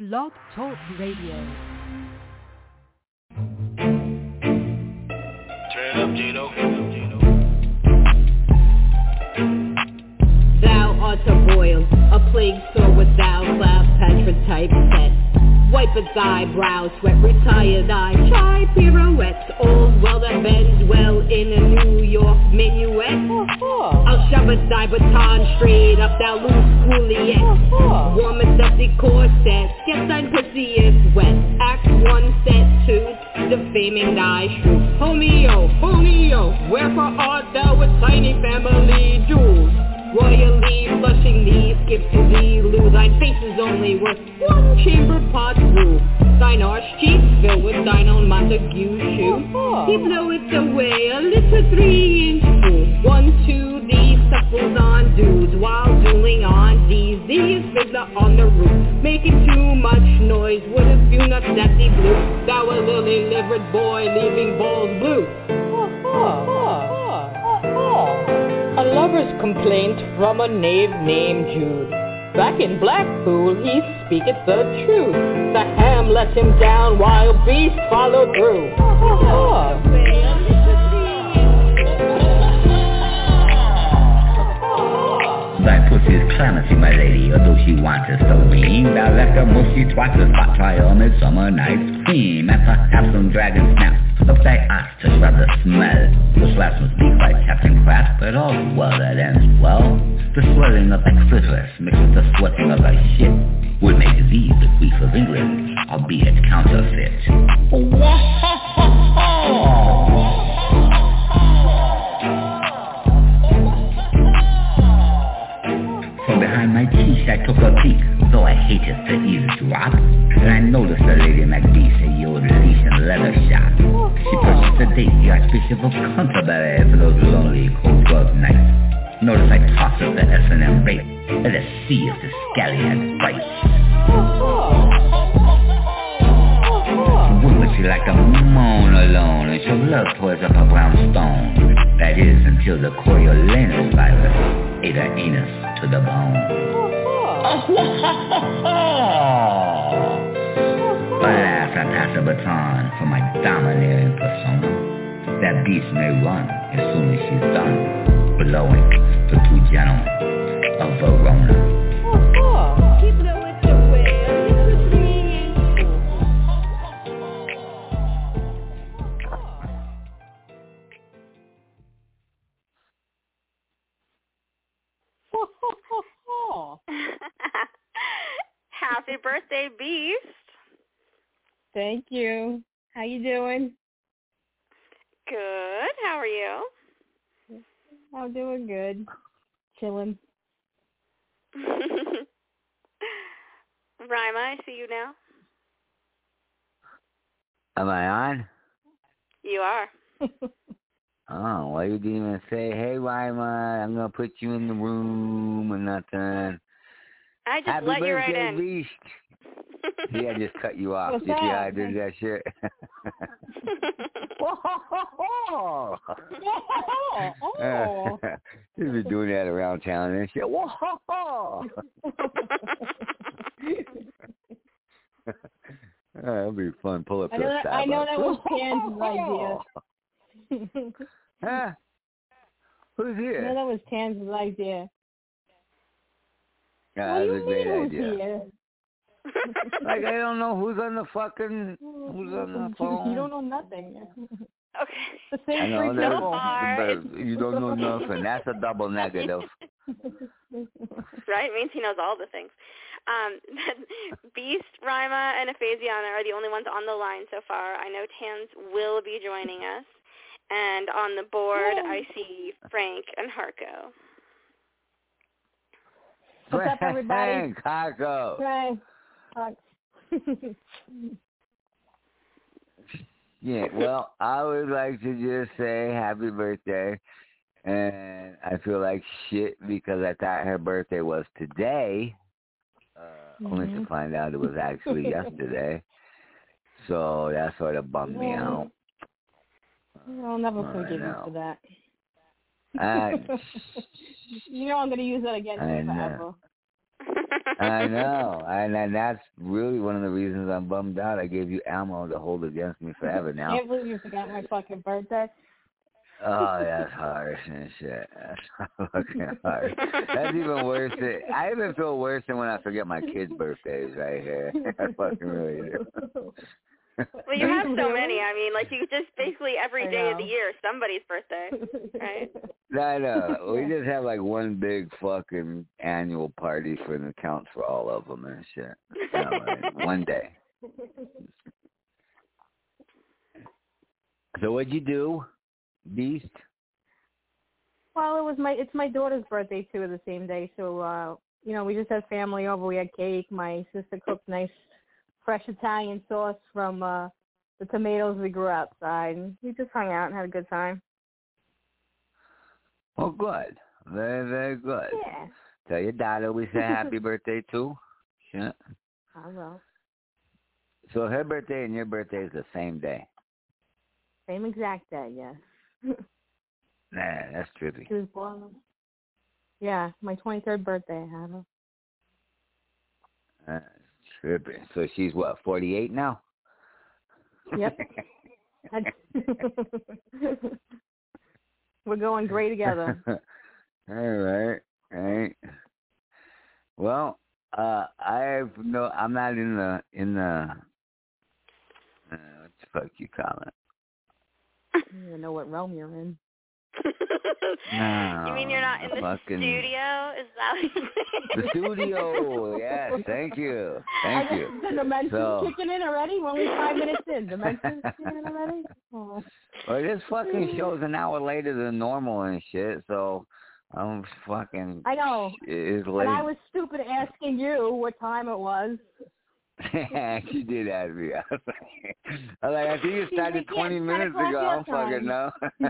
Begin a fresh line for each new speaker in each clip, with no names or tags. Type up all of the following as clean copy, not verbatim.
Blog Talk Radio.
Turn it up, Gino.
Thou art a boil, a plague sore with thou Cleopatra type set. Wipe its eyebrows, sweat, retired eye, try pirouettes. All's well that bends well in a New York minuet. I'll shove a baton straight up thou loose Juliet. Warm a dusty corset, get thine pussy is wet. Act 1, set 2, defaming thy shrew. Homeo, wherefore art thou with tiny family jewels? Royally flushing thee, skip to thee, loo. Thine face is only worth one chamber pot brew. Thine arch cheeks fill with thine own Montague shoe. He bloweth away a little 3-inch fool. 1, 2, these supples on dudes, while dueling on these. Thee is fiddler on the roof, making too much noise. What a few nuts that thee blew. Thou a lily-livered boy, leaving balls blue. A lover's complaint from a knave named Jude. Back in Blackpool he speaketh the truth. The ham let him down while beast followed through.
Thy pussy is clemency, my lady, although she wanteth so mean. Thou left her mushy twice as hot, try all midsummer night's cream. And perhaps some dragon snaps up thy ass to shrub the smell. The slaps must be quite Captain Craft, but all's well that ends well. The swelling of thy clitoris mixed with the sweating of thy shit would make thee the queen of England, albeit counterfeit. From behind my cheek I took a peek, though I hated to eavesdrop. And I noticed the Lady MacBeast at your leash and leather shop. She purchased a date, the Archbishop of Canterbury, for those lonely cold 12 nights. Notice I tossed up the S&M bait. Let us see if the scallion bites. Wouldn't she like to moan alone and show love towards up a brownstone? That is until the Coriolanus virus ate her anus to the bone. Alas, I pass a baton for my domineering persona. That beast may run as soon as she's done blowing the two gentlemen of Verona.
Happy birthday, Beast.
Thank you. How you doing?
Good. How are you?
I'm doing good. Chilling.
Rima, I see you now.
Am I on?
You are.
Oh, why you didn't even say, hey, Rima, I'm going to put you in the room or nothing.
I just
Happy
let you right
birthday,
in.
Beast. See, I just cut you off.
What's
You see how
that?
I did that shit?
Oh.
You've been doing that around town and shit. That'll be fun. Pull up to a
I know that was Tan's idea.
Huh? Who's here?
I know that was Tan's idea.
Yeah,
What do
that's a
you
great
mean
idea.
who's here?
Like, I don't know who's on the phone.
You don't know nothing.
Okay.
The same
I know,
three people.
but you don't know nothing. That's a double negative.
Right? It means he knows all the things. Beast, Rima, and Aphaziana are the only ones on the line so far. I know Tans will be joining us. And on the board, I see Frank and Harko.
What's up, everybody?
Frank, Harko.
Frank.
Yeah, well, I would like to just say happy birthday. And I feel like shit because I thought her birthday was today, only to find out it was actually yesterday. So that sort of bummed me out.
I'll never forgive you for that. You know I'm going to use that against you forever.
I know, and that's really one of the reasons I'm bummed out. I gave you ammo to hold against me forever now.
I can't believe you forgot my fucking birthday.
Oh, that's harsh and shit. That's fucking harsh. That's even worse. I even feel worse than when I forget my kids' birthdays right here. I fucking really do.
Well, you have so many. I mean, like, you just basically every day of the year, somebody's birthday, right?
I know. We just have like one big fucking annual party for the counts for all of them and shit. You know, like, one day. So what'd you do, Beast?
Well, it's my daughter's birthday too, the same day. So we just had family over. We had cake. My sister cooked nice fresh Italian sauce from the tomatoes we grew outside. And we just hung out and had a good time.
Oh, good. Very, very good.
Yeah.
Tell your daughter we say happy birthday too. Shit.
I will.
So her birthday and your birthday is the same day.
Same exact day, yes.
Nah, that's trippy.
She was born. Yeah, my 23rd birthday I had her.
That's trippy. So she's what, 48 now?
Yep. We're going great together.
All right. Well, I'm not in the what the fuck you call it?
I don't even know what realm you're in.
No,
you mean you're not in the studio? Is that what you're saying?
The studio, yes. Thank you.
The Dimensions kicking in already? We're only 5 minutes in. Dimensions kicking in already? Oh.
Well, this fucking show's an hour later than normal and shit, so I'm fucking...
I know.
It's late.
And I was stupid asking you what time it was.
She did ask me. I was like, I think you started 20 minutes ago. I don't fucking know.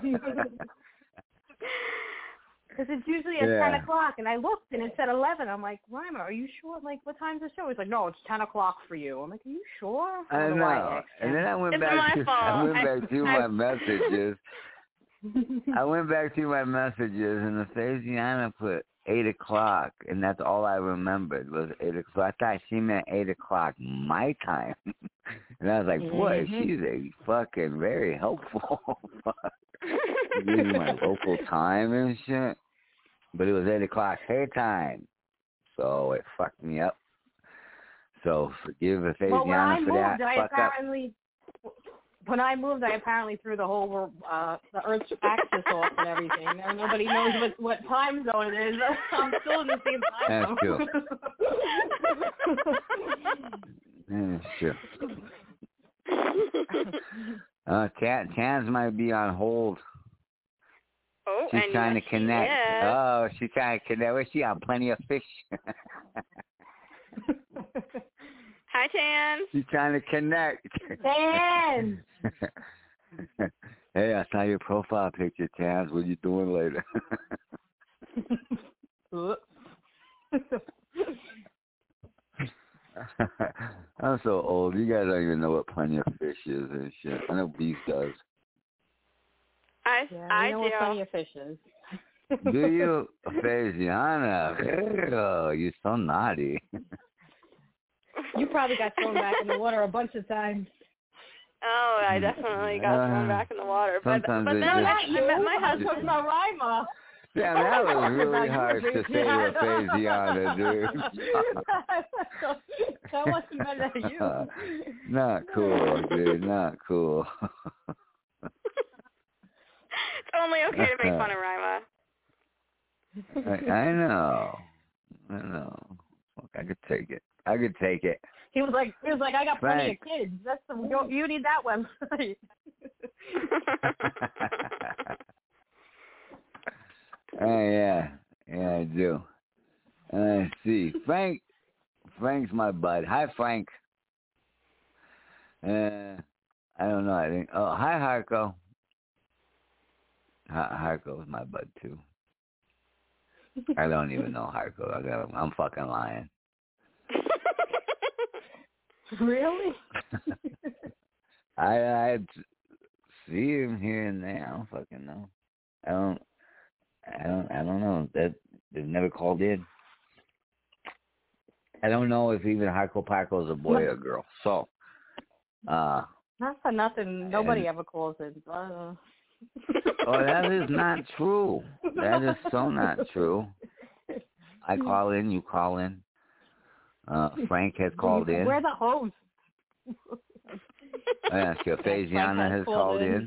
Because it's usually at 10 o'clock, and I looked, and it said 11. I'm like, Reimer, are you sure? Like, what time's the show? He's like, no, it's 10 o'clock for you. I'm like, are you sure?
I don't know. Why and then I went back to my messages. I went back to my messages, and the Faisiana put 8 o'clock, and that's all I remembered was 8 o'clock. So I thought she meant 8 o'clock my time. And I was like, boy, she's a fucking very helpful. Using my local time and shit. But it was 8 o'clock her time. So it fucked me up. So forgive the Faisiana for that.
When I moved, I apparently threw the whole the Earth's axis off and everything. Now nobody knows what time zone it is. I'm still in the same time zone.
That's true. Tans might be on hold.
Oh,
she's trying to connect. Oh, she's trying to connect. Was she on Plenty of Fish?
Hi, Tan.
She's trying to connect.
Tan!
Hey, I saw your profile picture, Tans. What are you doing later? I'm so old. You guys don't even know what Plenty of Fish is and shit. I know Beast does.
I know what Plenty of Fish is.
Do you? Faisiana. Oh, you're so naughty.
You probably got thrown back in the water a bunch of times.
Oh, I definitely got thrown back in the water. But then I met my husband.
Rima.
Yeah, that was really hard to say to Faisiana, dude.
That wasn't meant at you.
Not cool, dude. Not cool.
It's only okay to make fun of Rima.
I know. I could take it.
He was like, I got plenty of kids. You need that website.
Yeah, I do. Let's see. Frank's my bud. Hi, Frank. I don't know. I think. Oh, hi, Harko. Harko's my bud too. I don't even know Harko. I'm fucking lying.
Really?
I see him here and there. I don't fucking know. I don't know. That they've never called in. I don't know if even Harko Parko is a boy or a girl. So,
Not for nothing. Nobody ever calls it.
Oh, that is not true. That is so not true. I call in, you call in. Frank has called in.
We're the host.
Yeah, Faziana has called in.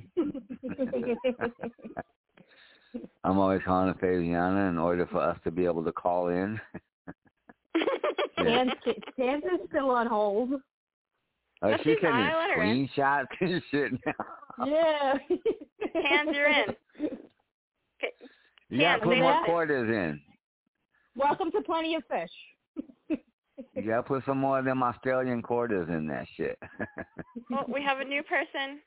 I'm always calling Faziana in order for us to be able to call in.
Tans is still on hold.
Oh, she's sending screenshots and shit now.
Yeah.
Tans, you're in. Okay.
You gotta put more quarters in.
Welcome to Plenty of Fish.
You gotta put some more of them Australian quarters in that shit.
Well, we have a new person.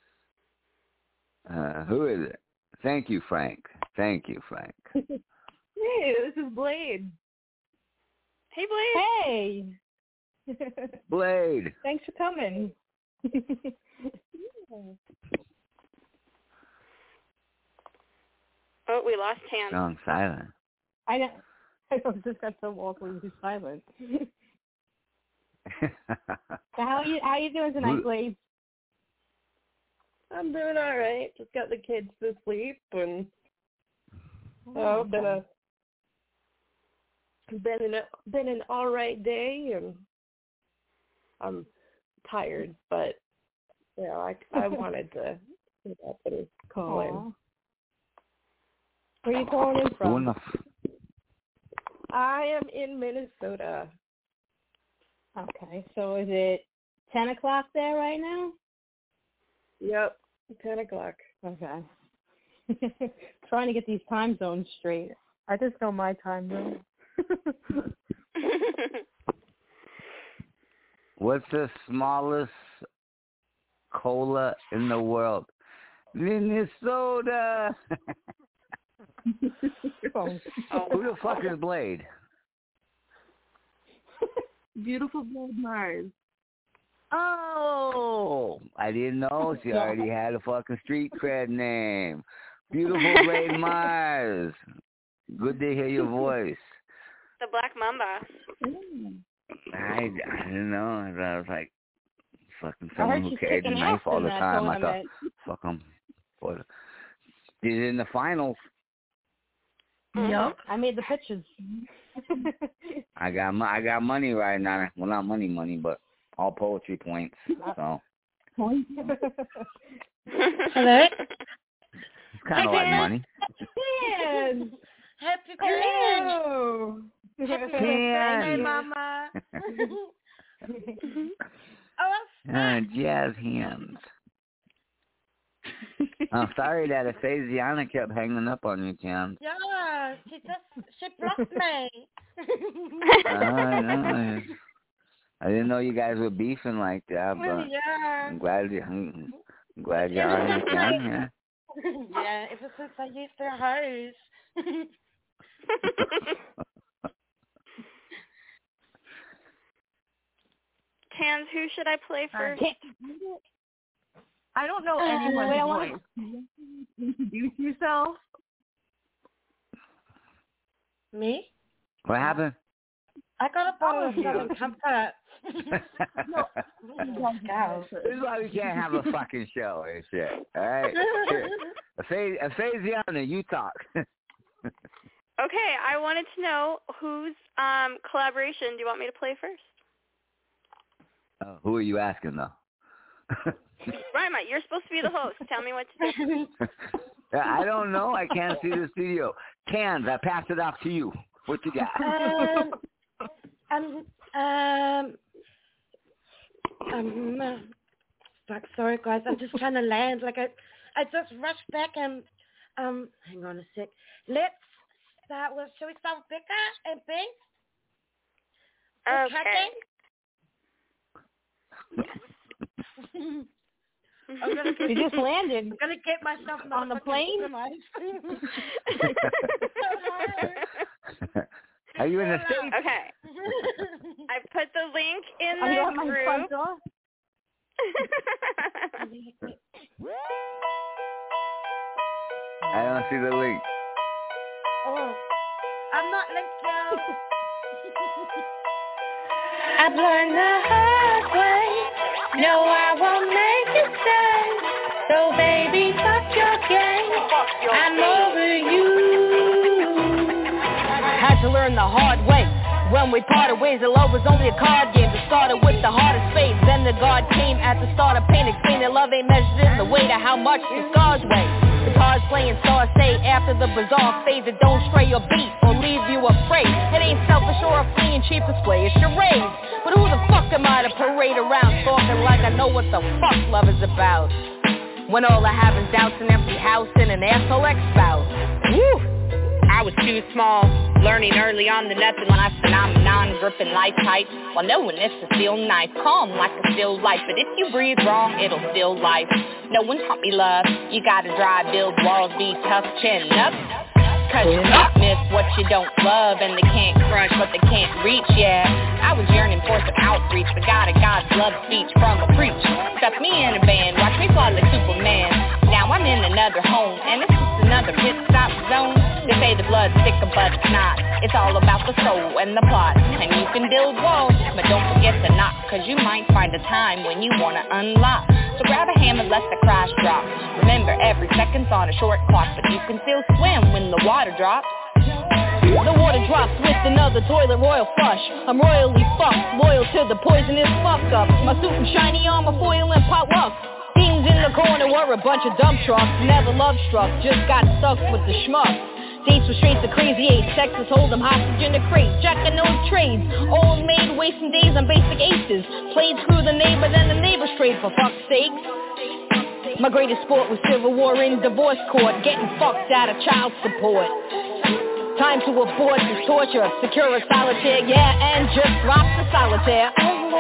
Who is it? Thank you, Frank. Thank you, Frank.
Hey, this is Blade.
Hey, Blade.
Hey.
Blade.
Thanks for coming.
Oh, we lost Tans.
Strong silent.
I know. I just got so awkwardly silent. So how you doing tonight, Blade?
I'm doing all right. Just got the kids to sleep, and been an all right day, and I'm tired, but I wanted to get up and call in.
Where are you calling in from?
I am in Minnesota.
Okay, so is it 10 o'clock there right now?
Yep, 10 o'clock.
Okay. Trying to get these time zones straight. I just know my time zone.
What's the smallest cola in the world? Minnesota. Who the fuck is Blade?
Beautiful Blade Mars.
Oh, I didn't know. She already had a fucking street cred name. Beautiful Blade Mars. Good to hear your voice.
The Black Mamba.
I didn't know. I was like, fucking someone who carried a knife all the time. I thought, fuck them. She's in the finals.
Yep. I made the pitches.
I got money right now. Well, not money, but all poetry points. So.
Hello?
It's kind of like money.
Tans!
Happy
Hello!
Happy birthday, Mama!
Jazz hands. I'm sorry that Faziana kept hanging up on you, Tans.
Yeah, she blocked me.
I didn't know you guys were beefing like that, but
yeah.
I'm glad you're on here.
Yeah, ever since I used their house.
Tans, who should I play first?
I don't know anyone's voice. Introduce yourself.
Me?
What happened?
I got a bottle of Southern Comfort.
This is why we can't have a fucking show and shit. All right? Faziana, you talk.
Okay, I wanted to know whose collaboration do you want me to play first?
Who are you asking, though?
Rima, you're supposed to be the host. Tell me what to do.
I don't know. I can't see the studio. Tans, I pass it off to you. What you got?
Fuck, sorry guys, I'm just trying to land. Like I just rushed back and hang on a sec. Let's start with. Shall we start with Becca and Ben?
Okay.
You just landed.
I'm gonna get myself
on the plane.
Are you in the States?
Okay. I put the link in
Are you
the
on my
group.
front door?
I don't see the link.
Oh, I'm not linked, y'all.
I've learned the hard way. No, I won't make you stay. So baby, fuck your game. I'm over you.
Had to learn the hard way. When we parted ways, the love was only a card game. It started with the hardest phase. Then the God came at the start of pain. Explained that love ain't measured in the weight of how much the scars weigh. Guitars playing, stars say after the bizarre fade that don't stray your beat or leave you afraid. It ain't selfish or a flea and cheap display, it's charades. But who the fuck am I to parade around talking like I know what the fuck love is about? When all I have is doubts, an empty house and an asshole ex-spouse. Woo! I was too small, learning early on the nothing life phenomenon, gripping life tight, while knowing it's a steel knife, calm like a still life, but if you breathe wrong, it'll still life. No one taught me love, you gotta drive, build walls, be tough, chin up, cause you don't miss what you don't love, and they can't crush what they can't reach, yeah. I was yearning for some outreach, but got a God's love speech from a preach. Stuck me in a band, watch me fly like Superman. Now I'm in another home, and it's just another pit stop zone. They say the blood's thicker, but it's not. It's all about the soul and the plot. And you can build walls, but don't forget to knock, cause you might find a time when you wanna unlock. So grab a hammer, let the crash drop. Remember, every second's on a short clock, but you can still swim when the water drops. The water drops with another toilet royal flush. I'm royally fucked, loyal to the poisonous fuck up. My suit and shiny armor, foil and pot luck. Things in the corner were a bunch of dump trucks. Never love struck, just got stuck with the schmuck. Dates were straight to crazy 8, Texas hold 'em hostage in a crate. Jacking those trades, old maid wasting days on basic aces. Played screw the neighbor, then the neighbor straight for fuck's sake. My greatest sport was Civil War in divorce court, getting fucked out of child support. Time to abort this torture, secure a solitaire, yeah, and just drop the solitaire.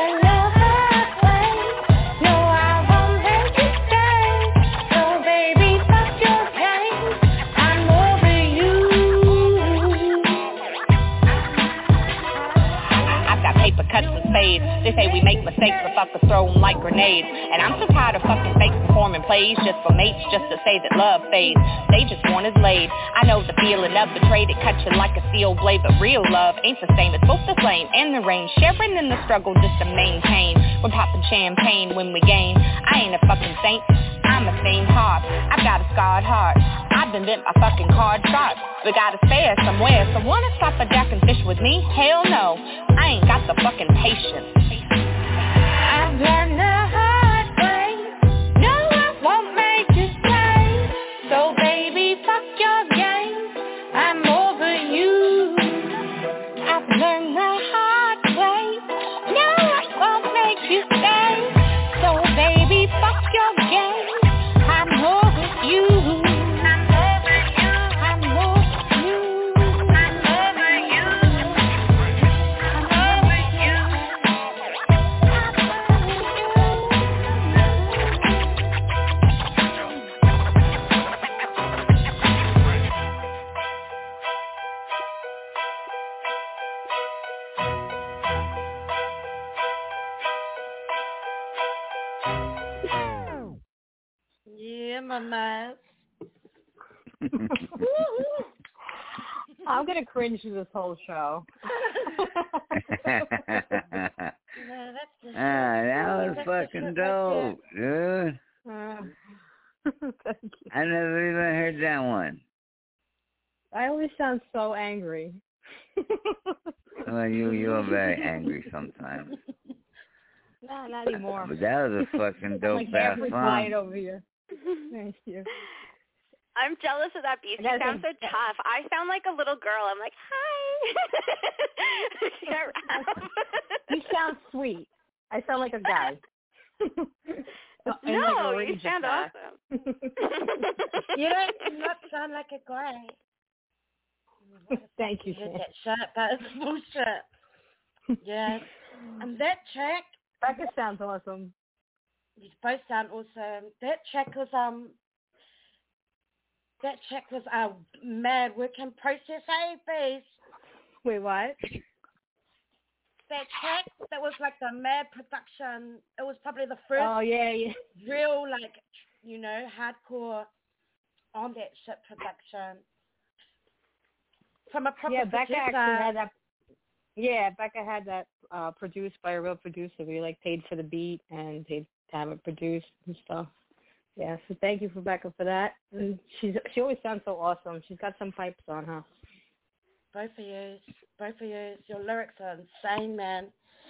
Paper cuts and spades. They say we make mistakes, but fuckers throw them like grenades. And I'm so tired of fucking fakes performing plays just for mates, just to say that love fades. They just want us laid. I know the feeling of betrayed, it cuts you like a steel blade, but real love ain't the same. It's both the flame and the rain, sharing in the struggle just to maintain. We're popping champagne when we gain. I ain't a fucking saint, I'm a stained heart. I've got a scarred heart. I've been bent by fucking card sharp. We gotta spare somewhere. So wanna stop a jack and fish with me? Hell no, I ain't got the fucking patience. I've learned the hard way. No, I won't make you stay. So baby, fuck your game. I'm over you. I've learned the hard way. No, I won't make you stay. So baby, fuck your game. I'm over you.
Mama.
I'm gonna cringe through this whole show.
That was fucking dope, dude.
Thank you.
I never even heard that one.
I always sound so angry.
Well, you're very angry sometimes.
No, not anymore.
But that was a fucking dope
like halfway
song.
quiet over here. Thank you.
I'm jealous of that beat. You sound so tough. I sound like a little girl. I'm like, hi.
You sound sweet. I sound like a guy.
No, you sound awesome.
You don't not sound like a guy.
Thank you,
Shan. That shirt, that's bullshit. Yes. And that track.
Becca sounds awesome.
You both sound awesome. That track was mad work in process, base.
Wait, what?
That track that was like the mad production. It was probably the first.
Oh yeah.
Real hardcore on that shit production. From a proper
Becca
producer.
actually had that. Yeah, Becca had that produced by a real producer. We paid for the beat and paid to have it produced and stuff. Yeah, so thank you for Becca for that. And she always sounds so awesome. She's got some pipes on her.
Both of you. Your lyrics are insane, man.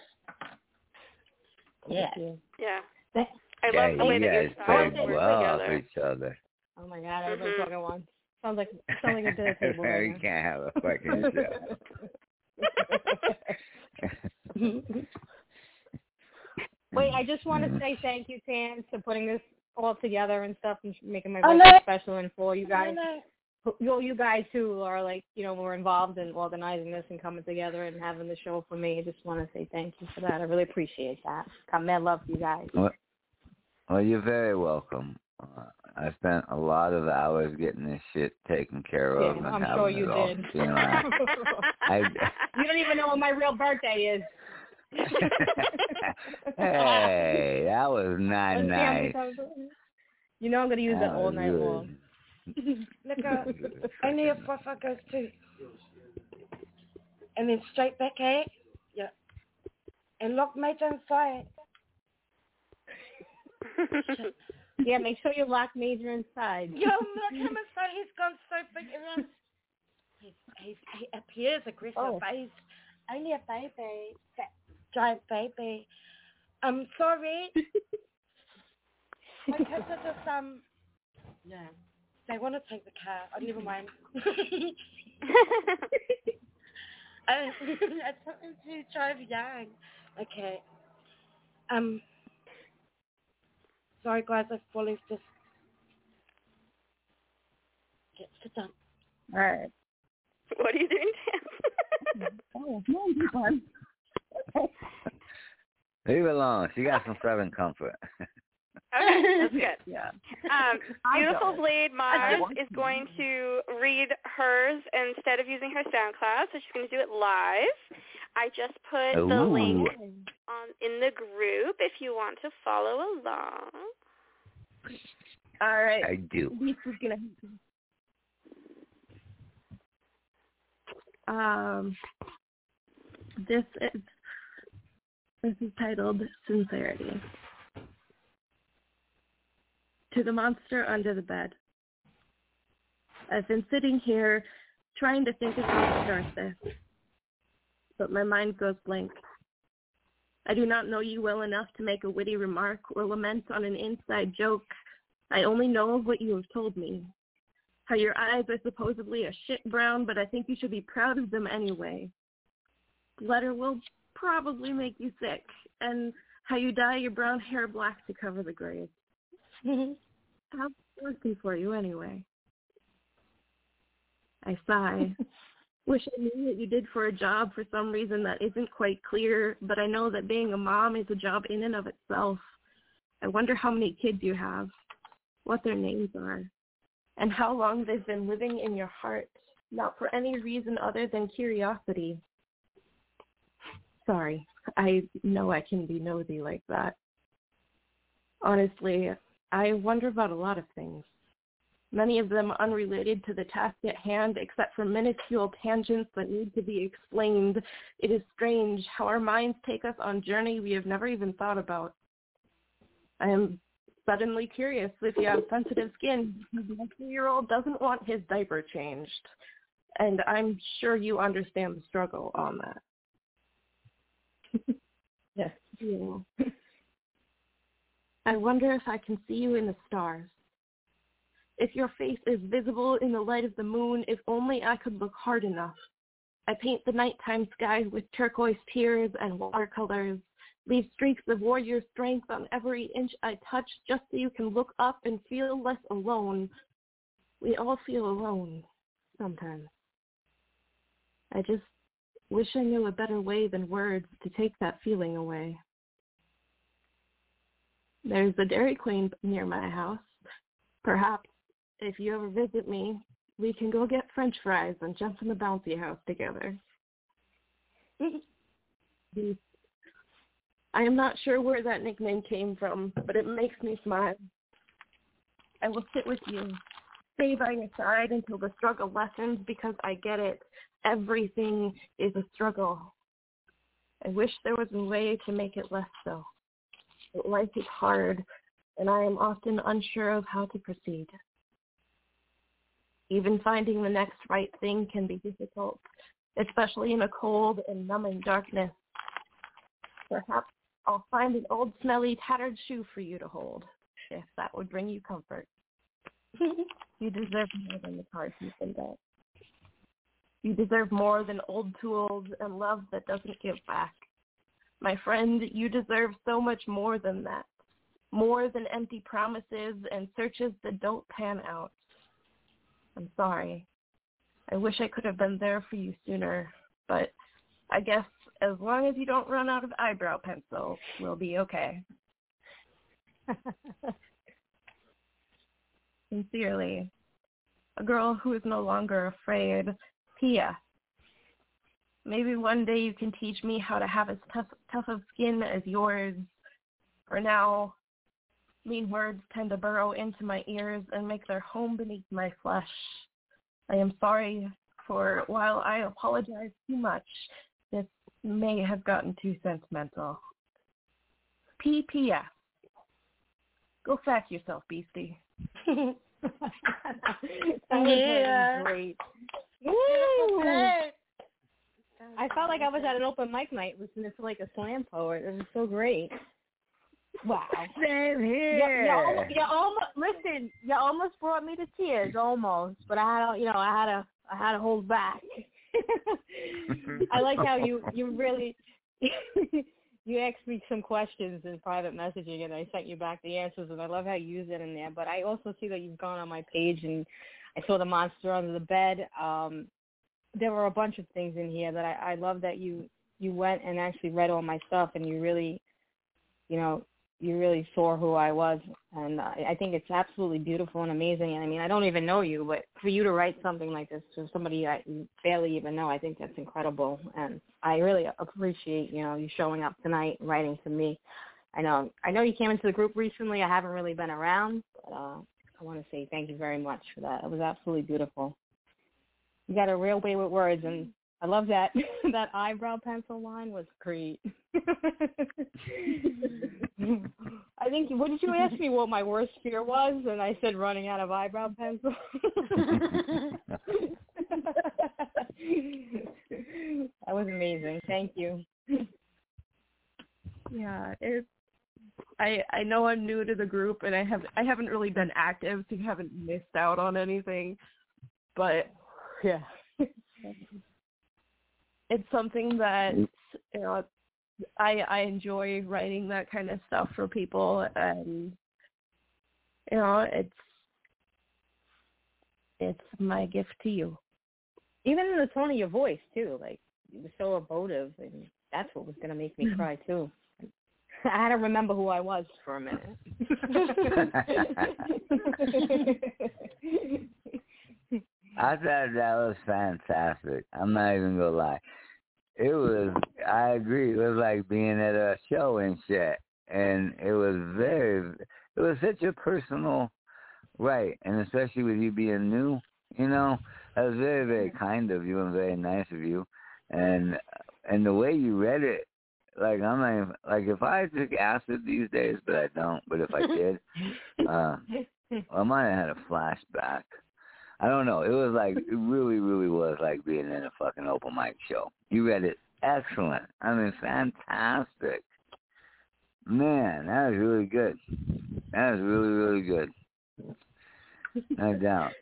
Yeah.
Yeah. I love the way that your styles work together.
Each other.
Oh my God, everybody talking at once. Sounds like a dinner table. Right
You can't have a fucking show.
Wait, I just want to say thank you, Tans, for putting this all together and stuff and making my birthday special, and for all you guys. You guys who are were involved in organizing this and coming together and having the show for me. I just want to say thank you for that. I really appreciate that. Got mad love to you guys.
Well, you're very welcome. I spent a lot of hours getting this shit taken care of.
Yeah,
and
I'm
having
sure you
it all,
did.
You
don't even know when my real birthday is.
Hey, that was not nice.
You know I'm going to use that all night long.
Look out. Only if Wi-Fi goes too. And then straight back, eh? Yeah. And lock mate inside.
Yeah, make sure you lock Major inside.
Yo, look him inside. He's gone so big. Everyone. He appears aggressive, but he's only a baby. Fat, giant baby. I'm sorry. My kids are just, yeah. They want to take the car. Oh, never mind. I took them to drive young. Okay. Sorry, guys. I've fully just... Sit down.
All right.
What are you doing, Tam?
Leave it alone. She got some Southern comfort.
Okay, that's good.
Yeah.
Beautiful Blade Mars is going to read hers instead of using her SoundCloud, so she's going to do it live. I just put the link in the group if you want to follow along.
All right.
I do.
This is gonna. This is titled Sincerity. To the monster under the bed. I've been sitting here trying to think of how to start this, but my mind goes blank. I do not know you well enough to make a witty remark or lament on an inside joke. I only know of what you have told me. How your eyes are supposedly a shit brown, but I think you should be proud of them anyway. The letter will probably make you sick, and how you dye your brown hair black to cover the grays. How's it working for you anyway? I sigh. Wish I knew what you did for a job for some reason that isn't quite clear, but I know that being a mom is a job in and of itself. I wonder how many kids you have, what their names are, and how long they've been living in your heart, not for any reason other than curiosity. Sorry, I know I can be nosy like that. Honestly, I wonder about a lot of things. Many of them unrelated to the task at hand, except for minuscule tangents that need to be explained. It is strange how our minds take us on journeys we have never even thought about. I am suddenly curious if you have sensitive skin. My 3-year-old doesn't want his diaper changed, and I'm sure you understand the struggle on that.
Yes.
Yeah. I wonder if I can see you in the stars. If your face is visible in the light of the moon, if only I could look hard enough. I paint the nighttime sky with turquoise tears and watercolors, leave streaks of warrior strength on every inch I touch just so you can look up and feel less alone. We all feel alone sometimes. I just wish I knew a better way than words to take that feeling away. There's a Dairy Queen near my house. Perhaps, if you ever visit me, we can go get French fries and jump in the bouncy house together. I am not sure where that nickname came from, but it makes me smile. I will sit with you, stay by your side until the struggle lessens, because I get it. Everything is a struggle. I wish there was a way to make it less so. But life is hard, and I am often unsure of how to proceed. Even finding the next right thing can be difficult, especially in a cold and numbing darkness. Perhaps I'll find an old, smelly, tattered shoe for you to hold, if that would bring you comfort. You deserve more than the cards you've been dealt. You deserve more than old tools and love that doesn't give back. My friend, you deserve so much more than that. More than empty promises and searches that don't pan out. I'm sorry. I wish I could have been there for you sooner, but I guess as long as you don't run out of eyebrow pencil, we'll be okay. Sincerely, a girl who is no longer afraid, Pia. Maybe one day you can teach me how to have as tough of skin as yours. For now, mean words tend to burrow into my ears and make their home beneath my flesh. I am sorry for while I apologize too much, this may have gotten too sentimental. P.P.S. Go fact yourself, Beastie.
That was great. Woo! I felt like I was at an open mic night listening to like a slam poet. It was so great. Wow.
Same here.
You almost brought me to tears, almost. But I had to hold back. I like how you really you asked me some questions in private messaging, and I sent you back the answers, and I love how you use it in there. But I also see that you've gone on my page, and I saw the monster under the bed. There were a bunch of things in here that I love that you went and actually read all my stuff, and you really saw who I was. And I think it's absolutely beautiful and amazing. And I mean, I don't even know you, but for you to write something like this to somebody I barely even know, I think that's incredible. And I really appreciate, you showing up tonight and writing to me. I know you came into the group recently. I haven't really been around, but I want to say thank you very much for that. It was absolutely beautiful. You got a real way with words, and I love that. That eyebrow pencil line was great. I think, what did you ask me what my worst fear was? And I said running out of eyebrow pencil. That was amazing. Thank you.
Yeah, I know I'm new to the group, and I haven't really been active, so you haven't missed out on anything. But
yeah,
it's something that I enjoy writing that kind of stuff for people, and it's my gift to you.
Even in the tone of your voice too, like you were so emotive, and that's what was gonna make me cry too. I had to remember who I was for a minute.
I thought that was fantastic. I'm not even gonna lie. I agree. It was like being at a show and shit. And it was such a personal right. And especially with you being new, that was very, very kind of you and very nice of you. And the way you read it, like, I'm not even, like, if I took acid these days, but I don't, but if I did, I might have had a flashback. I don't know. It was like, it really, really was like being in a fucking open mic show. You read it excellent. I mean, fantastic. Man, that was really good. That was really, really good. No doubt.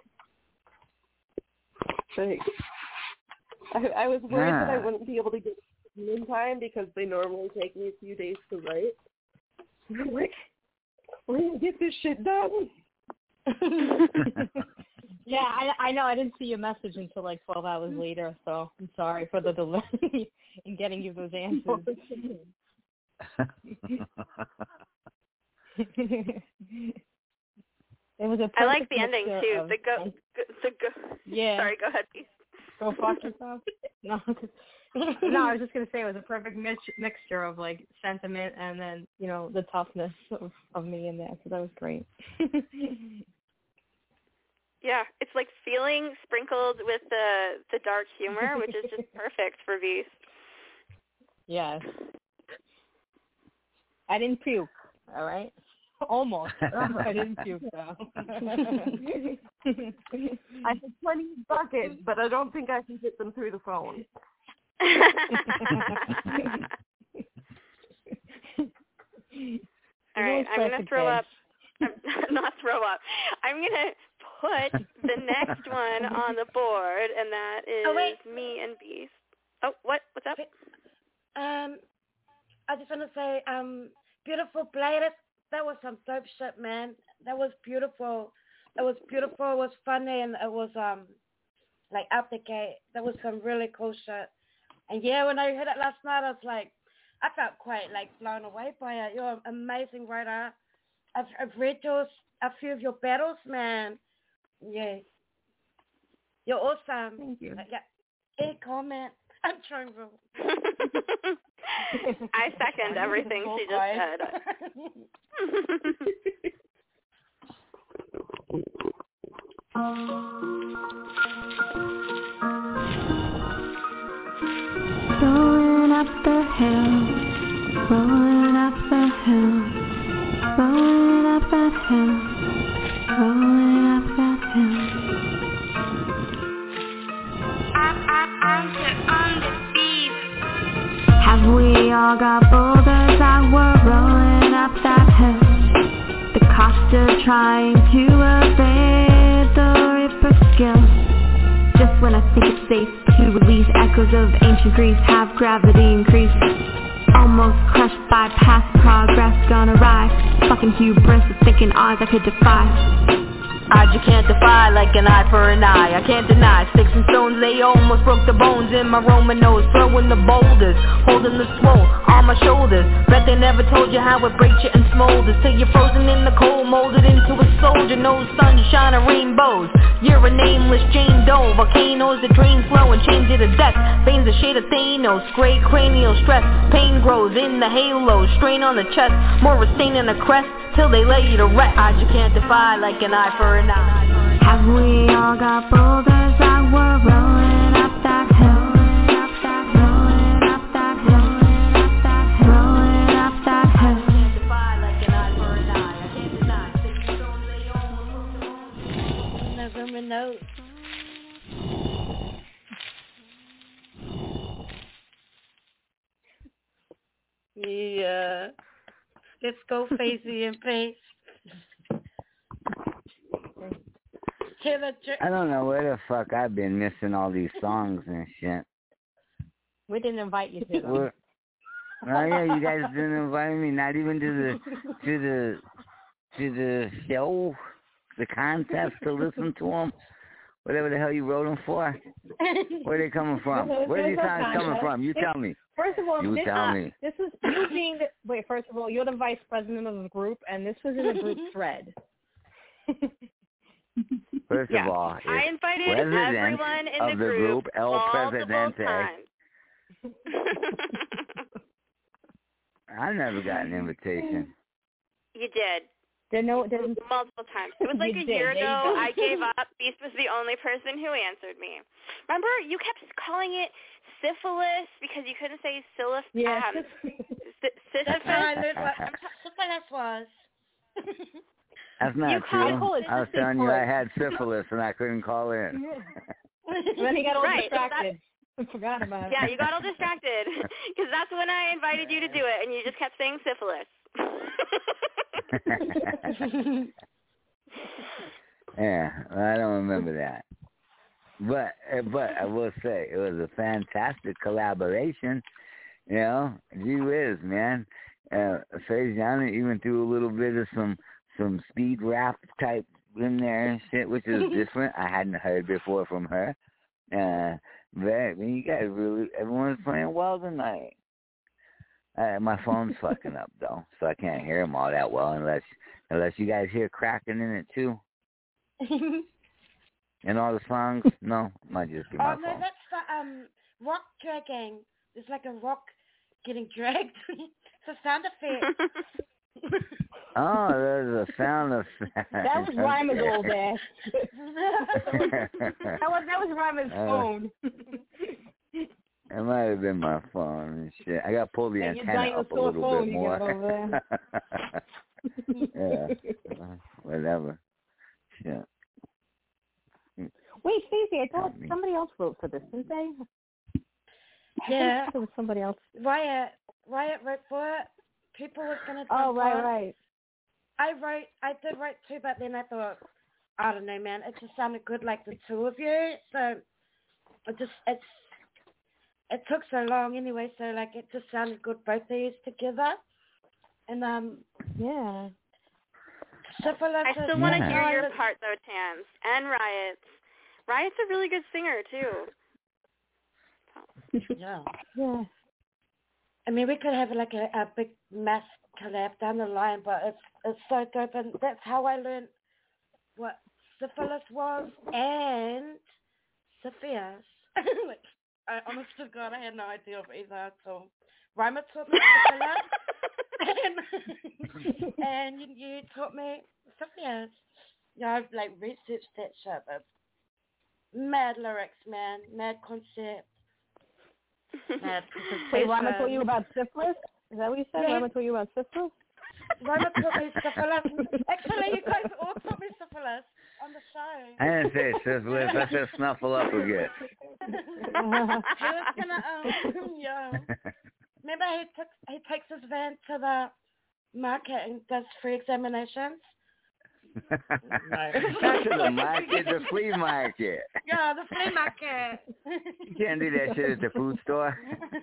Thanks. I was worried that I wouldn't be able to get it in time because they normally take me a few days to write. I'm like, we're going to get this shit done.
Yeah, I know. I didn't see your message until like 12 hours later, so I'm sorry for the delay in getting you those answers. It was a
I like the ending too.
Yeah.
Sorry, go ahead, please.
Go fuck yourself. No, I was just gonna say it was a perfect mixture of like sentiment and then the toughness of me in there. So that was great.
Yeah, it's like feeling sprinkled with the dark humor, which is just perfect for Beast.
Yes. I didn't puke, all right? Almost. I didn't puke, though.
I have 20 buckets, but I don't think I can get them through the phone.
All right, I'm going to throw up. Not throw up. I'm going to put the next one on the board, and that is Me and Beast. Oh, what's up?
I just want to say, beautiful play. That was some dope shit, man. That was beautiful. It was beautiful. It was funny, and it was like out the gate. That was some really cool shit. And yeah, when I heard it last night, I was like, I felt quite like blown away by it. You're an amazing writer. I've read a few of your battles, man. Yeah, you're awesome.
Thank you.
Yeah, any comment? I'm trying to.
I second everything she just said.
Rolling up the hill, rolling up the hill, rolling up that hill, rolling up that hill. On the beat. Have we all got boulders that we're rolling up that hill? The cost of trying to evade the Reaper skill. Just when I think it's safe to release echoes of ancient Greece, have gravity increase. Almost crushed by past progress gone awry. Fucking hubris of thinking odds I could defy. Odds you can't defy like an eye for an eye. I can't deny sticks and stones, they almost broke the bones in my Roman nose. Throwing the boulders, holding the swole on my shoulders. Bet they never told you how it breaks you and smolders till you're frozen in the cold, molded into a soldier. No sunshine or rainbows. You're a nameless Jane Doe. Volcanoes that drain slow and change you to death. Veins a shade of Thanos, gray cranial stress. Pain grows in the halo, strain on the chest. More a stain in a crest till they lay you to rest. Odds you can't defy like an eye for an eye. Have we all got boulders that we're rolling up that hill? Rolling up that hill, rolling up that hill. Can't defy like an eye for an eye. I can't deny.
November note. Yeah. Let's go Facey and Face.
I don't know where the fuck I've been missing all these songs and shit.
We didn't invite you to them.
Oh yeah, you guys didn't invite me, not even to the show, the contest to listen to them. Whatever the hell you wrote them for. Where are they coming from? Where are these songs coming from? You tell me.
First of all,
you tell me.
This is you being first of all, you're the vice president of the group, and this was in a group thread.
First of all,
I invited everyone in the group
El Presidente. I never got an invitation.
You did.
Multiple
times. It was like a year ago. I gave up. Beast was the only person who answered me. Remember, you kept calling it syphilis because you couldn't say syphilis.
Yeah.
Syphilis was.
That's not true. I was telling you I had syphilis and I couldn't call in.
Then he got all distracted. I forgot about it.
Yeah, you got all distracted because that's when I invited you to do it, and you just kept saying syphilis.
Yeah, I don't remember that. But I will say it was a fantastic collaboration. You know, gee whiz, man. Faison even threw a little bit of some speed rap type in there and shit, which is different. I hadn't heard before from her. But you guys everyone's playing well tonight. My phone's fucking up though, so I can't hear them all that well unless you guys hear cracking in it too. And all the songs, no, might just be my phone.
Oh no, that's the rock dragging. It's like a rock getting dragged. It's a sound effect.
Oh, there's a sound effect.
That was Ryman's old ass. that was Ryman's phone.
It might have been my phone and shit. I got to pull the antenna up a little bit more. Yeah. Whatever. Yeah.
Wait, Stacey, I thought somebody else wrote for this, didn't they?
Yeah.
There was somebody else.
Wyatt wrote for it. People were going to
Oh, right.
I did write too, but then I thought, I don't know, man, it just sounded good like the two of you. So it took so long anyway, so like it just sounded good both of you together. And
yeah.
Syphilis.
I still want to hear your part though, Tans, and Riot's. Riot's a really good singer too.
Yeah.
Yeah.
I mean, we could have like a big mass collab down the line, but it's so dope, and that's how I learned what syphilis was and syphilis. Like, I honest to God, I had no idea of either. So, Rima taught me syphilis, and you taught me syphilis. Yeah, I've like researched that shit. But mad lyrics, man, mad concept.
Wait, Rima taught you about syphilis? Is that what you said?
Yeah.
Rima taught you about syphilis?
Rima taught me syphilis. Actually, you guys all taught me syphilis on the show.
I didn't say syphilis. I said snuffle up again.
He was gonna, yeah. Remember, he takes his van to the market and does free examinations.
Not to the market, the flea market.
Yeah, the flea market.
You can't do that shit at the food store.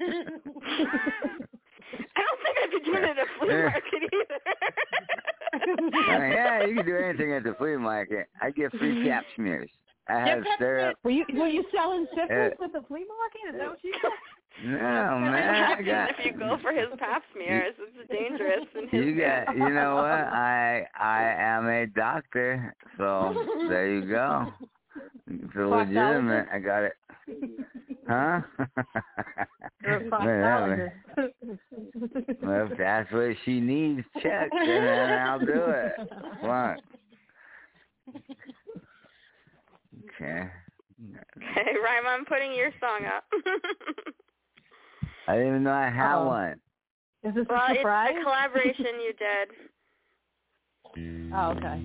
I don't think I'd be doing it at a flea market either.
Yeah, you can do anything at the flea market. I get free cap smears. I have syrup.
Were you selling syphilis at the flea market? Is that what you said?
No, man.
If you go for his pap smears, it's dangerous.
You know what? I am a doctor, so there you go. It's legitimate. I got it. Huh? Whatever. Well, if that's what she needs, check, then I'll do it. What? Okay.
Okay, Rima, I'm putting your song up.
I didn't even know I had one.
Is this a surprise?
It's a collaboration you did.
Oh, okay.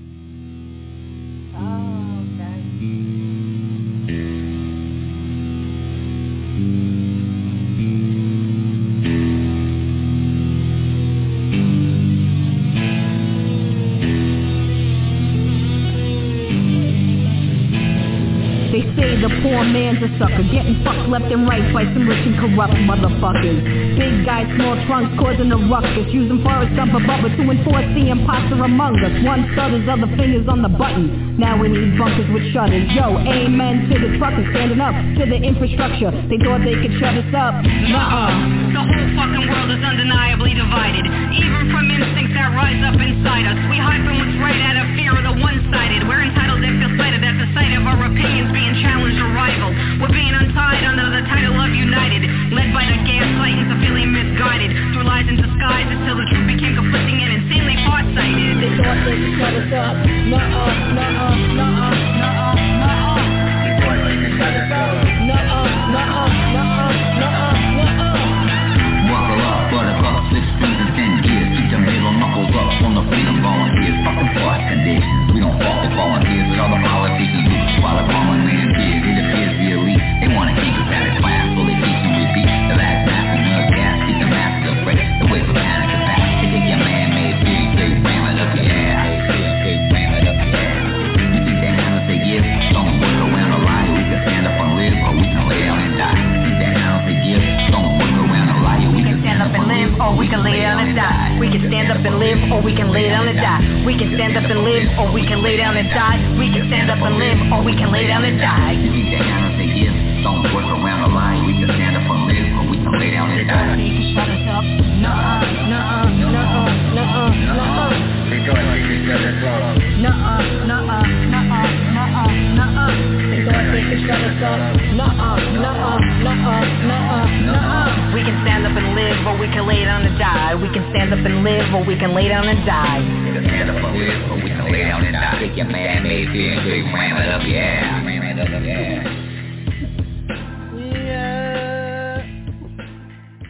The poor man's a sucker, getting fucked left and right by some rich and corrupt motherfuckers. Big guys, small trunks, causing a ruckus, using forest dump above to enforce the imposter among us. One stutters, other fingers on the button. Now we need bunkers with shutters. Yo, amen to the truckers standing up to the infrastructure. They thought they could shut us up. Nuh-uh. The whole fucking world is undeniably divided, even from instincts that rise up inside us. We hide from what's right out of fear of the one-sided. We're entitled and feel slighted at the sight of our opinions being challenged or rivaled. We're being untied under the title of United, led by the gaslightings of feeling misguided through lies and disguise until the truth became conflicting and insanely far-sighted. They thought they could shut us up. Nuh-uh, nuh-uh, nuh-uh, nuh-uh, nuh-uh. They thought they could shut us up. Nuh-uh, nuh-uh, nuh-uh, nuh-uh, nuh-uh.
Buckle up, buttercup, 6 strings and 10 gears. Keep them middle knuckles up on the freedom volunteers. Fucking force conditions. We don't fault the volunteers with all the politicians who while the common man kids. It appears the elite. They want to keep us out of class, so they teach and repeat. The last math and the gas, keep the masses afraid. The way for panic attack. They take your man-made big, they ram it up your ass. They ram it up your ass. You think that handles they give? Don't work around a lie. We can stand up and live, or we can lay down and die. You think that handles they give? Don't work around a lie. We can stand up and live, or we can lay down and die. We can stand up and live, or we can lay down and die. We can stand up and live, or we can lay down and die. We can stand up and live, or we can lay down and die. You think that handles they give? Don't work around a lie. We can stand up and live, or we can lay down and die.
They can shut us up. Nuh-uh, nuh-uh, nuh-uh, nuh-uh, nuh-uh.
They thought they could shut us up.
Nuh-uh, nuh-uh, nuh-uh, nuh-uh, nuh-uh. They thought they could shut us up. Nuh-uh, nuh-uh, nuh-uh, nuh-uh, nuh-uh. We can stand up and live, or we can lay down and die. We can stand up and live, or we can lay down and die.
We can stand up and live, or we can lay down and die. Take your man-made big, they ram it up your ass. Ram it up your ass.
Yeah.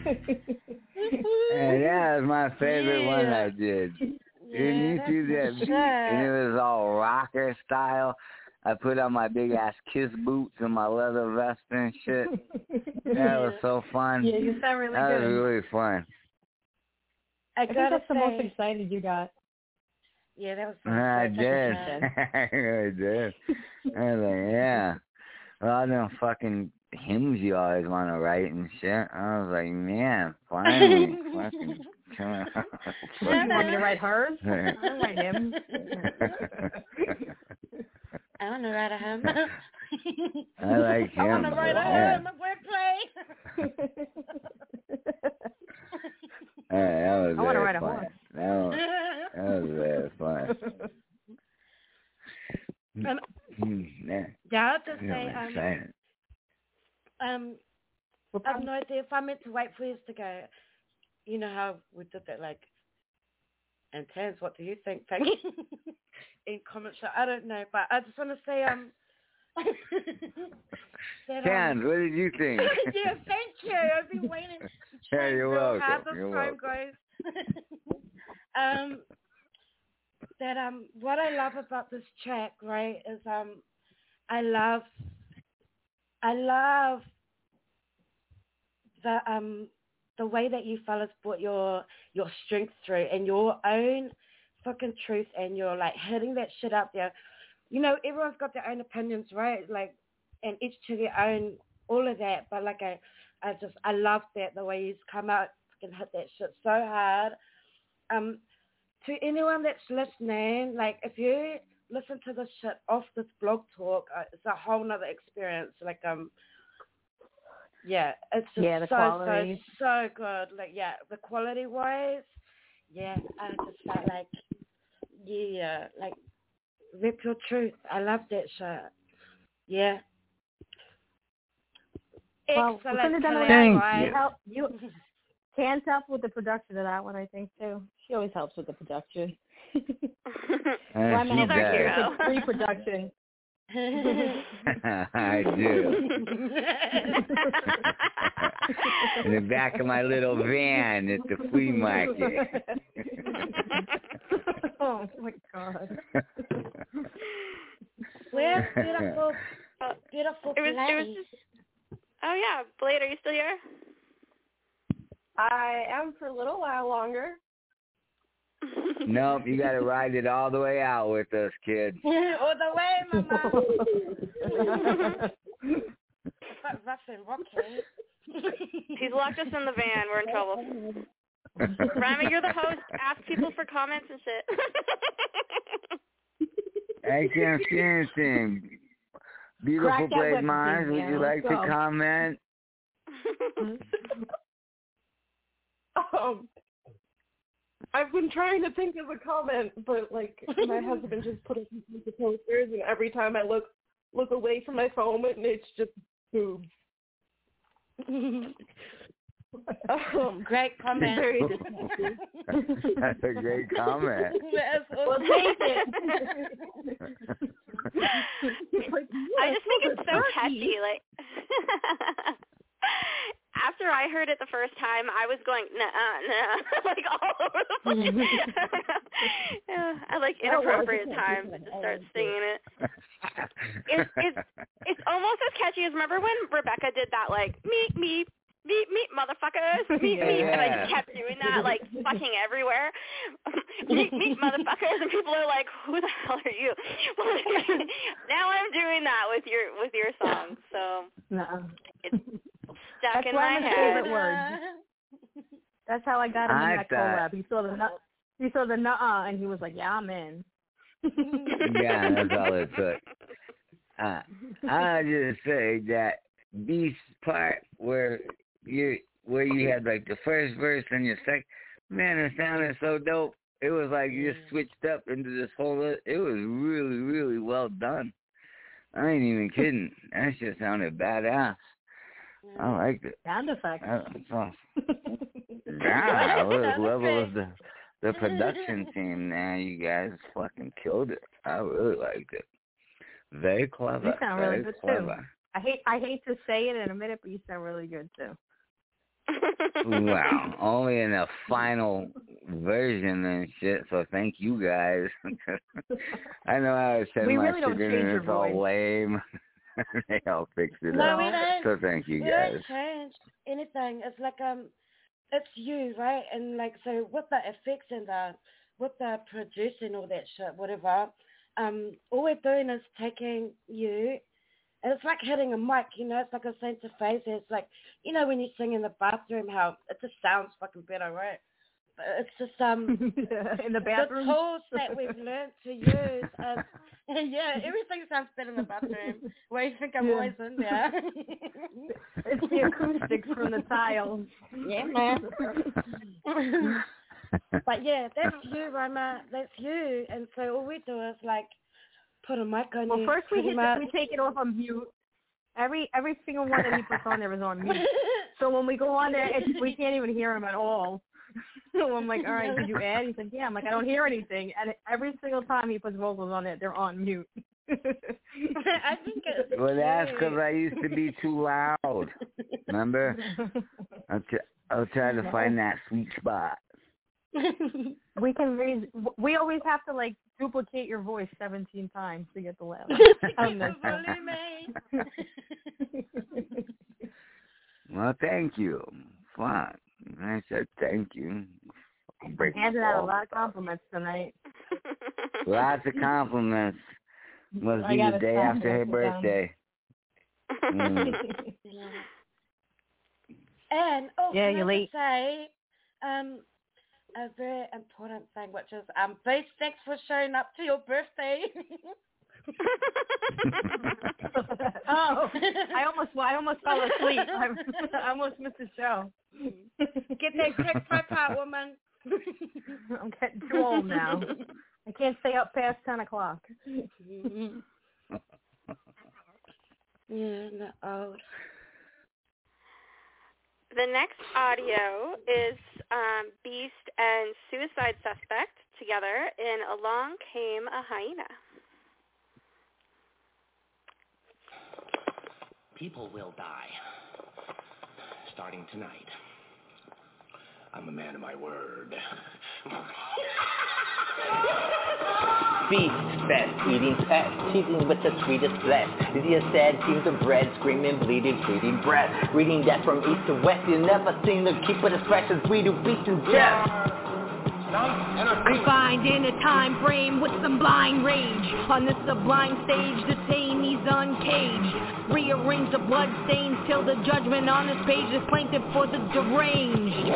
And that was my favorite one I did.
Yeah,
And you do that beat, and it was all rocker style. I put on my big ass Kiss boots and my leather vest and shit. That was so fun.
Yeah, you sound really
that
good.
That was really fun.
I
think that's the most excited you got.
Yeah, that was
I did. I really did. I was like, yeah. Well, all them fucking hymns you always want to write and shit. I was like, man, finally. Fucking come on.
You want me to write hers? I don't write hymns.
I want to write a hymn.
I like him.
I want to write a hymn at workplace.
I
want to write a
fun.
horse.
That was very fun.
Yeah, I'll just say, I have no idea if I meant to wait for you to go. You know how we did that, like, intense. What do you think, Peggy? In comments, I don't know, but I just want to say,
Ken, what did you think?
Yeah, thank you. I've been waiting to try
you're
real
welcome.
hard this
You're
time,
welcome.
guys. What I love about this track, right, is I love the way that you fellas brought your strength through and your own fucking truth, and you're like hitting that shit out there. You know, everyone's got their own opinions, right? Like, and each to their own, all of that. But like, I love that, the way you've come out and hit that shit so hard. To anyone that's listening, like, if you listen to this shit off this blog talk, it's a whole nother experience. Like, yeah, it's just so good. Like, yeah, the quality wise, yeah, I just felt like, yeah, like, rip your truth. I love that shit. Yeah.
Well,
excellent.
Thank
you. Can't help with the production of that one, I think, too. She always helps with the production.
She's our hero.
It's pre-production.
I do. In the back of my little van at the flea market.
Oh my God.
Where's beautiful Blade?
Oh yeah, Blade, are you still here?
I am for a little while longer.
Nope, you got to ride it all the way out with us, kid.
All the way, Mama. Ruffin, okay.
He's locked us in the van. We're in trouble. Rami, you're the host. Ask people for comments and shit.
I can't see anything. Beautiful Blade Mars, would you like to comment?
I've been trying to think of a comment, but like my husband just put it in the posters, and every time I look away from my phone, and it's just boobs.
Great comment.
Very
That's a great comment.
Well, thank you.
I just think it's so catchy. Like, after I heard it the first time, I was going nah, like all over the place. Yeah, I like inappropriate times to start singing it. It's almost as catchy as, remember when Rebecca did that, like, meet motherfuckers, meet, and I just kept doing that, like, fucking everywhere. meet motherfuckers, and people are like, who the hell are you? Now I'm doing that with your song, so it's stuck in my head.
Favorite word. That's how I got him in that collab. He saw the nuh-uh, and he was like, yeah, I'm in.
Yeah, that's all it took. I'll just say that this part where you had like the first verse and your second, man, it sounded so dope. It was like you just switched up into this whole. It was really, really well done. I ain't even kidding. That shit sounded badass. I liked it.
Sound effects.
Yeah, level of the production team, man. You guys fucking killed it. I really liked it. Very clever.
You sound really good
clever.
too. I hate to say it and admit it, but you sound really good too.
Wow, only in a final version and shit, so thank you guys. I know how to send my
really
shit in and it's all lame. They all fix it up.
We don't.
So thank you
we
guys.
don't change anything. It's like it's you, right? And like so with the effects and with the producing all that shit, whatever, all we're doing is taking you. And it's like hitting a mic, you know, it's like a synthesizer. It's like, you know, when you sing in the bathroom, how it just sounds fucking better, right? But it's just
in the bathroom.
The tools that we've learned to use. Yeah, everything sounds better in the bathroom. Where you think I'm always in there.
It's the acoustics from the tiles.
Yeah, man. But yeah, that's you, Roma. That's you. And so all we do is like put a mic on you.
Well, first we take it off on mute. Every single one that he puts on there is on mute. So when we go on there, we can't even hear him at all. So I'm like, all right, did you add? He said, yeah. I'm like, I don't hear anything. And every single time he puts vocals on it, they're on mute.
I think it's
well, that's because I used to be too loud. Remember? I'll try to find that sweet spot.
We always have to like duplicate your voice 17 times to get the level.
Well, thank you. Fun. I said thank you.
Handed out a lot of compliments tonight.
Lots of compliments. Must be the day after her birthday.
And
yeah,
can
you're late.
Say, a very important thing, which is big thanks for showing up to your birthday.
Oh, I almost fell asleep. I almost missed the show.
Get that check pipe out, woman.
I'm getting too old now. I can't stay up past 10 o'clock.
Yeah, not old.
The next audio is Beast and Suicide Suspect together in Along Came a Hyena.
People will die, starting tonight. I'm a man of my word.
Feast, fest, eating pest, teasing with the sweetest bless. Is he a sad teams of bread, screaming, bleeding, pleading breath, reading death from east to west. You never seen them keep it as fresh as we do, beast and death.
Refined in a time frame with some blind rage. On this sublime stage, detainees uncaged. Rearrange the blood stains till the judgment on this page is plaintiff for the deranged.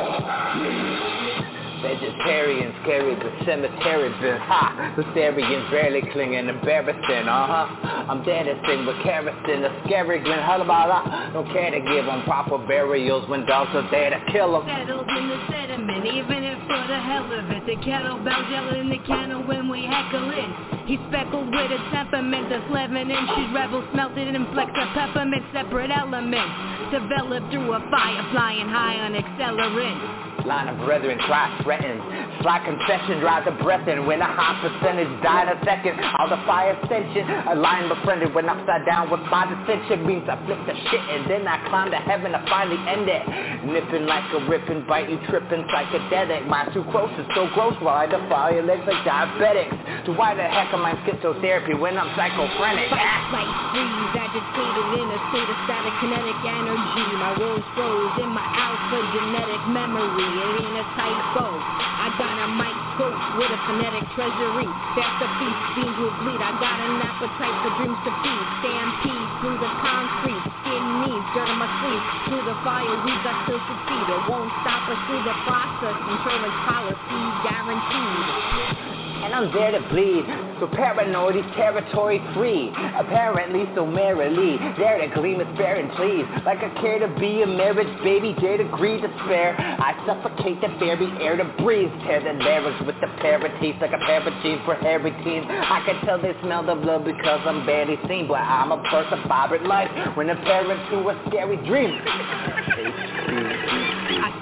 Vegetarians carry the cemetery bin, ha! Hysterians barely clinging, embarrassing, I'm dancing with kerosene, a scary grin, hullabala. Don't care to give them proper burials when dogs are there to kill them.
Settled in the sediment, even if for the hell of it. The kettlebell's yelling in the kennel when we heckle in. He's speckled with a temperament that's 11 inches, rebel smelted and flex of peppermint, separate elements. Developed through a fire, flying high on accelerant.
Line of brethren, try threaten. Sly confession drives a breath in. When a high percentage die in a second. All the fire ascension. A line befriended when upside down with my dissension. Means I flip the shit and then I climb to heaven to finally end it. Nipping like a ripping, bite you tripping, psychedelic. My sucrose is so gross while I defy your legs like diabetics. So why the heck am I schizotherapy when I'm psychophrenic?
Like freeze, agitated in a state of static kinetic energy. My world's froze in my alpha genetic memory. It ain't a typo. I got a microscope with a phonetic treasury. That's the feast, fiends will bleed. I got an appetite for dreams to feed. Stampede through the concrete. Skin knees, dirt on my sleeves. Through the fire, we got to succeed. It won't stop us through the process. Insurance policy guaranteed.
And I'm there to bleed, so paranoid is territory free. Apparently so merrily, there to gleam with fair and please. Like I care to be a marriage baby, dare to agree to spare. I suffocate the very air to breathe. Tear the lyrics with the parodies like a pair of jeans for hairy teens. I can tell they smell the blood because I'm barely seen, but I'm a person vibrant life when a parent to a scary dream.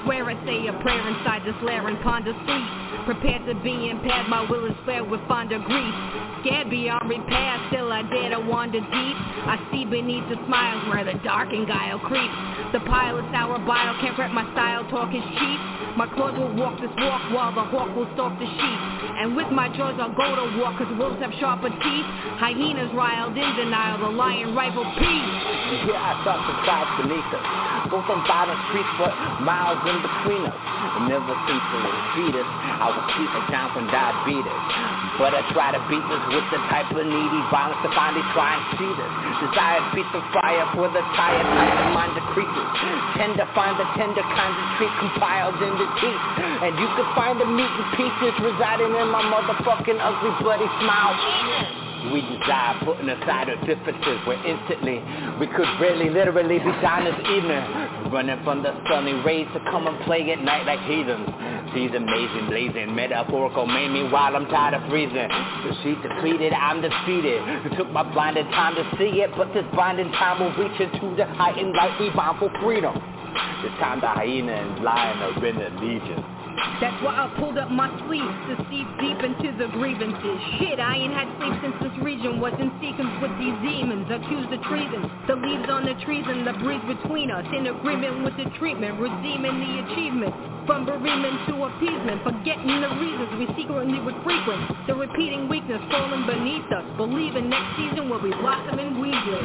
swear I say a prayer inside this lair and ponder sleep. Prepared to be impaired, my will is filled with fonder grief. Scared beyond repair, still I dare to wander deep. I see beneath the smiles where the dark and guile creep. The pilot's sour bile can't rep my style, talk is cheap. My claws will walk this walk while the hawk will stalk the sheep. And with my jaws I'll go to war, cause wolves have sharper teeth. Hyenas riled in denial, the lion rival peace.
Yeah, I saw some clouds beneath us. Go from bottom streets, but miles in between us. And ever since it was fetus, I was sweeter down from diabetes. But I try to beat this with the type of needy violence to finally try and see this. Desire beats the fire for the tired type of mind decreases. Tend to find the tender kinds of treat compiled in the teeth. And you can find the meat and pieces residing in my motherfucking ugly bloody smile. We desire putting aside our differences where instantly we could really literally be down this evening, running from the sunny rays to come and play at night like heathens. These amazing blazing metaphorical made me while I'm tired of freezing. The sheet depleted, I'm defeated. It took my blinded time to see it, but this blinding time will reach into the heightened light we bound for freedom. This time the hyena and lion are in a legion.
That's why I pulled up my sleeves to see deep into the grievances. Shit, I ain't had sleep since this region was in sequence with these demons accused of treason. The leaves on the trees and the breeze between us, in agreement with the treatment, redeeming the achievement. From bereavement to appeasement, forgetting the reasons we secretly would frequent. The repeating weakness falling beneath us, believing next season will be blossoming weasels.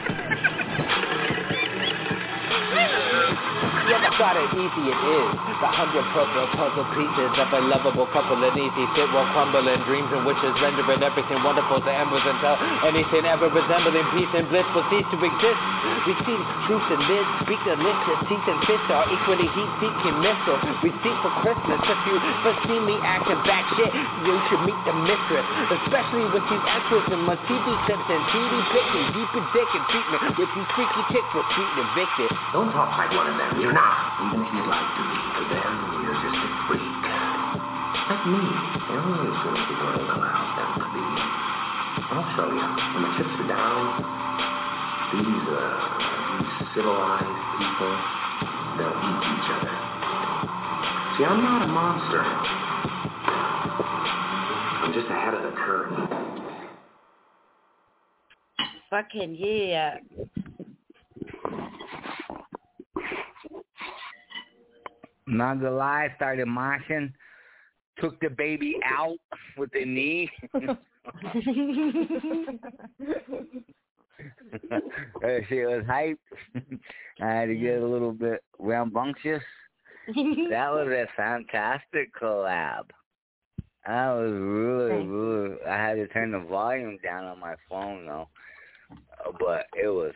You ever thought how easy it is? The 100 purple puzzle pieces of a lovable couple and easy fit while crumbling dreams and wishes, rendering everything wonderful to embers until anything ever resembling peace and bliss will cease to exist. We see truth and live, speak the lips, the teeth and fists are equally heat-seeking missiles. We seek for Christmas. If you ever see me acting back shit, you should meet the mistress, especially with these extras and my TV clips and TV pictures, deep addicted treatment with these freaky chicks for sweet and evicted.
Don't talk like one of them. You're not. Even if you'd like to be, to them, you're just a freak. Like me. They're only as good as the world allows them to be. I'll show you. When the chips are down, these civilized people, they'll eat each other. See, I'm not a monster. I'm just ahead of the curve.
Fucking yeah.
Not gonna lie, started moshing, took the baby out with the knee. She was hyped. I had to get a little bit rambunctious. That was a fantastic collab. That was really, I had to turn the volume down on my phone though. But it was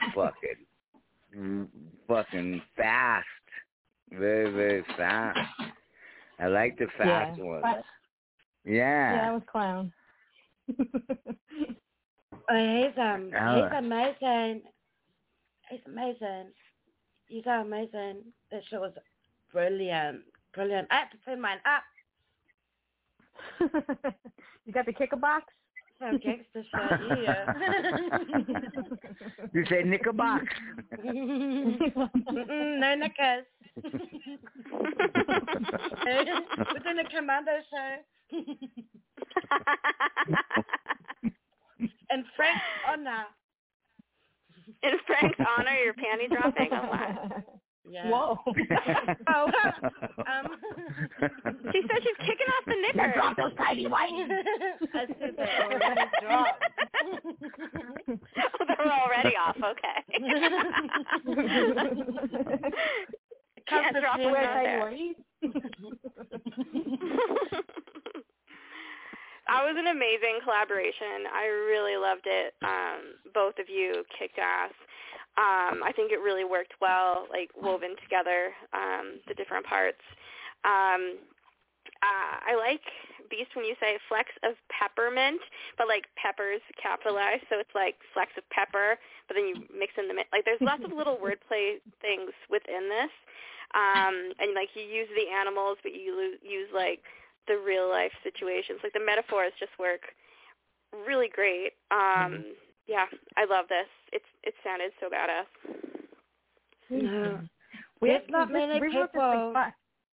fucking fast. Very, very fast. I like the fast ones. Yeah.
Yeah, that was clown.
He's amazing. He's amazing. You are amazing. This show was brilliant. Brilliant. I have to turn mine up.
You got the kicker box?
Some gangster shit, yeah.
You said knicker box.
No knickers. Within the commando show. In Frank's honor.
In Frank's honor, your panty dropping? Oh, wow.
Yeah.
Whoa.
She said she's kicking off the knickers.
Drop those tiny whities.
I said they already dropped.
Oh, they're already off. Okay. Can't drop them out there. That was an amazing collaboration. I really loved it. Both of you kicked ass. I think it really worked well, like woven together, the different parts. I like Beast when you say flecks of peppermint, but like pepper's capitalized, so it's like flecks of pepper, but then you mix in the like. There's lots of little wordplay things within this, and like you use the animals, but you use like the real life situations. Like the metaphors just work really great. Yeah, I love this. It sounded so badass.
Yeah. There's not many people.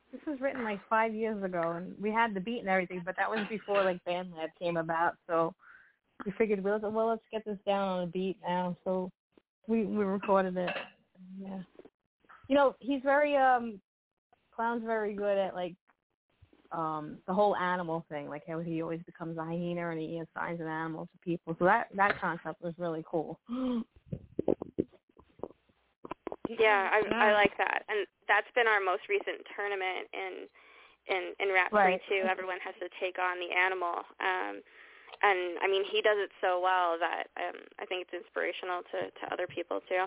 This was written like 5 years ago, and we had the beat and everything, but that was before like BandLab came about. So we figured, well, let's get this down on a beat now. So we recorded it. Yeah. You know, he's very Clown's very good at like the whole animal thing, like how he always becomes a hyena and he assigns an animal to people. So that concept was really cool.
Yeah, I like that, and that's been our most recent tournament in Rap 3 too. Everyone has to take on the animal, and I mean he does it so well that I think it's inspirational to other people too.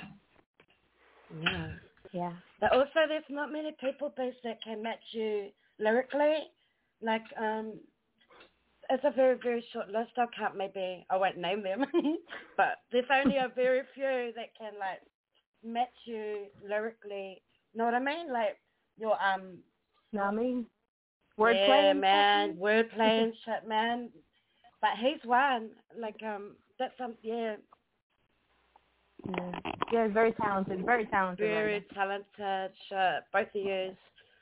Yeah. But also, there's not many people that can match you lyrically. Like, it's a very, very short list. I won't name them, but there's only a very few that can like match you lyrically. Know what I mean? Like your
wordplay.
Yeah, man, wordplay and shit, man. But he's one. Like that's yeah.
Yeah, very talented. Very talented.
Very talented. Shit, both of you.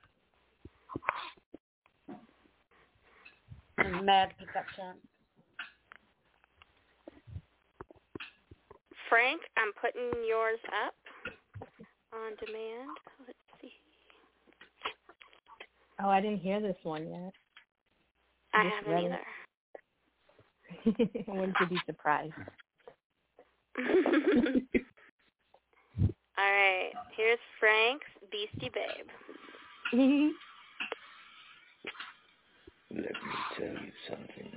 And mad production.
Frank, I'm putting yours up on demand. Let's see.
Oh, I didn't hear this one yet.
I haven't either.
I wouldn't be surprised.
All right, here's Frank's Beastie Babe.
Let me tell you something.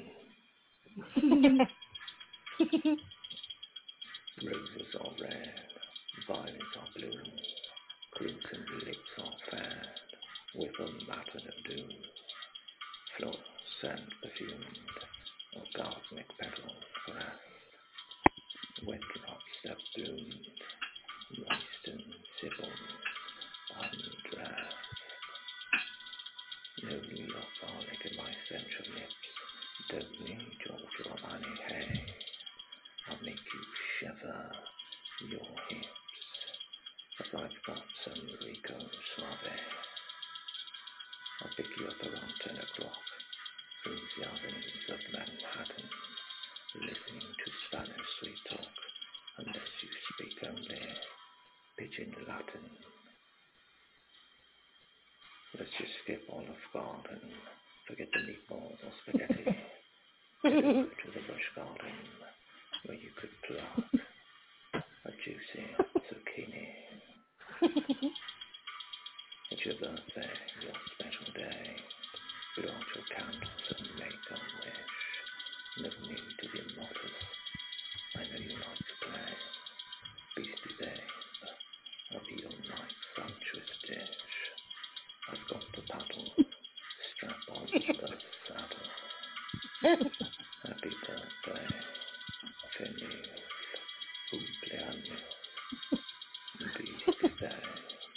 Roses are red, violets are blue, crimson lips are fair, with a mountain of doom, flowers and perfumed, orgasmic petals grand, wet drops that bloomed, moist and sipping, undraft. No New York garlic in my central lips, don't need Georgia or honey hay. I'll make you shiver your hips, as I've got some Rico Suave. I'll pick you up around 10 o'clock, through the avenues of Manhattan, listening to Spanish sweet talk, unless you speak only pidgin Latin. Let's just skip Olive Garden, forget the meatballs or spaghetti, go to the Busch Garden, where you could pluck a juicy zucchini. It's your birthday, your special day, blow out your candles and make a wish. No need to be modest, I know you like to play. Beastie Babe, I'll be your nice sumptuous dish. I've got the paddle, strap on the saddle. Happy birthday, feliz cumpleaños, Beastie Babe.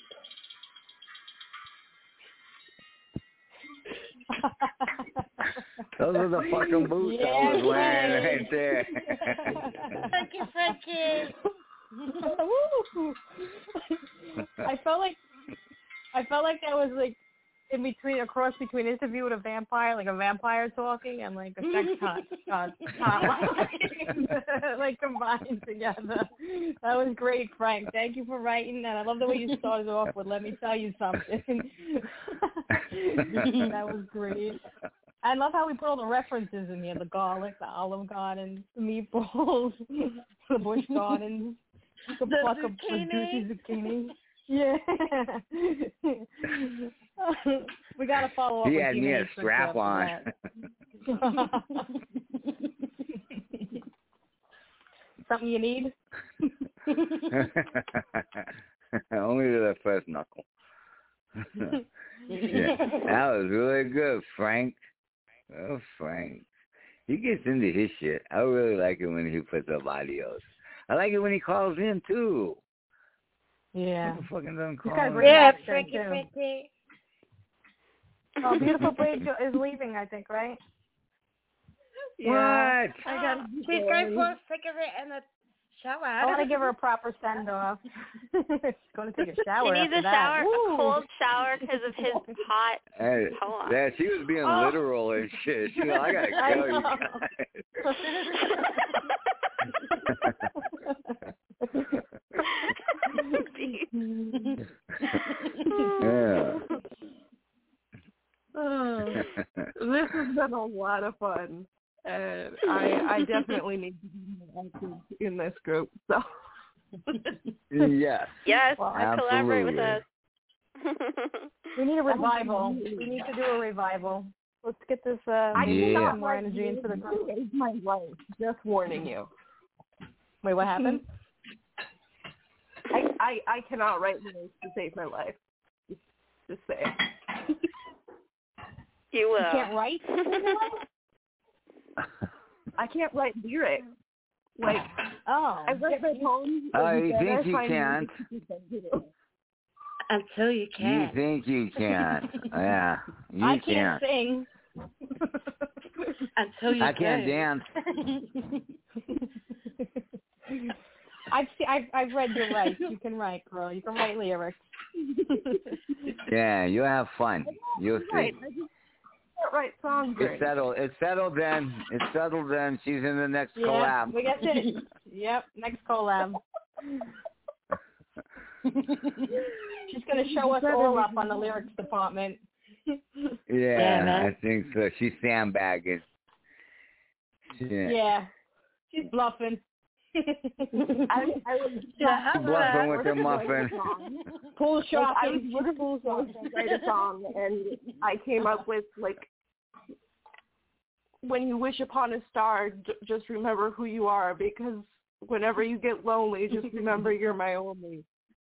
Those are the fucking boots I was wearing right there.
Thank you, Frankie.
I felt like that was like a cross between Interview with a Vampire, like a vampire talking, and like a sex hotline, like combined together. That was great, Frank. Thank you for writing that. I love the way you started off with "Let me tell you something." That was great. I love how we put all the references in here: the garlic, the Olive Garden, the meatballs, the Busch Gardens, the pluck of the juicy zucchini. Yeah. We got to follow up.
He
with
had me a strap on. Something
you need?
Only to the first knuckle. Yeah, that was really good, Frank. Oh, Frank. He gets into his shit. I really like it when he puts up audios. I like it when he calls in, too.
Yeah.
Fucking doesn't call
Frankie.
Oh, Beautiful Blade is leaving, I think, right?
Yeah.
What?
She's going for a cigarette and a shower.
I want to give her a proper send off. She's going to take a shower.
She needs a shower, a cold shower because of his hot poem.
Yeah, she was being literal and shit. She I gotta go, you
This has been a lot of fun, and I definitely need to be more active in this group. So
yes,
collaborate with us.
We need a revival. We need to do a revival. Let's get this more energy into the group.
Save my life. Just warning you.
Wait, what happened?
I cannot write lyrics to save my life. Just say.
You will.
You can't write?
I can't write lyrics. Like, I write my poems.
You think you can't?
Until you can.
You think you can? Yeah,
I can't sing.
Until you
I can't dance.
I've read your rights. You can write, girl. You can write lyrics.
Yeah, you'll have fun. You'll see.
Right. I just can't write songs.
It's settled. It's settled then. It's settled then. She's in the next collab.
We got it. Yep, next collab. She's going to show us all up on the lyrics department.
Yeah, I think so. She's sandbagging.
Yeah. She's bluffing.
I was
bluffing with the muffin.
Pool shopping.
I was looking to write a song, and I came up with, like, when you wish upon a star, just remember who you are, because whenever you get lonely, just remember you're my only.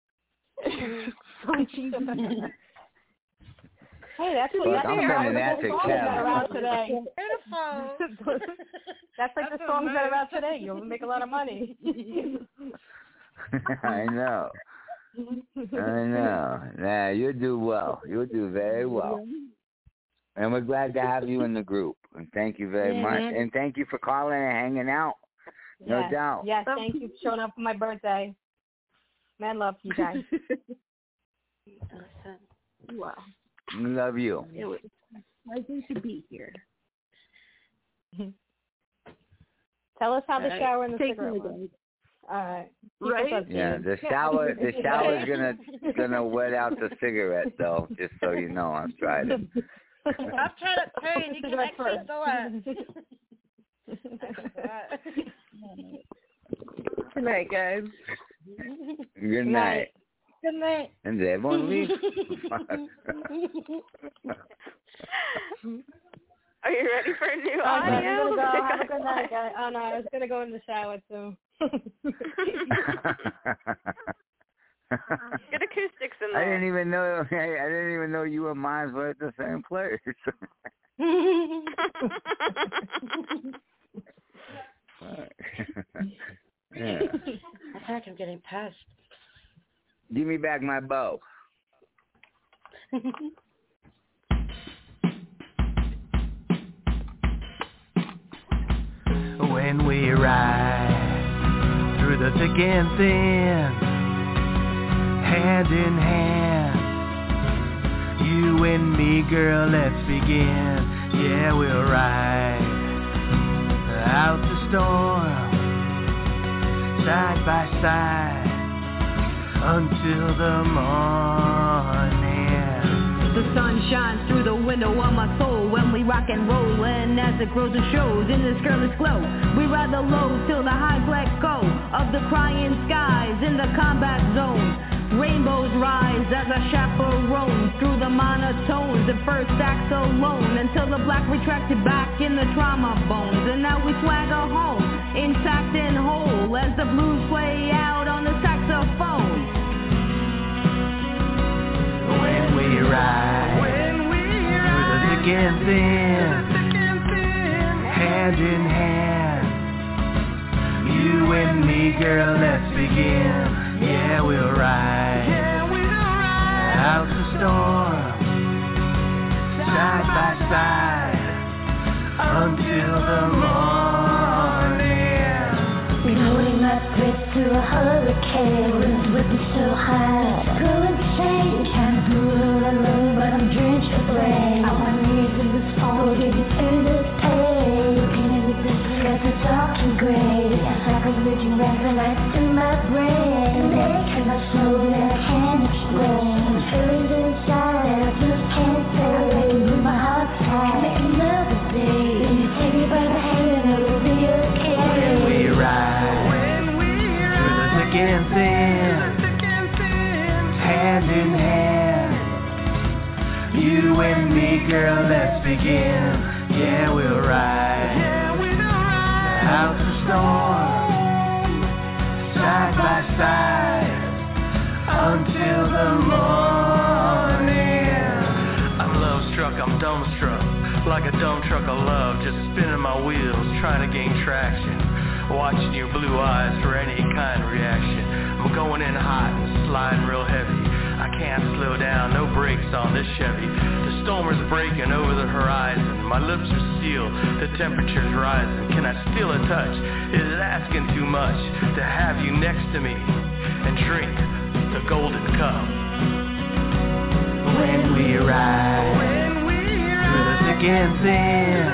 Hey, that's what
I'm sending that to Kevin.
Today.
Beautiful.
That's like the songs that are out today. You'll make a lot of money.
I know. Yeah, you'll do well. You'll do very well. And we're glad to have you in the group. And thank you very much.
Man.
And thank you for calling and hanging out. No doubt.
Yes, thank you for showing up for my birthday. Man, love you guys.
Wow.
Love you.
It was pleasant to be here.
Tell us how the shower and the cigarette was.
Right?
Yeah, the shower is gonna wet out the cigarette though, just so you know. I've tried it.
I've tried it too, and you can actually do it.
Good night, guys.
Good night.
Good night.
And everyone leave.
Are you ready for a new audio?
Have a good night, guys. Oh no, I was gonna go in the shower too.
Good acoustics in there.
I didn't even know you and mine were at the same place. Yeah.
I feel like I'm getting past.
Give me back my bow.
When we ride through the thick and thin, hand in hand, you and me, girl, let's begin. Yeah, we'll ride out the storm, side by side, until the morning.
The sun shines through the window of my soul when we rock and roll, and as it grows and shows in this girlish glow, we ride the lows till the highs let go of the crying skies in the combat zone. Rainbows rise as I chaperone through the monotones and first acts alone until the black retracted back in the trauma bones, and now we swagger home intact and whole as the blues play out on the saxophone.
When we ride through the thick and thin, hand in hand, you and me, girl, let's begin. Yeah, we'll ride out the storm, side by side, until the morning.
We know we love
upgrade to a hurricane. Winds whipping so high, go insane. Can't do it alone, but I'm drenched with rain. On my knees in this phone, did you feel this pain? Looking in the distance at the dark and gray. It's like a raging red light in my brain. Making my soul that I can't explain. Feelings inside that I just can't say. I'm making with my heart tight, make another day. Then you take me by the hand and it'll be okay.
When we ride through the thick and thin, hand in hand, you and me, girl, let's begin. Yeah, we'll ride out the storm, side by side, until the morning. I'm love-struck, I'm dumbstruck, like a dumb truck of love, just spinning my wheels, trying to gain traction, watching your blue eyes for any kind of reaction. I'm going in hot and sliding real heavy. I can't slow down, no brakes on this Chevy. The storm is breaking over the horizon. My lips are sealed, the temperature's rising. Can I steal a touch? Is it asking too much to have you next to me and drink the golden cup? When we ride through the thick and thin,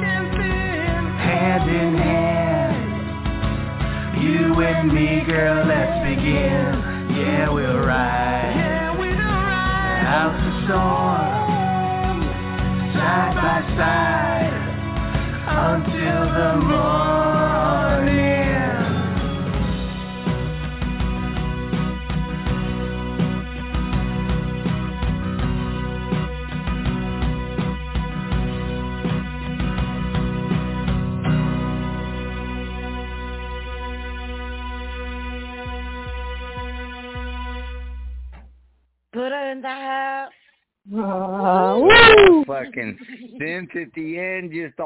hand in hand, you and me, girl, let's begin. Yeah, we'll ride out the storm, side by side, until the morning.
Buddha in the house.
Woo! Fucking synth at the end, just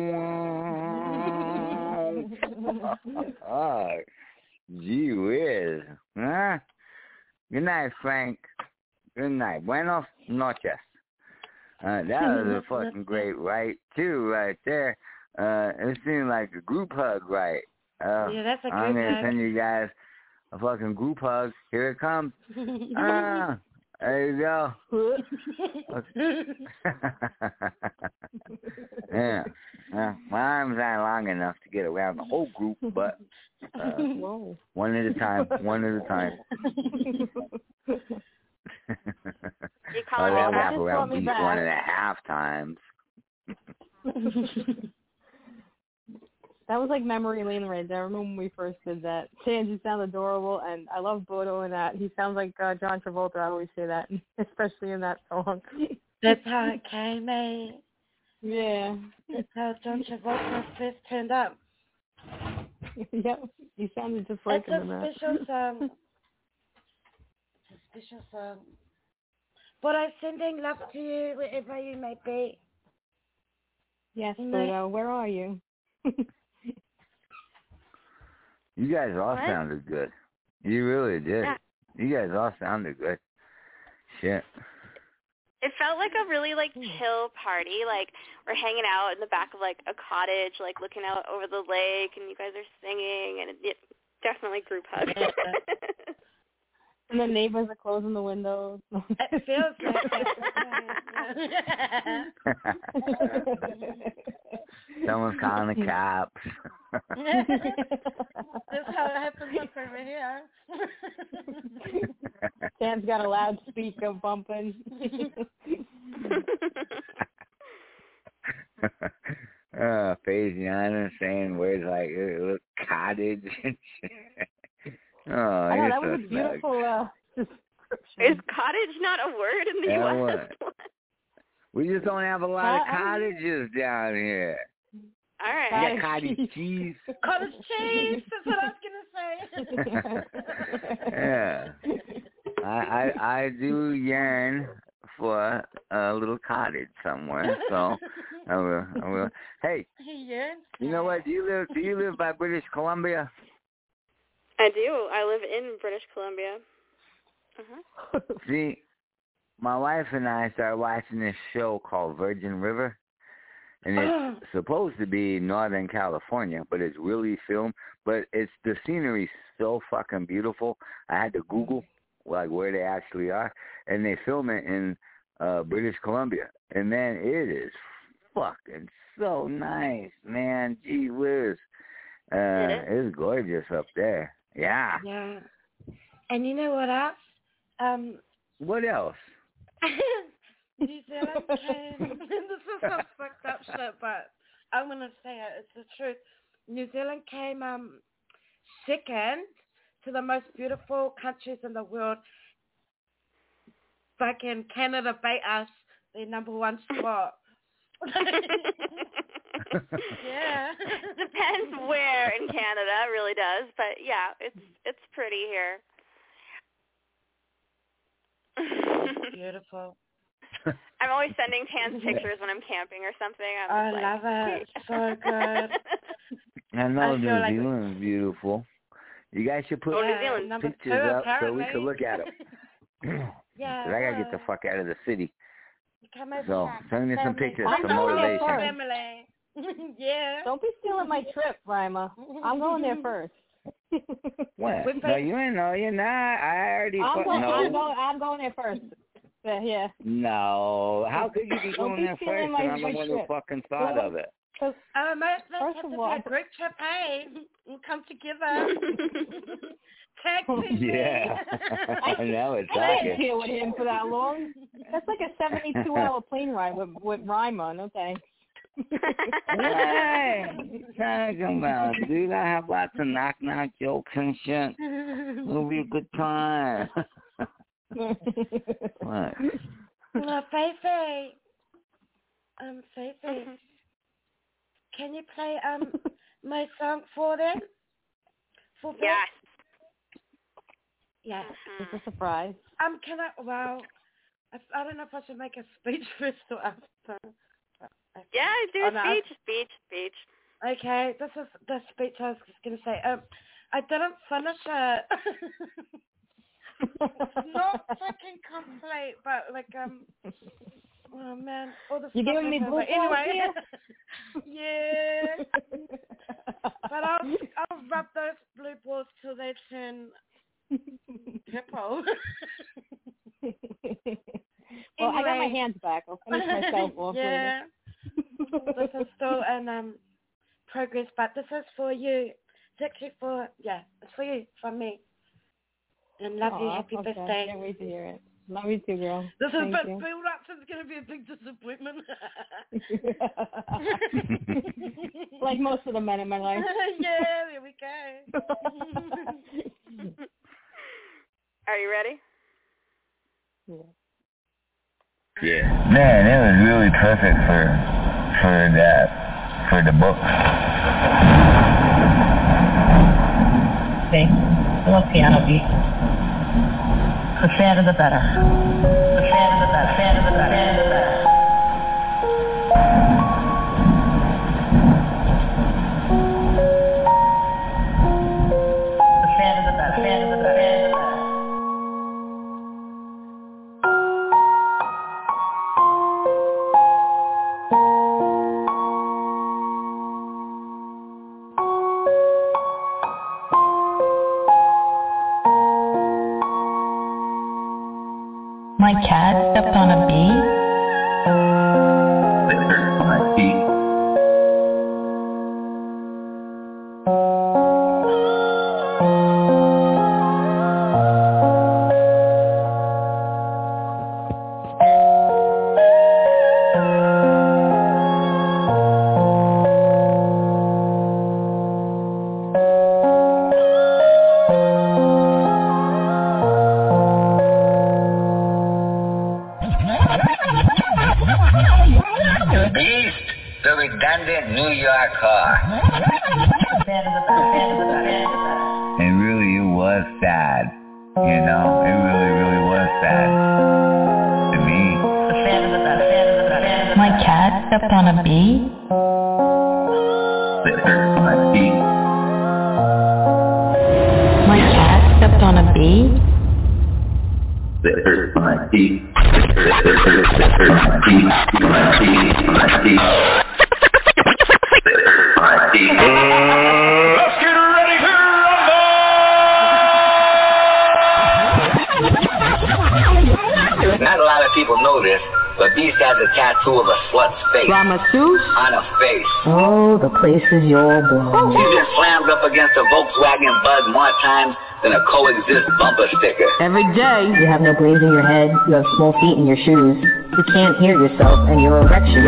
gee whiz. Huh? Good night, Frank. Good night. Buenos noches. That was a fucking great right, too, right there. It seemed like a group hug, right?
Yeah, that's a group hug.
I'm going to send you guys a fucking group hug. Here it comes. There you go. Yeah. My arms aren't long enough to get around the whole group, but one at a time. One at a time. They'll wrap around at least 1.5 times.
That was like memory lane right there. I remember when we first did that. Sans, you sound adorable, and I love Bodo in that. He sounds like John Travolta. I always say that, especially in that song.
That's how it came, mate.
Yeah.
That's how John Travolta first turned up.
Yep, he sounded just like him in that.
It's a special song. It's a special song. But I'm sending love to you wherever you may be.
Yes, Bodo, where are you?
You guys all sounded good. You really did.
Yeah.
You guys all sounded good. Shit.
It felt like a really chill party. Like we're hanging out in the back of a cottage, looking out over the lake, and you guys are singing, and it definitely group hug.
And the neighbors are closing the windows.
It feels like that.
Someone's calling the cops.
That's how it happens up over here.
Sam's got a loudspeaker bumping.
Faisiana saying words like look cottage and shit. Oh,
I know, that was a beautiful description.
Is cottage not a word in the U.S.?
We just don't have a lot of cottages down here.
All right.
We got cottage cheese.
Cottage cheese. That's what I was gonna say.
Yeah. I do yearn for a little cottage somewhere, so I will. Hey, you know what? Do you live by British Columbia?
I do. I live in British Columbia.
See, my wife and I started watching this show called Virgin River. and it's supposed to be Northern California, but it's really filmed. But the scenery's so fucking beautiful. I had to Google like where they actually are, and they film it in British Columbia, and man, it is fucking so nice, man. Gee whiz, it's gorgeous up there. Yeah.
Yeah. And you know what else?
What else?
New Zealand came. This is some fucked up shit, but I'm gonna say it. It's the truth. New Zealand came second to the most beautiful countries in the world. Fucking Canada beat us, their number one spot. Yeah.
Depends where in Canada, it really does. But yeah, it's pretty here.
Beautiful.
I'm always sending Tans pictures when I'm camping or something.
I love it. So good.
I know New Zealand's beautiful. You guys should put pictures up so we can look at them.
Yeah.
Cause I gotta get the fuck out of the city. So
back.
send me some pictures,
I'm
some motivation.
Family. Yeah.
Don't be stealing my trip, Rima. I'm going there first.
What? No, you ain't. No, you're not. I already.
I'm going there first. Yeah.
No. How could you be going there first? And I'm the one who fucking thought of it.
First of all, a group trip, hey, we'll come together. Tag team.
Yeah. I know it's
I can't deal with him for that long. That's like a 72-hour plane ride with Rima. No thanks.
What you talking about, dude? I have lots of knock-knock jokes and shit. It'll be a good time. What?
Feifei. Feifei. Can you play my song for them?
Yes.
Yes.
It's a surprise.
Can I? Well, I don't know if I should make a speech first or after.
Yeah, do a speech.
Okay, this is the speech I was just gonna say. I didn't finish it. It's not fucking complete, but like oh man, all the
you giving me blue balls
anyway. Yeah. But I'll rub those blue balls till they turn purple.
Well, anyway. I got my hands back. I'll finish myself off.
Yeah. This is still in progress, but this is for you. It's actually it's for you, from me. And love you, happy birthday.
Can't wait to hear it. Love you too, girl.
This has been build up, so it's going to be a big disappointment.
Like most of the men in my life.
Yeah, there we go.
Are you ready?
Yeah. Man, it was really perfect for the book.
See, I love piano beat. The sadder the better. The sadder the better. Sadder the better. Sadder the better. The sadder the better. Sadder the better. Sadder the better. My cat stepped on a bee.
It hurt my feet.
New York car. And really, it was sad. You know, it really was sad to me.
My cat stepped on a bee.
It hurt my feet.
My cat stepped on a bee.
It hurt my feet. It hurt my feet. My feet. My feet.
know this, but Beast has a tattoo of a slut's face.
Ramassus?
On her face.
Oh, the place is your blow.
She's been slammed up against a Volkswagen Buzz more times than a coexist bumper sticker.
Every day.
You have no brains in your head, you have small feet in your shoes. You can't hear yourself, and your erection.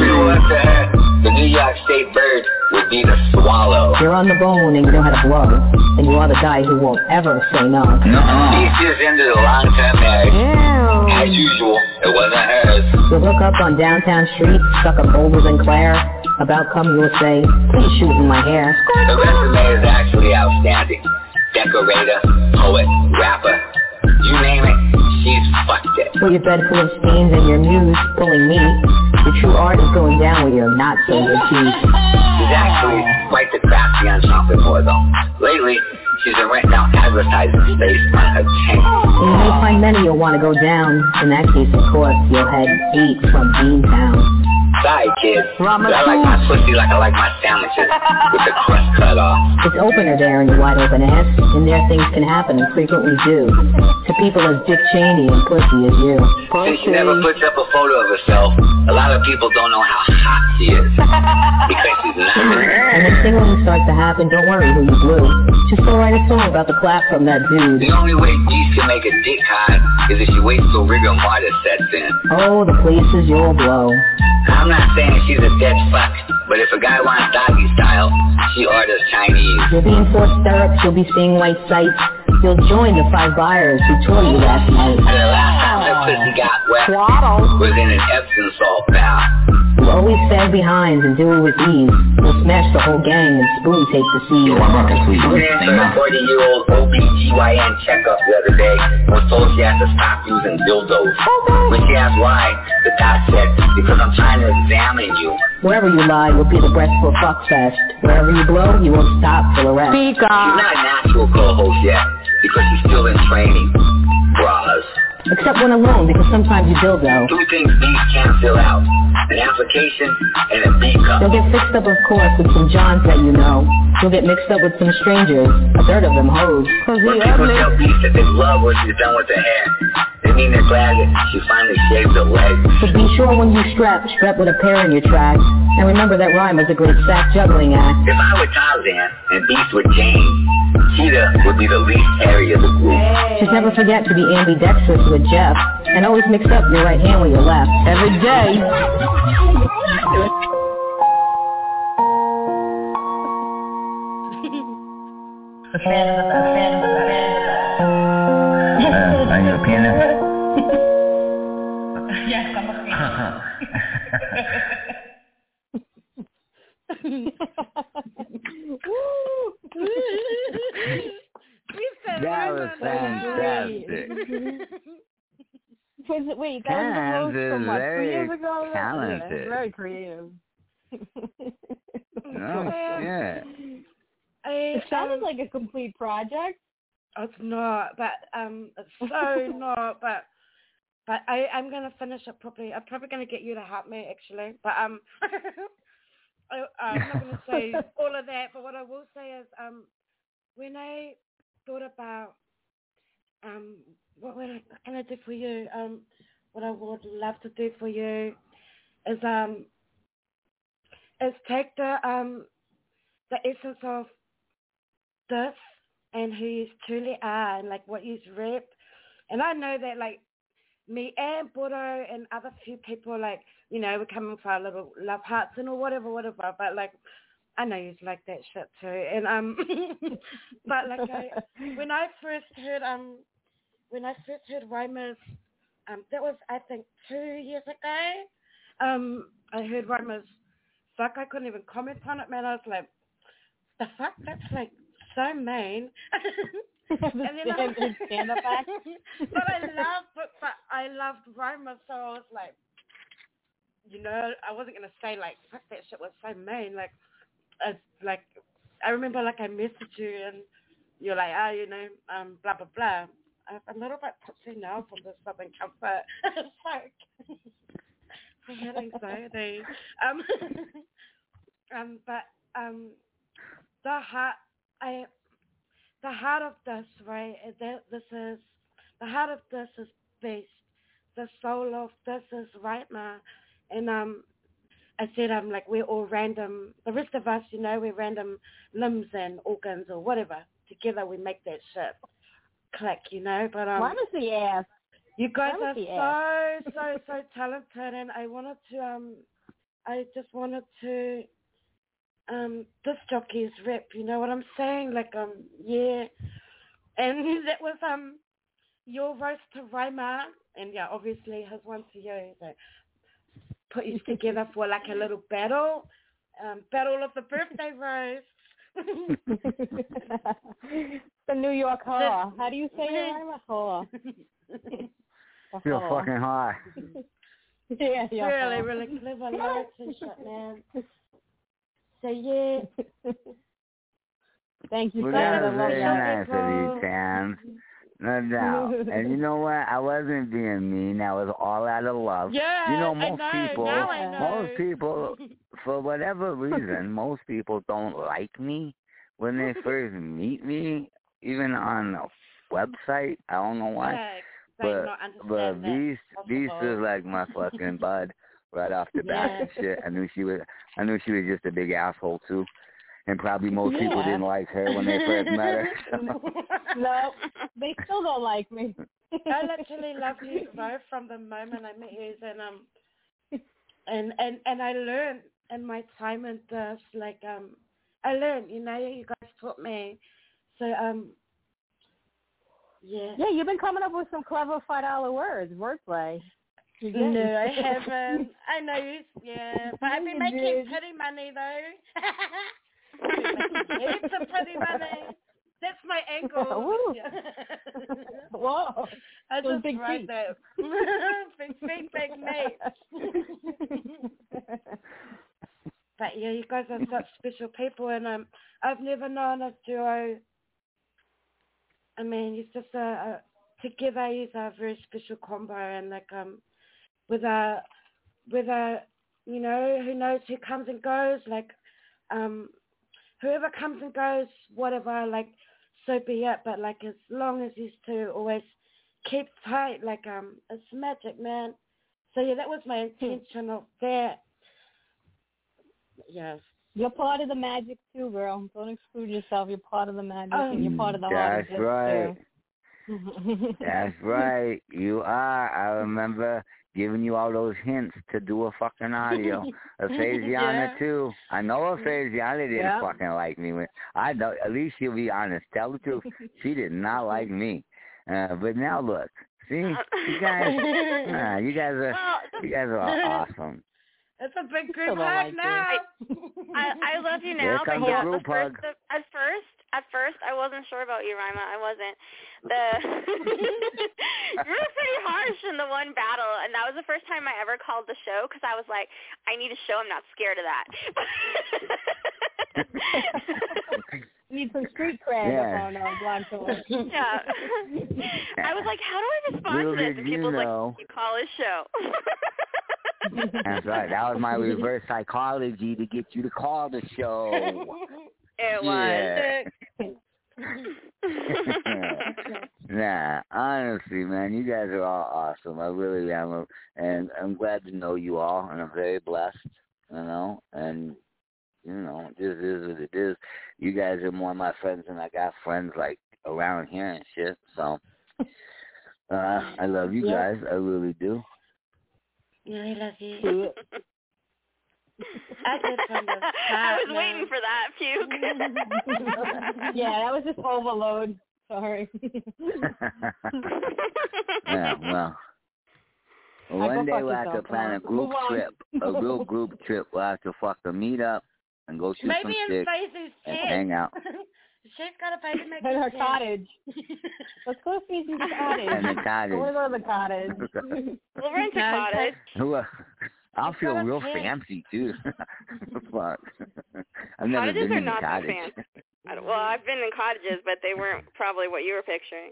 The New York State bird would be the swallow.
You're on the bone and you know how to blow, and you are the guy who won't ever say no.
Beast just ended a long-term marriage.
Ew.
As usual, it wasn't hers.
You'll look up on downtown street, stuck up Boulders and Claire. About come you will say, please shoot in my hair.
The resume is actually outstanding. Decorator, poet, rapper, you name it, she's fucked it.
With your bed full of stains and your muse pulling me, your true art is going down with your not so good teeth.
She's actually quite the crafty entrepreneur though. Lately, she's been renting out advertising space on her tank.
And you may find many you'll want to go down. In that case, of course, you'll head 8 from Beantown.
Sorry, kid. I like my pussy like I like my sandwiches, with the crust cut off.
It's opener there in your wide open ass, and there things can happen and frequently do. To people as Dick Cheney and pussy as you.
Since she never puts up a photo of herself, a lot of people don't know how hot she is. Because she's not.
And when singling starts to happen, don't worry who you blew. Just go write a song about the clap from that dude.
The only way Beast can make a dick hard is if she waits till rigor mortis sets in.
Oh, the place is your blow.
I'm not saying she's a dead fuck, but if a guy wants doggy style, she orders Chinese.
You'll be in 4 stirrups, you'll be seeing white sights. You'll join the 5 buyers who toured you last night.
And the last time her pussy got wet was in an Epsom salt bath.
You always stand behind and do it with ease. We'll smash the whole gang and spoon take the seed.
Yo, I'm rocking, please. I went in for a 40-year-old OBGYN checkup the other day. Was told she has to stop using dildos. When she asked why, the doc said, because I'm trying to examine you.
Wherever you lie will be the breast for fuck fest. Wherever you blow, you won't stop till the rest.
She's not a natural co-host yet, because she's still in training. Bras.
Except when alone, because sometimes you dildo.
2 things Beast can't fill out. An application and a B cup.
You'll get fixed up, of course, with some Johns that you know. You'll get mixed up with some strangers. A third of them hoes.
When people tell Beast that they love what she's done with her hair, they mean they're glad that she finally shaved her legs.
So be sure when you strap with a pair in your track. And remember that rhyme is a great sack juggling act.
If I were Tarzan and Beast were Jane, Cheetah would be the least hairy of the group.
Just never forget to be ambidextrous with Jeff. And always mix up your right hand with your left. Every day.
The fan of the best, fan of the best. Are you a pianist?
Yes, I'm a pianist.
That was fantastic.
Wait, that was the roast from what, 3 years ago?
Talented.
Yeah, very creative.
Oh, yeah.
It sounded like a complete project.
It's not, but it's so not, but I'm gonna finish it properly. I'm probably gonna get you to help me actually, but I'm not gonna say all of that. But what I will say is when I thought about what can I do for you, what I would love to do for you is take the essence of this and who you truly are and like what you rep. And I know that like me and Bodo and other few people, like, you know, we're coming for our little love hearts and or whatever, but like I know you like that shit too. And but like when I first heard Reimer's, that was I think 2 years ago. I heard Reimer's fuck, I couldn't even comment on it, man. I was like, the fuck, that's like so mean. And then
stand-up act.
But I loved Reimer, so I was like, you know, I wasn't gonna say like, fuck, that shit was so mean. Like, I remember like I messaged you and you're like, you know, blah blah blah. I'm a little bit tipsy now from the Southern Comfort. Fuck. I had anxiety. But the heart of this, right? The heart of this is based the soul of this is Rima. And I said, like, we're all random. The rest of us, you know, we're random limbs and organs or whatever. Together we make that shit click, you know. But
Rima's the ass.
You guys
Rima's
are so talented, and I just wanted to disc jockey's rep, you know what I'm saying? Like, yeah. And that was your roast to Rima, and yeah, obviously his one to you. So put you together for like a little battle of the birthday roast.
The New York whore. How do you say it, Rima? Whore.
You're fucking high.
Yeah,
really, really clever lyrics and shit, man. So yeah.
Thank you,
well,
so
that was
much.
very nice of you, Tam. No doubt. And you know what? I wasn't being mean. That was all out of love.
Yeah,
you know, most
I
people, for whatever reason, most people don't like me when they first meet me, even on a website. I don't know why.
Yeah,
but Beast is like my fucking bud right off the bat and shit. I knew she was just a big asshole too. And probably most people didn't like her when they first met her.
No, they still don't like me.
I literally loved you both from the moment I met you, and I learned in my time in this, like I learned, you know, you guys taught me. So yeah.
Yeah, you've been coming up with some clever $5 words, wordplay.
No, I haven't. I know you. Yeah, but I've been making pretty money though. It's a pretty money. That's my angle.
Whoa.
I
those
just
big
write
feet.
that. big mate. But yeah, you guys are such special people, and I've never known a duo. I mean, it's just together is a very special combo, and like with a you know, who knows who comes and goes, like whoever comes and goes, whatever, like, so be it. But like, as long as these two always keep tight, like it's magic, man. So yeah, that was my intention of that. Yes.
You're part of the magic too, girl. Don't exclude yourself. You're part of the magic, and you're part of the heart.
That's right.
Too.
That's right. You are. I remember giving you all those hints to do a fucking audio. Phasiana too. I know Phasiana didn't fucking like me. I know. At least she'll be honest. Tell the truth. She did not like me. But now look. See, you guys. You guys are awesome.
It's a big group hug now.
I love you now, but yeah, at first I wasn't sure about you, Rima. I wasn't. You were pretty harsh in the one battle, and that was the first time I ever called the show because I was like, I need a show. I'm not scared of that.
Need some street cred on Blog Talk.
Yeah. I was like, how do I respond to this? And people's like, you call his show.
That's right. That was my reverse psychology to get you to call the show.
It was.
Nah, honestly, man, you guys are all awesome. I really am, and I'm glad to know you all, and I'm very blessed, you know, and you know, this is what it is. You guys are more of my friends than I got friends like around here and shit. So I love you guys. I really do.
Yeah, I love you.
I was waiting for that, Puke.
Yeah, that was just overload. Sorry.
Yeah, well. One day we'll have to plan a group trip, a real group trip. We'll have to fucking meet up and go shoot some sticks and hang out.
She's got to pay to make
her cottage. Let's go to Phae's cottage.
And the cottage.
We'll go to the cottage.
We'll rent a cottage.
I'll feel real fancy too. Fuck. I've never been in a cottage.
Fancy. Well, I've been in cottages, but they weren't probably what you were picturing.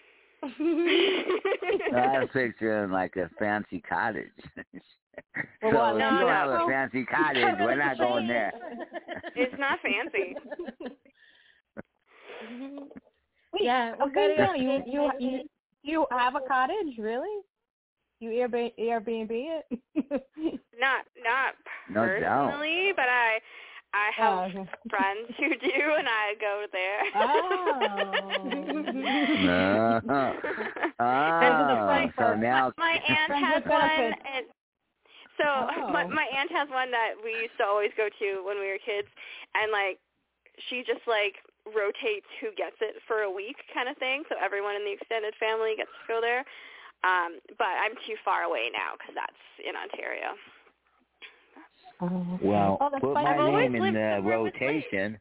I was picturing like a fancy cottage. So
well,
if you have a fancy cottage, we're not going there.
It's not fancy.
Wait, okay, you have a cottage, really? You Airbnb it?
Not personally, but I have friends who do, and I go there.
So now
my aunt has one, and my aunt has one that we used to always go to when we were kids, and like she just like rotates who gets it for a week kind of thing, so everyone in the extended family gets to go there. But I'm too far away now because that's in Ontario.
Well, put my name in the rotation.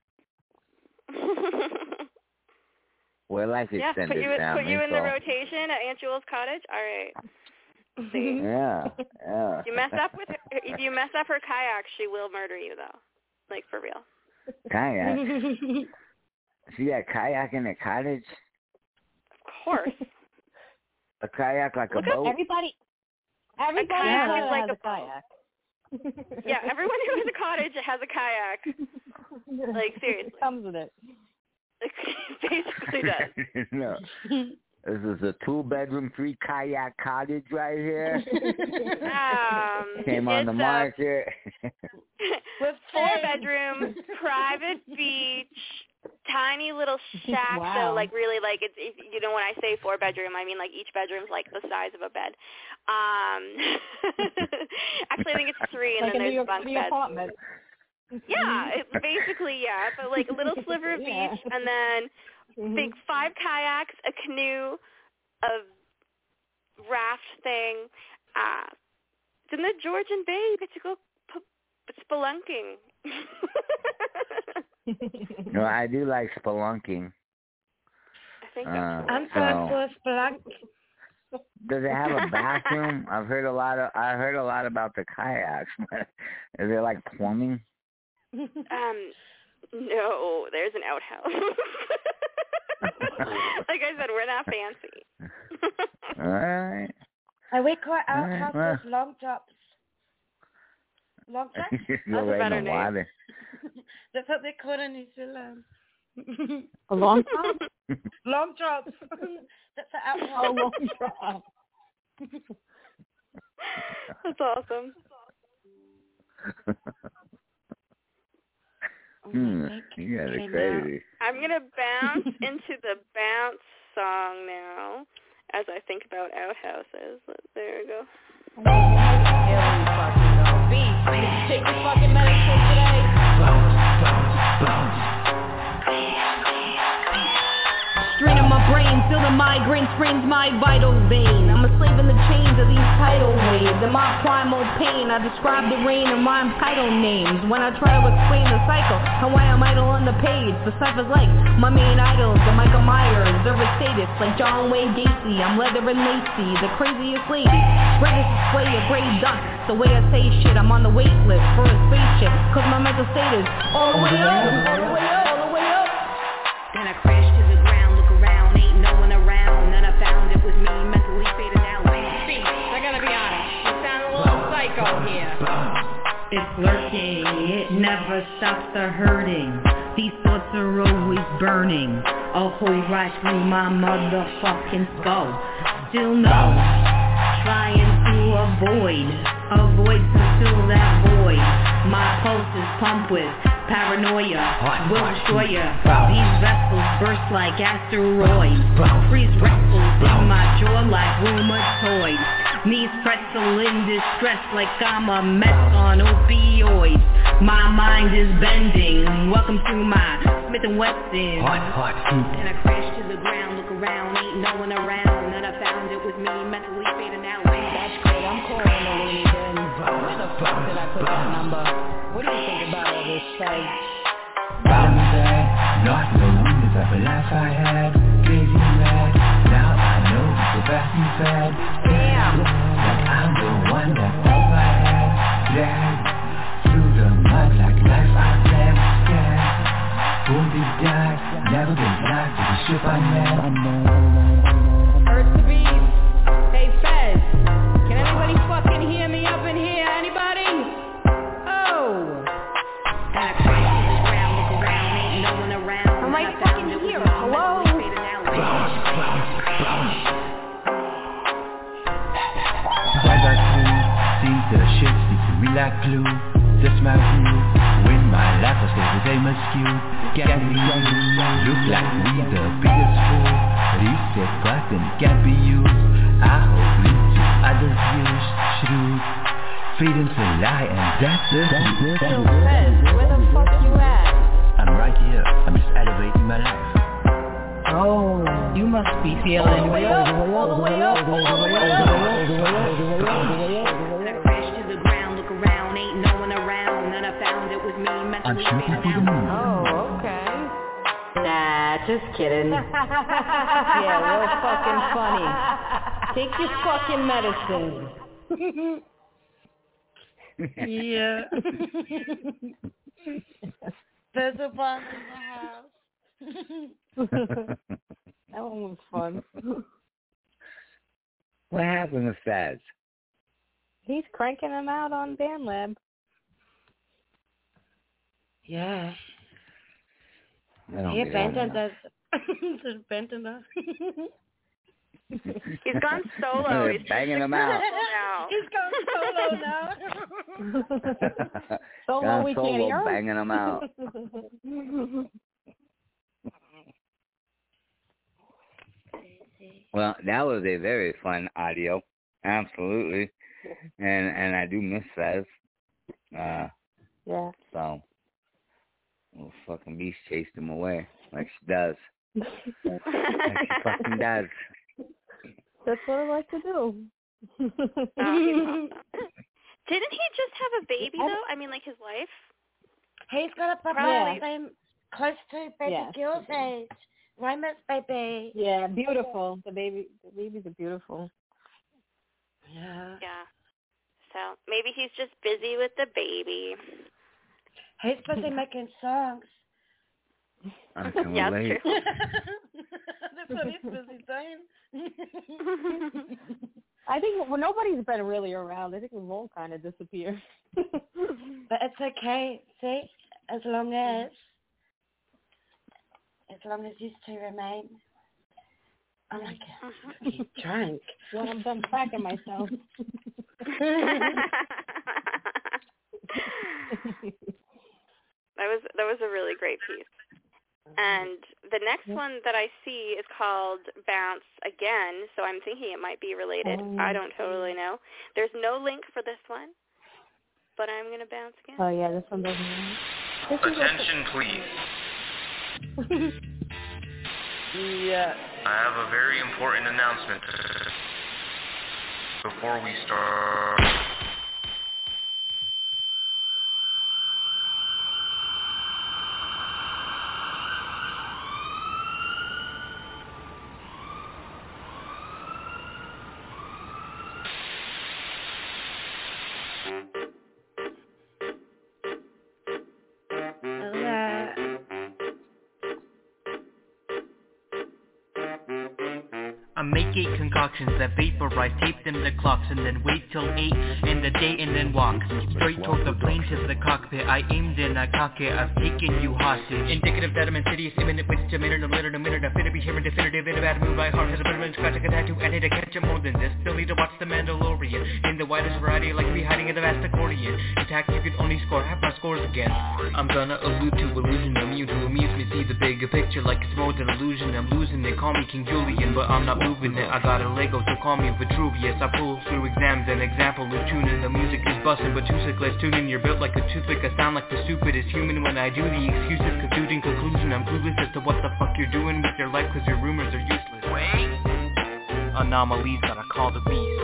We're like extended family.
Put you in the rotation at Aunt Jewel's cottage. All right. See?
Yeah.
If you mess up her kayak, she will murder you though. Like for real.
Kayak. She got kayak in the cottage.
Of course.
A kayak like a boat.
Everybody
a kayak is like a
kayak.
Yeah, everyone who has a cottage has a kayak. Like seriously,
it comes with it.
It basically does.
No. This is a 2-bedroom, 3-kayak cottage right here. Came on the market.
With 4-bedroom, private beach, tiny little shack.
Wow.
So like really like it's you know when I say 4-bedroom, I mean like each bedroom's like the size of a bed. Actually, I think it's 3, and
like
then there's bunk beds.
Apartment.
Yeah, basically, but like a little sliver of beach, and then big 5 kayaks, a canoe, a raft thing. It's in the Georgian Bay. You get to go spelunking.
No, I do like spelunking.
I think
I'm fine for spelunk.
Does it have a bathroom? I heard a lot about the kayaks. Is there like plumbing?
No, there's an outhouse. Like I said, we're not fancy.
All right.
And we call outhouses long tops. Long tops?
That's a better name.
Water.
That's what they call it in New Zealand.
A long top?
Long tops. That's an outhouse.
Oh, long top.
That's awesome.
You guys are crazy.
I'm going to bounce into the bounce song now as I think about outhouses. There we go.
Take your fucking medicine today. Strain in my brain, feel the migraine strains my vital vein. I'm a slave in the chains of these tidal waves. In my primal pain, I describe the rain in my title names. When I try to explain the cycle and why I'm idle on the page, the ciphers like my main idols, the Michael Myers, they're statists like John Wayne Gacy. I'm Leather and Macy, the craziest lady. Greatest display of gray dust. The way I say shit, I'm on the wait list for a spaceship. Cause my mental state is all the way up, all the way up, all the way up. Then I crashed to the ground, look around, ain't no one around. Then I found it was me, mentally fading out. Speech, I gotta be honest, you sound a little psycho here. It's lurking, it never stops the hurting. These thoughts are always burning. A hole right through my motherfucking skull. Still no, trying to avoid to fill that void. My pulse is pumped with paranoia, will destroy ya. These vessels burst like asteroids. Freeze wrinkles in my jaw like rheumatoid. Knees pretzel in distress like I'm a mess on opioids. My mind is bending. Welcome to my Smith & Wesson. And I crashed to the ground, look around, ain't no one around. Then I found it was me, mentally fading out. That's great, I'm calling the Looney Bin. Where the fuck did I put that number? What do you think about all this fight?
Bottom bad, not the wonders of the life I had. Crazy mad, now I know the best you've had. Damn, that I'm the one that thought I had. Dragged through the mud like life I planned. Scared, wounded, died, never been blind to the ship I met.
Earth to beast. Hey Fez, can anybody fucking hear me up in here? Anybody? Oh. I'm right fucking here. Hello?
like glue. That's my view. When my life was the same as you. Can't be you. Look like we the biggest fool. Reset button can't be used. I hope lead to others' views. Shrewd. Freedom's a lie and that's the truth.
So Fez, where the fuck you at?
I'm right here. I'm just elevating my life.
Oh, you must be feeling
all the way up.
Crash to the ground, look around, ain't no one around. Then I found it was me.
I'm shooting for the moon.
Oh, okay.
Nah, just kidding.
Yeah, real fucking funny. Take your fucking medicine.
Yeah. There's a bomb in the house.
That one was fun.
What happened with Faz?
He's cranking them out on BandLab.
Yeah.
I don't
He
get
abandoned
it.
us. Abandoned us.
He's gone solo. He's
banging them out.
He's gone solo now.
Solo, we can't hear him.
Banging them out. Well, that was a very fun audio. Absolutely. And I do miss Fez.
Yeah.
So, little fucking beast chased him away like she does. Like she fucking does.
That's what I like to do.
Didn't he just have a baby, though? I mean, like his wife?
He's got a
Probably.
same close to baby girl's age. Raymond's baby.
Yeah, beautiful. The babies are beautiful.
Yeah.
Yeah. So maybe he's just busy with the baby.
He's busy making songs.
I can
Yeah,
relate.
true.
That's what he's busy doing.
I think nobody's been really around. I think we've all kind of disappeared.
But it's okay. See, as long as you two remain. Oh my God, I'm drunk.
When I'm done cracking myself.
That was a really great piece. And the next one that I see is called Bounce Again, so I'm thinking it might be related. I don't totally know. There's no link for this one, but I'm going to bounce again.
Oh, yeah, this one doesn't know.
Attention, please.
Yeah.
I have a very important announcement before we start.
I make 8 concoctions that vaporize, tape them to clocks, and then wait till 8 in the day and then walk straight toward the plane to the cockpit. I aimed and I cock it, I've taken you hostage. Indicative that I'm insidious, imminent, with a minute, a minute, a minute, I fit to be here, definitive, in a bad mood, my heart has a bit of a scratch, like a tattoo, I need to catch it more than this. Still need to watch The Mandalorian, in the widest variety, like to be hiding in the vast accordion. Attack, you can only score half my scores again. I'm gonna allude to illusion, immune to amuse me, see the bigger picture, like it's more than illusion. I'm losing it, call me King Julian, but I'm not moving it. I got a Lego, so call me Vitruvius. I pull through exams, an example is tuning. The music is busting, but too sick, let's tune in. You're built like a toothpick, I sound like the stupidest human when I do the excuses, concluding conclusion. I'm clueless as to what the fuck you're doing with your life, cause your rumors are useless. Wait! Anomalies that I call the beast.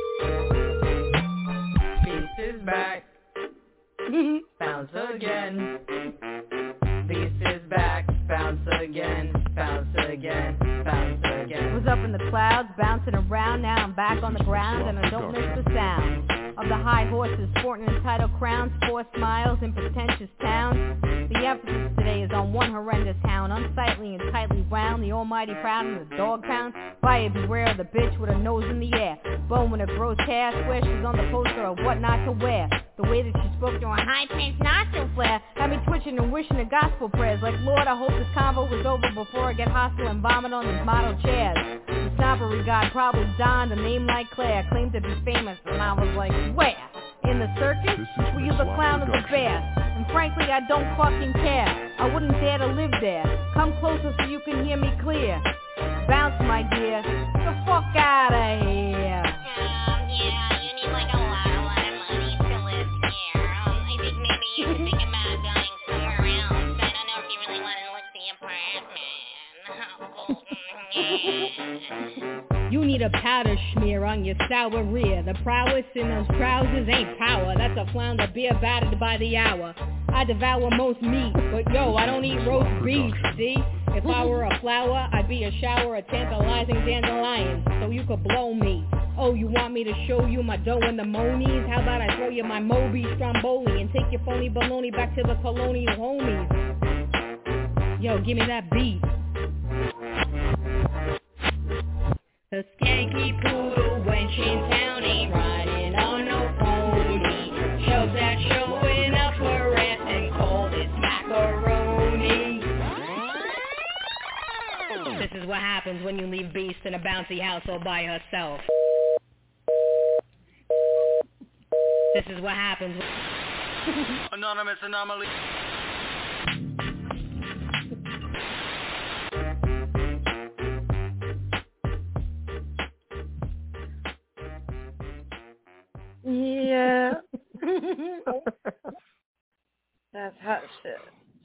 Beast is back. Bounce again. Beast is back. Bounce again. Bounce again. Bounce again.
Was up in the clouds, bouncing around. Now I'm back on the ground, and I don't miss the sound of the high horses sporting entitled crowns, forced smiles in pretentious towns. The emphasis today is on one horrendous hound, unsightly and tightly wound, the almighty proud and the dog pound. Buyer beware of the bitch with her nose in the air, bone with a gross cast, where she's on the poster of what not to wear. The way that she spoke to her high-pitched nostril flare had me twitching and wishing the gospel prayers, like, Lord, I hope this convo was over before I get hostile and vomit on these model chairs. The snobbery god probably donned a name like Claire, claimed to be famous, and I was like, where? In the circus, were you the clown or the bear? And frankly, I don't fucking care. I wouldn't dare to live there. Come closer so you can hear me clear. Bounce, my dear. Get the fuck out of here.
Yeah, you need like a lot of money to live here. I think maybe you should think about going somewhere else. I don't know if you really want to live the apartment.
You need a powder smear on your sour rear. The prowess in those trousers ain't power. That's a flounder beer battered by the hour. I devour most meat, but yo, I don't eat roast beef, see? If I were a flower, I'd be a shower of tantalizing dandelions, so you could blow me. Oh, you want me to show you my dough and the monies? How about I throw you my Moby Stromboli and take your phony baloney back to the colonial homies? Yo, give me that beat. The skanky poodle when she's town ain't riding on no pony. Shows that showing up her ass and cold as macaroni. This is what happens when you leave Beast in a bouncy house all by herself. This is what happens.
Anonymous anomaly.
Yeah. That's hot shit.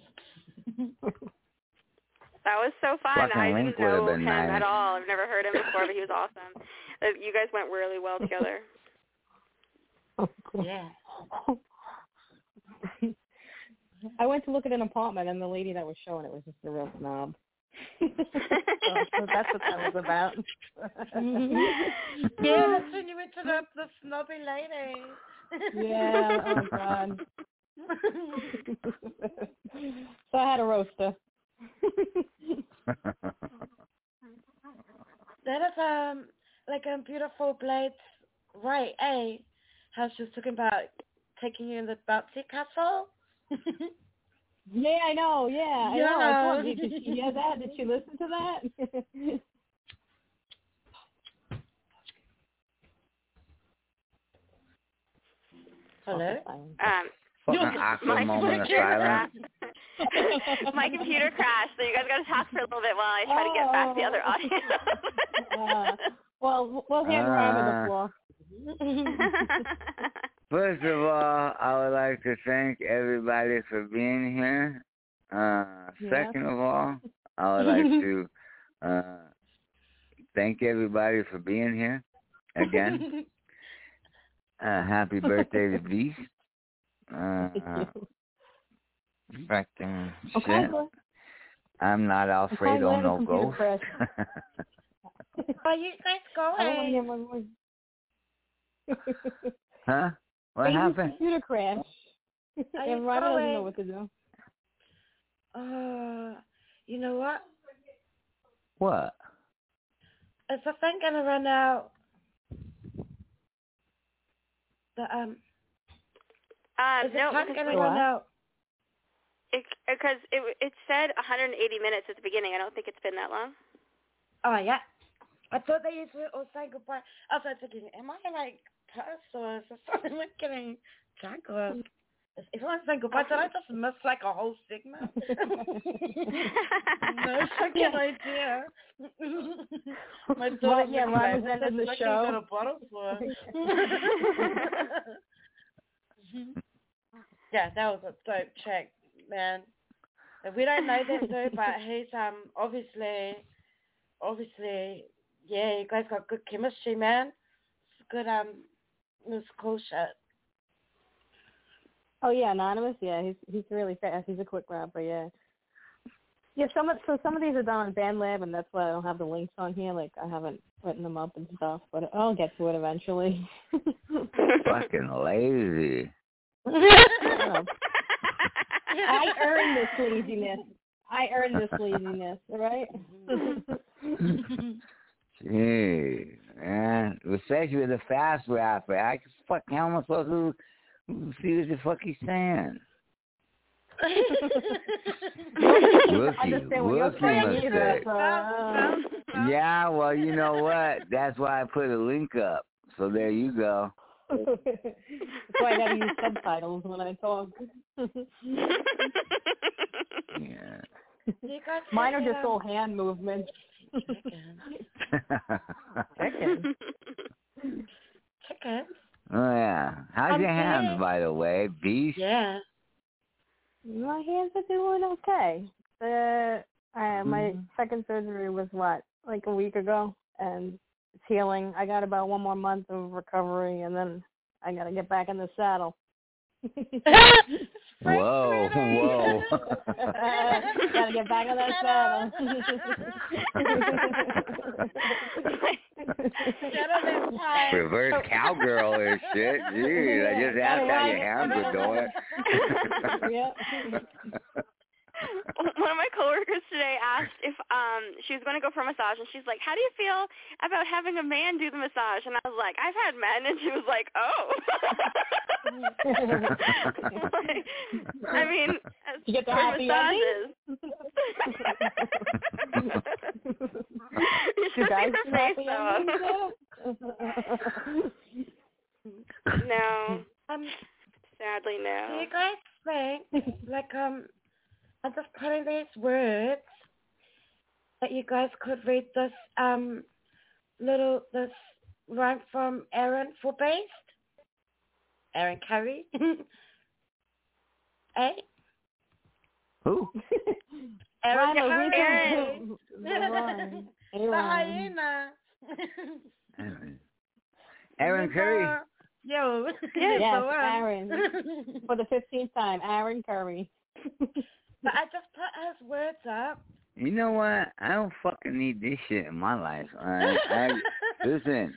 That was so fun.
Fucking
I
Link
didn't know
would've
him
been nice.
at all. I've never heard him before, but he was awesome. You guys went really well together.
Yeah.
I went to look at an apartment, and the lady that was showing it was just a real snob. So that's what that was about.
Yeah, that's when you went to the snobby lady.
Yeah, oh God. So I had a roaster.
That is like a beautiful blade, right? How she was talking about taking you in the bouncy castle.
Yeah, I know. Yeah, I know. I told you. Did she hear that? Did she listen to that?
Hello.
Awkward moment of silence.
My computer crashed, so you guys got to talk for a little bit while I try to get back the other audio.
Well, we'll hand around to the floor.
First of all, I would like to thank everybody for being here. Second of all, I would like to thank everybody for being here again. Happy birthday to Beast. Fucking shit. I'm not Alfredo No Ghost.
Are you guys going?
Huh? What happened?
Computer crash. And Ryder doesn't know what to do.
You know what?
What?
Is the thing gonna run out? Is the time gonna run out?
Because it said 180 minutes at the beginning. I don't think it's been that long.
Oh yeah. I thought they used to all say goodbye. I was thinking, am I like cursed or is this something like getting tangled? If I say goodbye, did I just miss like a whole segment? No fucking idea. My daughter,
Ron was ending the show.
Got a bottle for. Yeah, that was a dope check, man. We don't know that dude, but he's obviously, yeah, you guys got good chemistry, man. It's good, it's cool shit.
Oh yeah, Anonymous. Yeah, he's really fast. He's a quick rapper. Yeah. Yeah. Some of these are done on BandLab, and that's why I don't have the links on here. Like I haven't written them up and stuff, but I'll get to it eventually.
Fucking lazy.
I earned this laziness. All right.
Gee, man. Especially with a fast rapper. I can fucking how am I supposed to see what the fuck he's saying? Rookie mistake. Yeah, well, you know what? That's why I put a link up. So there you go.
That's why I gotta use subtitles when I talk.
Yeah.
Mine are just all hand movements. Chicken.
Oh, yeah. How's your hands, by the way, Beast?
Yeah.
My hands are doing okay. My second surgery was, like a week ago, and it's healing. I got about 1 more month of recovery, and then I got to get back in the saddle.
Whoa.
Gotta get back on that saddle.
Reverse cowgirl and shit. Jeez, I just asked how your hands were doing.
One of my coworkers today asked if she was going to go for a massage, and she's like, "How do you feel about having a man do the massage?" And I was like, "I've had men," and she was like, "Oh." I mean,
you get the happy
massages. You should see her face though. No. Sadly, no.
Do you guys think, I'm just putting these words that you guys could read this this rhyme from Aaron for Based? Aaron Curry? Eh?
Who?
Aaron
Aaron.
The hyena.
Aaron Curry.
Yo.
Yes, Aaron. For the 15th time, Aaron Curry.
But I just put his words up.
You know what? I don't fucking need this shit in my life. Listen,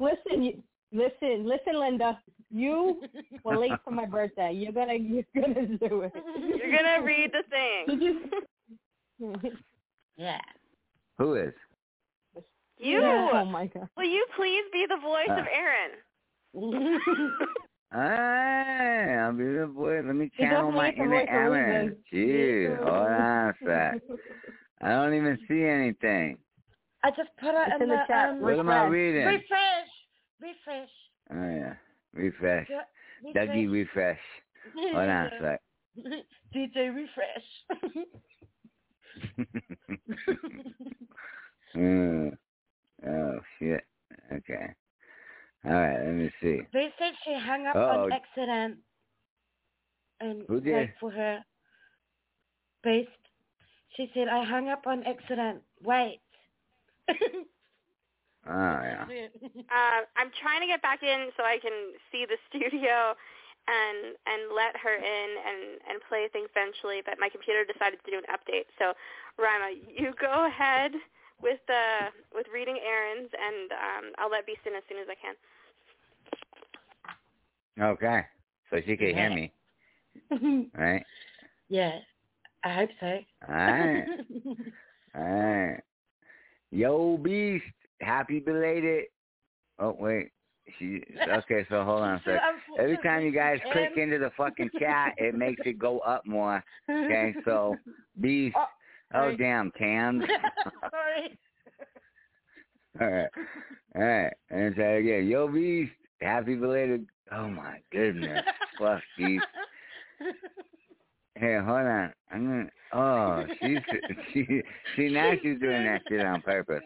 Linda. You were late for my birthday. You're gonna do it.
You're gonna read the thing.
Yeah.
Who is?
You.
Oh my God.
Will you please be the voice of Aaron?
Alright, I'll be the voice. Let me channel my inner Aaron. Jeez, hold on a sec. I don't even see anything.
I just put it in the
chat.
What am I reading?
Refresh.
Oh yeah, refresh.
Yeah,
Dougie, refresh. Hold on a sec.
DJ refresh.
Oh shit. Okay. All right, let me see.
They said she hung up on accident. And
who did?
for her. Based. She said, I hung up on accident. Wait.
Oh, yeah.
I'm trying to get back in so I can see the studio and let her in and play things eventually, but my computer decided to do an update. So, Rima, you go ahead with reading Aaron's, and I'll let Beast in as soon as I can.
Okay. So she can hear me. Right?
Yeah. I hope so.
All right. Yo, Beast. Happy belated. Oh, wait. Okay, so hold on a sec. Every time you guys click into the fucking chat, it makes it go up more. Okay, so Beast. Oh, damn, Cam.
Sorry.
All right. And try again. Yo, Beast. Happy belated. Oh, my goodness. Fuck, Beast. Hey, hold on. I'm gonna. Oh, she now she's doing that shit on purpose.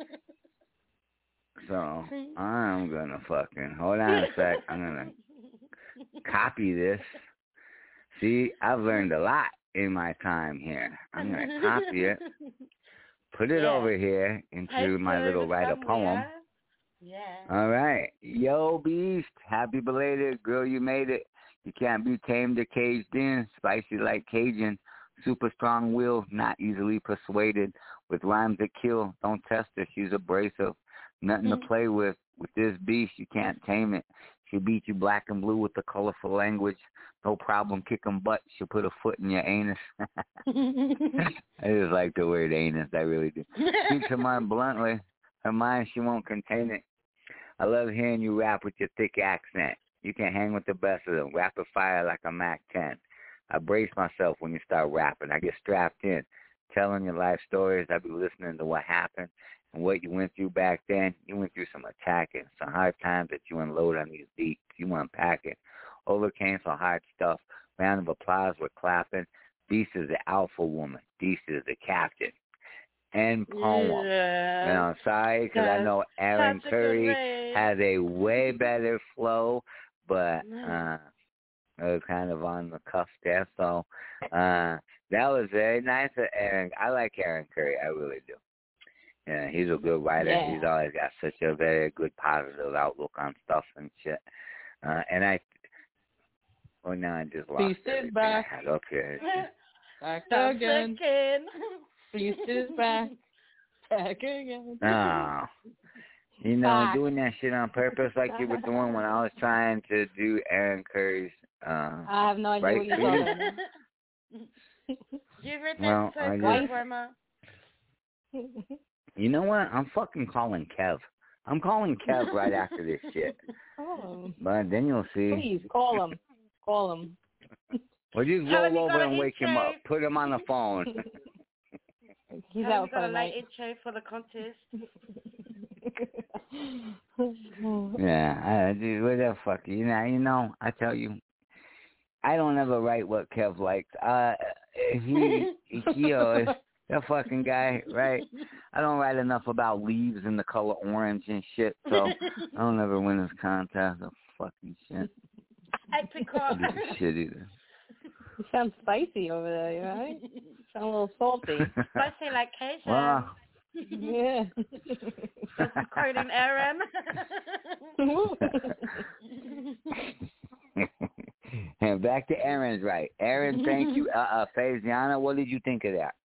So I'm gonna fucking hold on a sec. I'm gonna copy this. See, I've learned a lot in my time here. I'm gonna copy it, put it over here into my little write a poem.
Yeah.
All right, yo, Beast, happy belated, girl, you made it. You can't be tamed or caged in, spicy like Cajun, super strong will, not easily persuaded, with rhymes that kill, don't test her, she's abrasive, nothing to play with this beast, you can't tame it, she'll beat you black and blue with the colorful language, no problem kicking butt, she'll put a foot in your anus. I just like the word anus, I really do. Speaks her mind bluntly, her mind, she won't contain it. I love hearing you rap with your thick accent. You can hang with the best of them. Rapid fire like a Mac 10. I brace myself when you start rapping. I get strapped in. telling your life stories. I'll be listening to what happened and what you went through back then. You went through some attacking, some hard times that you unload on these beats. You unpack it. Overcame some hard stuff. Round of applause. We're clapping. Beast is the alpha woman. Beast is the captain. End poem.
Yeah.
And I'm sorry because I know Aaron Curry has a way better flow, but kind of on the cuff there. So that was very nice of Aaron. I like Aaron Curry. I really do. Yeah, he's a good writer. Yeah. He's always got such a very good positive outlook on stuff and shit. Now I just lost
Beast is back.
Okay.
Back again. Beast is back. Back again.
Oh. You know, doing that shit on purpose like you were doing when I was trying to do Aaron Curry's
I have no idea what you're talking about.
You know what? I'm fucking calling Kev. I'm calling Kev right after this shit.
Oh.
But then you'll see.
Please, call him. Call him.
Well, just roll over and wake him up. Put him on the phone.
He's out for the
night. For the contest.
Yeah, dude, what the fuck? You know, I tell you, I don't ever write what Kev likes. He that fucking guy, right? I don't write enough about leaves and the color orange and shit, so I don't ever win his contest or fucking shit. Shit either.
You sound spicy over there, right? You sound a little salty.
Spicy like Keisha.
Well,
yeah.
Quoting Aaron.
And back to Aaron's right. Aaron, thank you. Faziana, what did you think of that?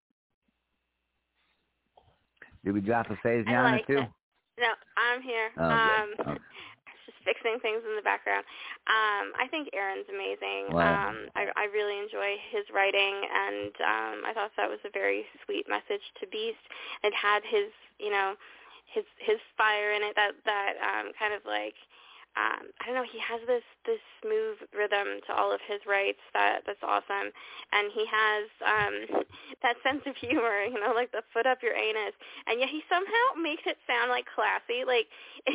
Did we drop a Faziana too?
It. No, I'm here.
Okay.
Just fixing things in the background. I think Aaron's amazing.
Wow.
I really enjoy his writing, and I thought that was a very sweet message to Beast. It had his, his fire in it. That kind of like, I don't know. He has this smooth rhythm to all of his rights that's awesome, and he has that sense of humor. Like the foot up your anus, and yet he somehow makes it sound like classy. Like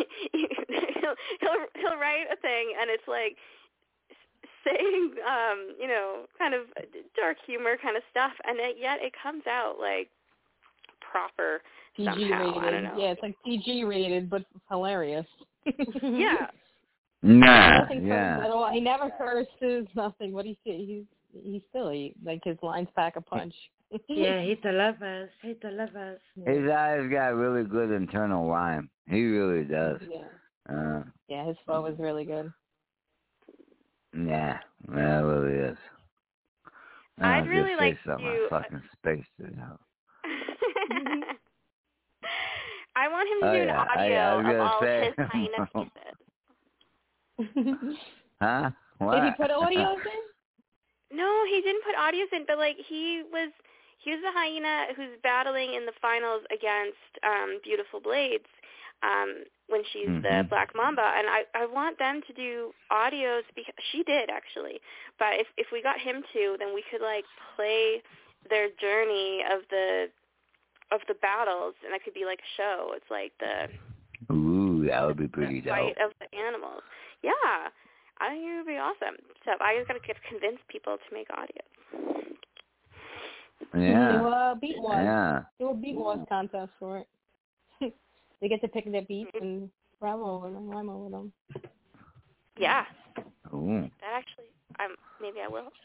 he'll write a thing, and it's like saying kind of dark humor kind of stuff, and yet it comes out like proper
PG
somehow.
rated.
I don't know.
Yeah, it's like PG rated, but hilarious.
Yeah.
Nah,
at all. He never curses, nothing. What do you see? He's silly. Like his lines pack a punch.
Yeah, he delivers.
His eyes got really good internal rhyme. He really does.
Yeah. Yeah, his flow is really good.
Yeah, it really is.
I'd really like to.
I fucking spaced it out.
I want him to do an audio of all of his hyena pieces.
Huh? What?
Did he put audios in?
No, he didn't put audios in, but like he was the hyena who's battling in the finals against Beautiful Blades when she's the Black Mamba, and I want them to do audios because she did actually, but if we got him to, then we could like play their journey of the battles, and that could be like a show. It's like the
that would be pretty dope.
Fight of the animals. Yeah, I think it would be awesome. So I just got to convince people to make audio.
Yeah.
Do a Beat Wars.
Yeah.
Do a Beat Wars contest for it. They get to pick their beats and rhyme over them.
Yeah.
Ooh.
That actually, maybe I will.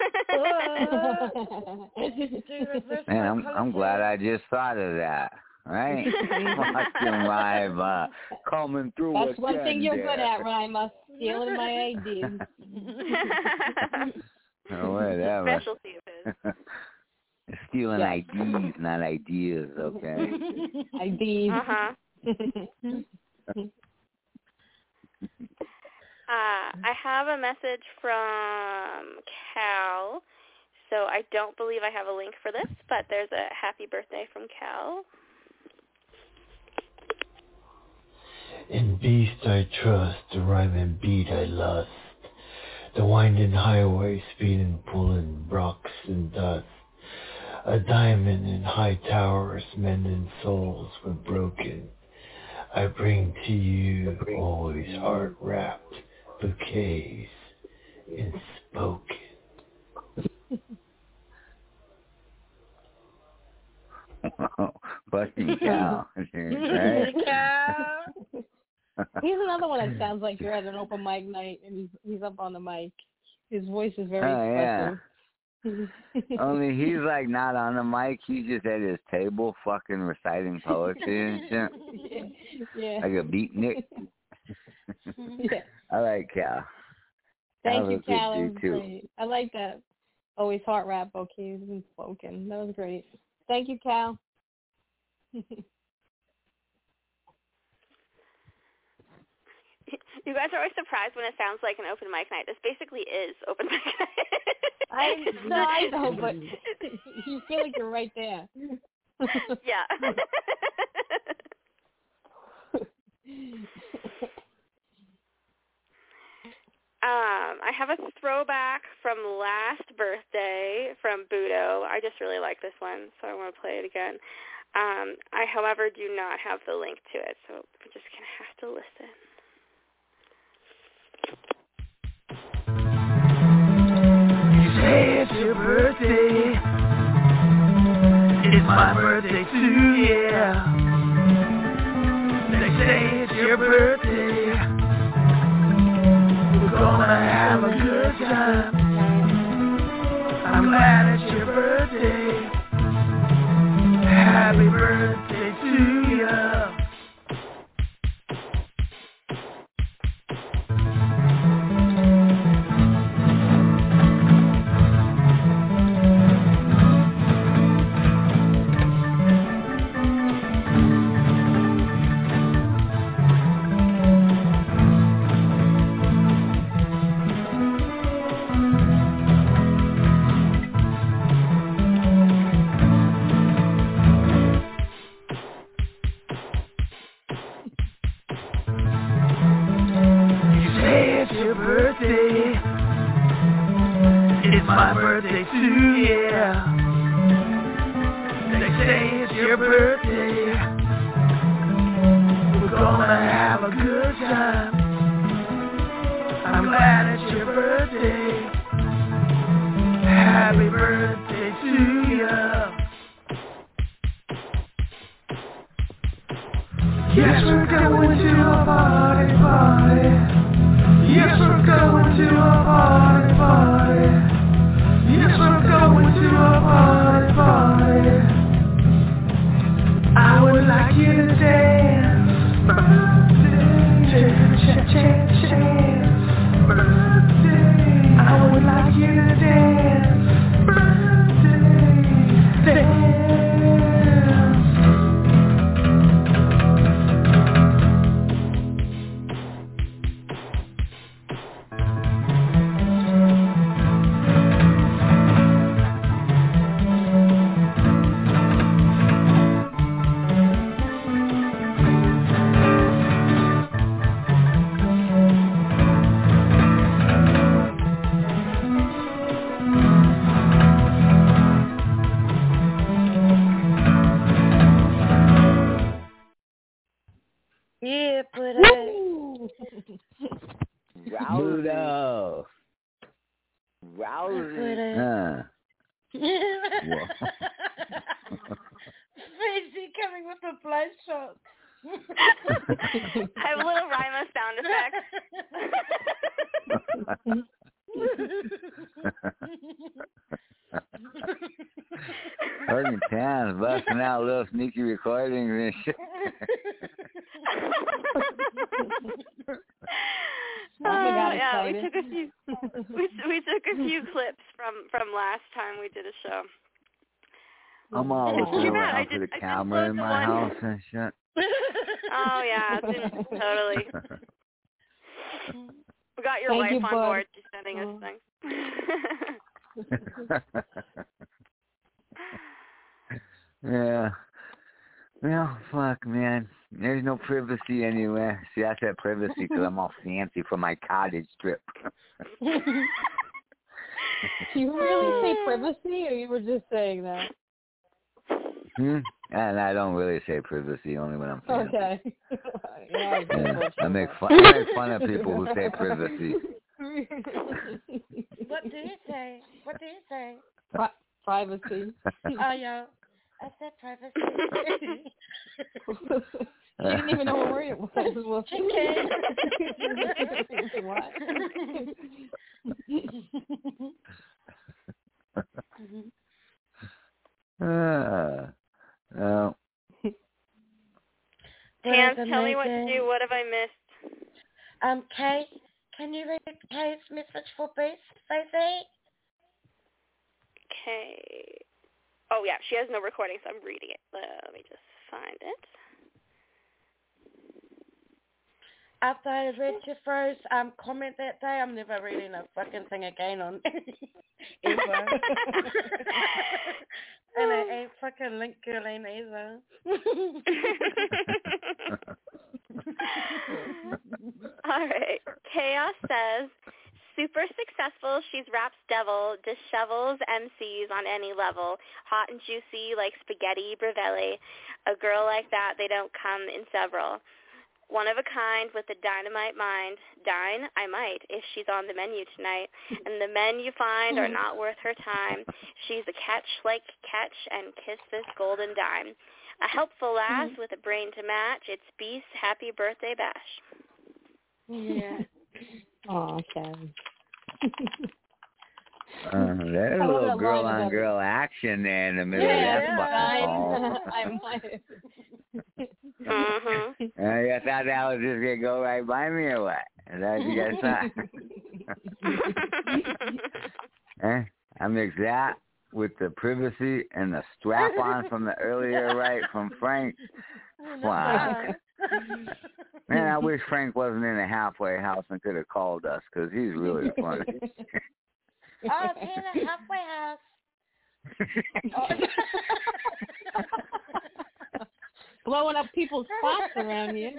Man, I'm glad I just thought of that. Right? Fucking Rima coming through.
That's one thing you're good at, Rima. Stealing my ideas.
Whatever.
Specialty of his.
Stealing IDs, not ideas, okay?
IDs.
Uh-huh. I have a message from Cal. So I don't believe I have a link for this, but there's a happy birthday from Cal.
In beast I trust, the rhyme and beat I lust. The winding highway, speeding, pulling rocks and dust. A diamond in high towers mending souls when broken. I bring to you always heart-wrapped bouquets in spoken.
Fucking cow. Right?
Cow. He's another one that sounds like you're at an open mic night and he's up on the mic. His voice is very expressive.
Yeah. Only he's like not on the mic. He's just at his table fucking reciting poetry and shit.
Yeah.
Like a beatnik.
Yeah.
I like Cal.
Thank you, Cal. That was great. I like that. Always heart rap bouquets and spoken. That was great. Thank you, Cal.
You guys are always surprised when it sounds like an open mic night. This basically is open mic night.
I know, but you feel like you're right there.
Yeah. I have a throwback from last birthday from Budo. I just really like this one, so I want to play it again. I, however, do not have the link to it, so we're just going to have to listen.
You say it's your birthday. It's my birthday too, yeah. They say it's your birthday. We're gonna have a good time. I'm glad it's your birthday. Happy birthday to you. My birthday too, yeah. They say it's your birthday. We're gonna have a good time. I'm glad it's your birthday. Happy birthday to you. Yes, we're going to a party, party. Yes, we're going to a party, party. Yes, we're going to a party, party. I would like you to dance. Birthday, chance. Birthday, I would like you to dance. Birthday, dance.
Yeah, put it.
Budo. Rousey.
Crazy coming with the blood shock.
I have little Rima sound effects.
Fucking Tans busting out little sneaky recordings and shit.
Yeah, we took a few clips from last time we did a show.
I'm always around for the camera in my house and shit.
Oh yeah, totally. We got your wife on board. She's sending us things.
Yeah. Well, fuck, man. There's no privacy anywhere. See, I said privacy because I'm all fancy for my cottage trip.
Do you really say privacy, or you were just saying that?
And I don't really say privacy, only when I'm saying
okay.
I make fun of people who say privacy.
What do you say? What do you say?
Privacy.
Oh, yeah. I said privacy.
She didn't even know what word it was. Well,
chicken.
What?
Tans, tell me what to do. What have I missed?
Kay, can you read Kay's message for Beast, Stacey?
Okay. Oh, yeah, she has no recording, so I'm reading it. Let me just find it.
After I read your first comment that day, I'm never reading a fucking thing again on ever. And I ain't fucking link girling either.
All right. Chaos says, super successful, she's raps devil, dishevels MCs on any level, hot and juicy like spaghetti Bravelli. A girl like that, they don't come in several. One of a kind with a dynamite mind. Dine, I might, if she's on the menu tonight. And the men you find are not worth her time. She's a catch like catch and kiss this golden dime. A helpful lass with a brain to match. It's Beast. Happy birthday, Bash.
Yeah. Aw, Karen.
There's a little girl-on-girl action there in the middle of that fucking call.
I might have.
I thought that was just going to go right by me or what? Is that what you guys thought? I mixed that with the privacy and the strap-on from the earlier right from Frank. Wow. Man, I wish Frank wasn't in a halfway house and could have called us because he's really funny.
Oh, it's in a halfway house.
Blowing up people's spots around you.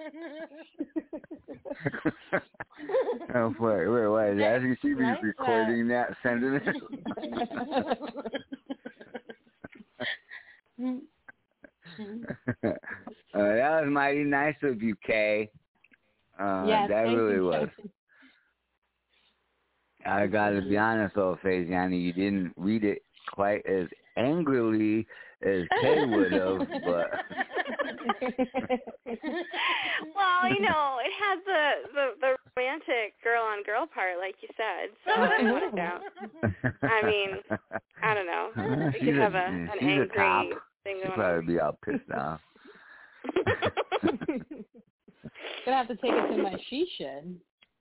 Oh, wait, what is that? You see me recording that, sending it? That was mighty nice of you, Kay.
Yes,
that really
you,
was. I gotta be honest, though, Faisiani, you didn't read it quite as angrily as Kay would have, but.
Well, you know, it has the romantic girl-on-girl part, like you said. So that worked out. I mean, I don't know. We could have an angry thing going on.
She'd probably be all pissed off.
Gonna have to take it to my she shed.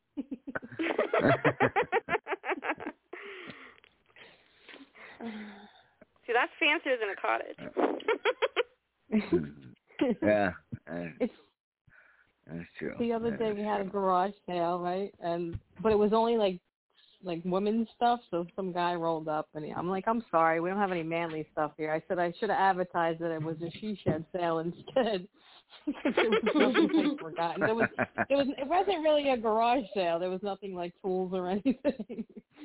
See, that's fancier than a cottage.
Yeah.
That's true. The other day we had a garage sale, right? But it was only like women's stuff, so some guy rolled up and I'm like, I'm sorry, we don't have any manly stuff here. I said I should have advertised that it was a she shed sale instead. Forgotten. It wasn't really a garage sale. There was nothing like tools or anything.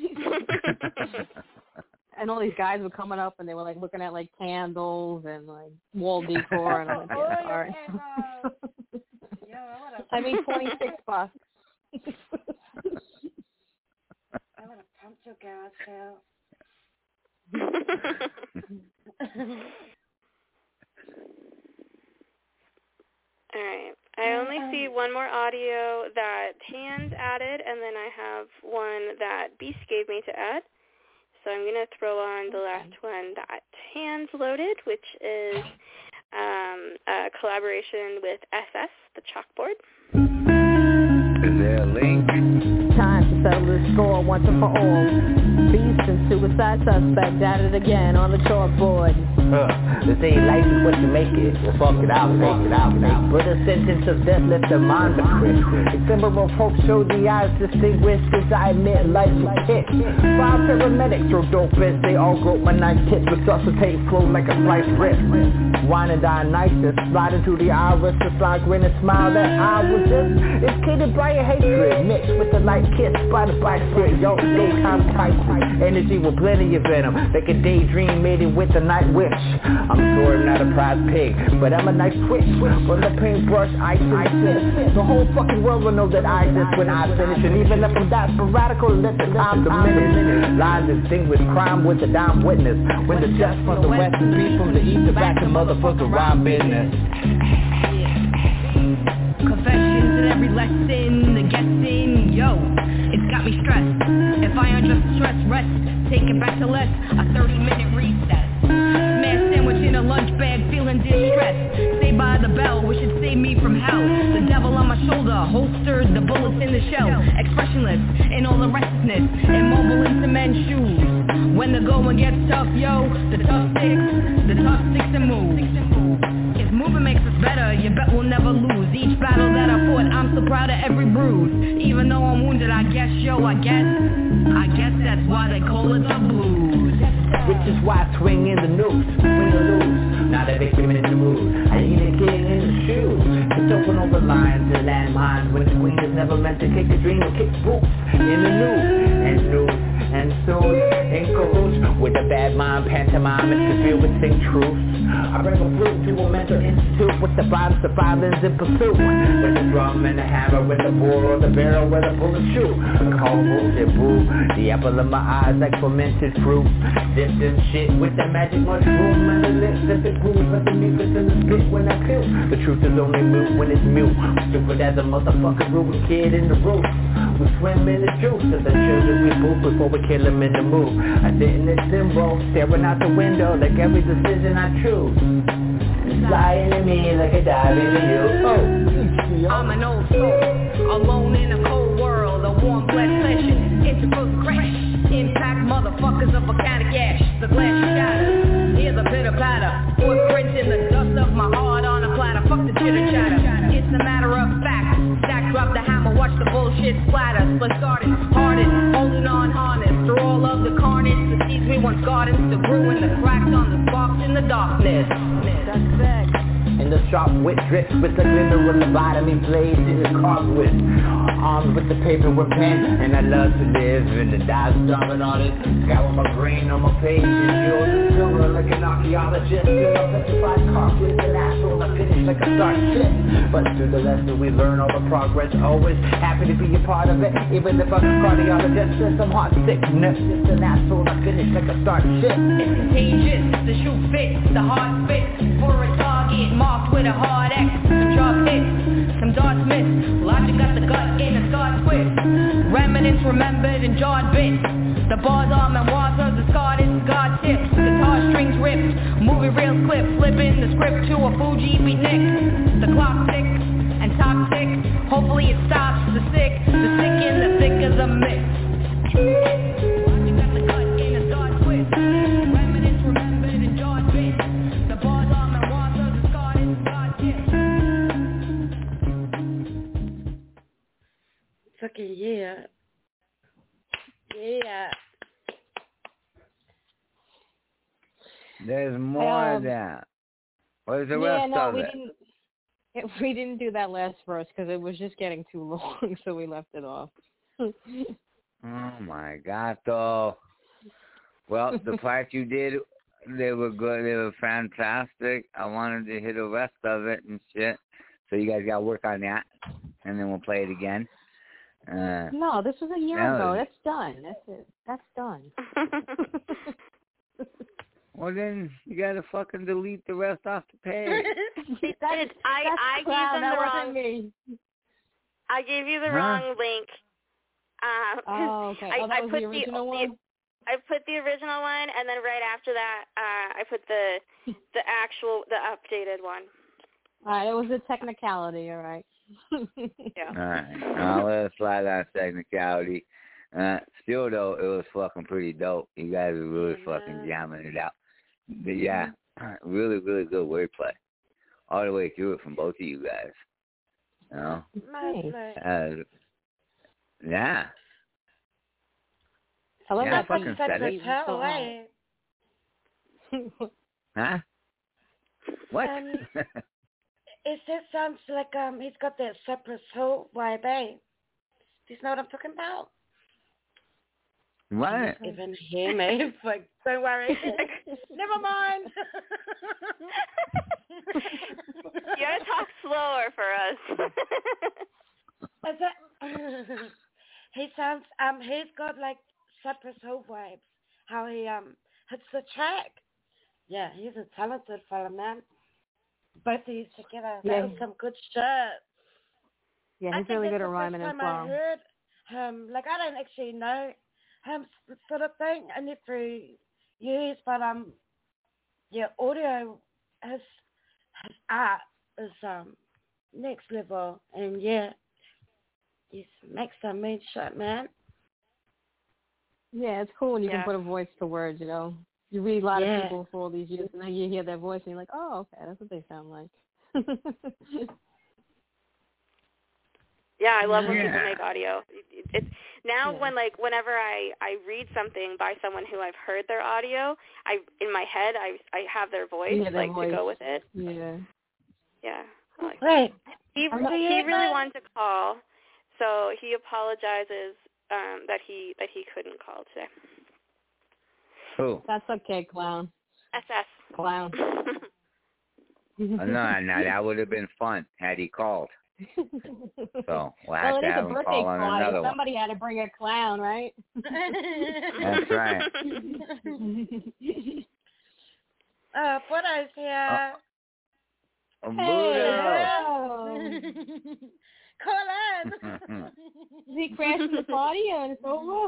And all these guys were coming up and they were like looking at like candles and like wall decor and I'm like, yeah, all right. I mean, $26.
I want to pump your garage sale.
All right. I only see one more audio that Tans added, and then I have one that Beast gave me to add. So I'm going to throw on the last one that Tans loaded, which is a collaboration with SS, the chalkboard.
Is there a link?
Time to settle the score once and for all. Beast and suicide suspect at it again on the chalkboard.
This ain't life is what you make it. Well, fuck it out, fake it out. But a sentence of death left their mind a crisp. Ephemeral hope showed the eyes distinguished as I admit life's a hit. 5 paramedics throw dope as they all grope my nice tits. Resuscitate flow like a sliced wrist. Wine and dine nicest, slide into the iris, just like grin and smile that I was just. It's catered by a hatred mixed with the light kiss. by the bike shit, yo, time crisis. Energy with plenty of venom. They can daydream mating with the night witch. I'm sort of not a prize pig, but I'm a nice twitch. From the paintbrush, I sit. The whole fucking world will know that I exist when I finish. And even if I'm that sporadical, let the time diminish. Lines distinguish crime with a dime witness. When the dust from the west is beat from the east, back to motherfucker rhyme business.
Confessions in every lesson, the guessing, yo, it's got me stressed. If I unjust stress, rest, take it back to less, a 30-minute recess. Smash sandwich in a lunch bag, feeling distressed. Saved by the bell, wish it saved me from hell. The devil on my shoulder, holstered, the bullets in the shell. Expressionless, in all the restlessness, immobile in cement shoes. When the going gets tough, yo, the tough sticks and move. If moving makes us better, you bet we'll never lose. Each battle that I fought, I'm so proud of every bruise. Even though I'm wounded, I guess that's why they call it the blues.
Which is why I swing in the noose, win or lose, not a victim in the mood. I need a king in the shoes, it's open over lines and landmines. When the queen is never meant to kick a dream or kick boots. In the news and soon in cahoots with a bad mind pantomime, it's confused with sing truths. I bring a fruit to a mental institute with the vibes, the violence in pursuit. With the drum and the hammer, with the bull or the barrel where the bullet shoot. I call bullshit boo, the apple of my eyes like fermented fruit. Dipped in shit with the magic mushroom and the lips that they groove like the mucus in the spit when I feel. The truth is only mute when it's mute. Stupid as a motherfucker Ruben kid in the roof. We swim in the juice of the children we boof before we kill them in the mood. I sit in this limbo, staring out the window like every decision I choose. Flying to me like a dive into you. Oh.
I'm an old soul, alone in a cold world. A warm blood session, intervals crash. Impact motherfuckers of volcanic ash. The glass shatters, hear the pitter patter. Footprints in the dust of my heart on a platter. Fuck the chitter chatter, it's a matter of fact. Stack, drop the hammer, watch the bullshit splatter. Split started, hardened, holding on harness. Through all of the carnage, the seeds we once gardens. To ruin the cracks on the sparks in the darkness. That's back.
In the sharp wit drips with the glimmer of lobotomy blades in the carved with. Armed with the paper with pen, and I love to live in the dive stomping on it. Got with my brain on my page, and you'll discover like an archaeologist. You'll petrified carcass and asshole, I finish like a start shit. But through the lesson we learn all the progress, always happy to be a part of it. Even if I'm a cardiologist and some heart sickness, just an asshole, I finish like a start shit.
It's contagious, the shoe fits, the heart fits. For a target, marked with a hard X. Some sharp hits, some darts missed. Logic got the gut in a start twist. Remnants remembered and jarred bits. The bars are memoirs of the scarred God tips. Guitar strings ripped, movie reels clip. Flipping the script to a Fuji beat nick. The clock ticks and toxic. Hopefully it stops the sick in the thick of the mix. Logic got the gut in a start twist. Remnants remembered and jarred bits. The bars are memoirs of the scarred God tips.
Fucking yeah. Yeah.
There's more of that. Where's the rest of it?
We didn't do that last verse because it was just getting too long, so we left it off.
Oh my God, though. Well, the parts you did, they were good. They were fantastic. I wanted to hear the rest of it and shit. So you guys got to work on that, and then we'll play it again.
No, this was a year ago. That's done. That's it. That's done.
Well, then you got to fucking delete the rest off the page.
I gave them the wrong. I gave you the wrong link.
Okay. That was the original one?
I put the original one, and then right after that, I put the updated one.
All right, it was a technicality, all right.
Yeah.
All right. I'll let it slide on technicality. Still, though, it was fucking pretty dope. You guys were really fucking jamming it out. But yeah, really, really good wordplay. All the way through it from both of you guys. You know? Yeah.
I love that
fucking said it. Huh? What?
It just sounds like he's got that separate soul vibe, eh? Do you know what I'm talking about?
What?
Even hear me? Like, don't worry. Never mind.
You gotta talk slower for us.
He sounds. He's got like Cypress Hill vibes. How he hits the track. Yeah, he's a talented fella, man. Both of you together. That was some good shit.
Yeah, he's really good at rhyming and flowing.
I heard him, like, I don't actually know him sort of thing, only through years, but yeah, audio, his art is next level, and yeah, he makes some mean shit, man.
Yeah, it's cool when you can put a voice to words, you know. You read a lot of people for all these years, and then you hear their voice, and you're like, oh, okay, that's what they sound like.
Yeah, I love when people make audio. It's now whenever I read something by someone who I've heard their audio, in my head I have their voice to go with it.
Yeah.
Yeah.
Right.
He really wanted to call, so he apologizes that he couldn't call today.
Who?
That's okay, clown.
SS.
Clown.
No, that would have been fun had he called. So we'll have to have him call on another one.
Somebody had to bring a clown, right?
That's right.
Photos here.
Hey,
call in.
Is he crashing the party and it's over?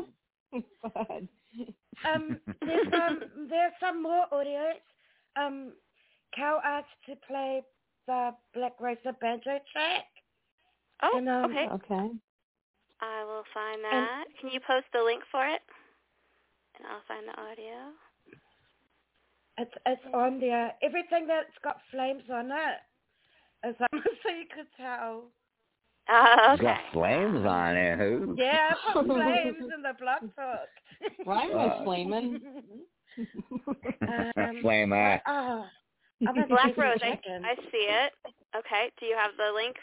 There's some more audio. Cal asked to play the Black Racer banjo track.
Oh,
and,
okay.
Okay.
I will find that. Can you post the link for it? And I'll find the audio.
It's on there. Everything that's got flames on it is so you could tell.
Okay.
Got flames on it. Who?
Yeah, I put flames in the blog talk.
Why am I flaming?
Flame eye.
Black Rose, I see it. Okay. Do you have the links?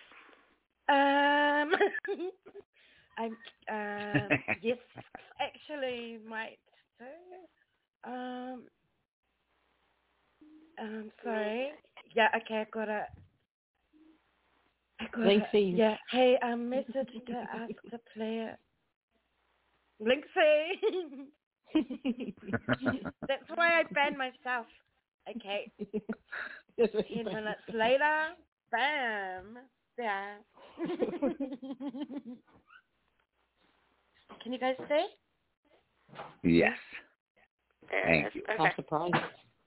Yes, actually, might do. Sorry. Yeah, okay, I got it.
Linksy.
Yeah. Hey, message to ask to play it. Linksy. That's why I banned myself. Okay. 10 minutes later, bam. Yeah. Can you guys see?
Yes. Thank you.
I'm surprised.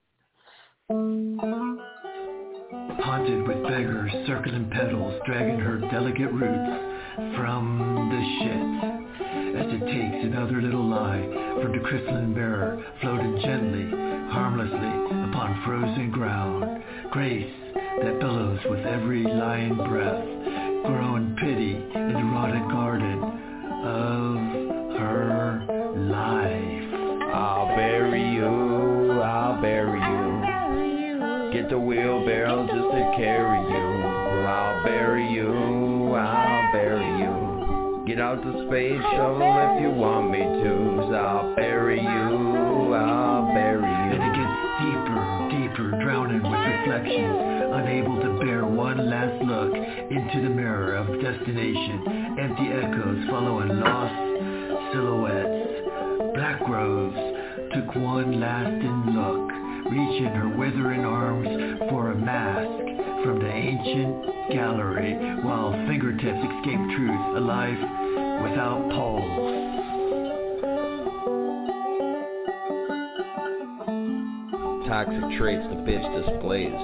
Haunted with beggars circling petals, dragging her delicate roots from the shit. As it takes another little lie from the crystalline bearer, floating gently, harmlessly upon frozen ground. Grace that billows with every lying breath, growing pity in the rotted garden of her life.
I'll bury you, I'll bury you. Get the wheelbarrow just to carry you. I'll bury you, I'll bury you. Get out the spade shovel if you want me to. I'll bury you, I'll bury you.
And it gets deeper, deeper, drowning with reflections, unable to bear one last look into the mirror of destination. Empty echoes following lost silhouettes. Black Rose took one lasting look, reaching her withering arms for a mask from the ancient gallery, while fingertips escape truth, a life without pulse.
Toxic traits the bitch displays.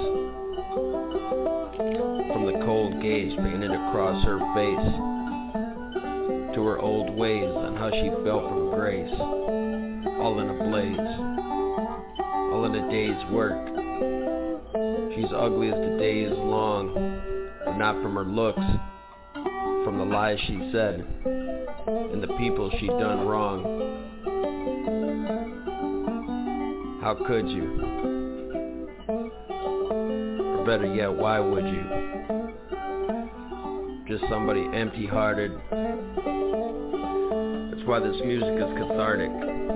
From the cold gaze painted across her face, to her old ways on how she fell from grace, all in a blaze, all in a day's work. She's ugly as the day is long, but not from her looks, from the lies she said, and the people she done wrong. How could you? Or better yet, why would you? Just somebody empty-hearted. That's why this music is cathartic.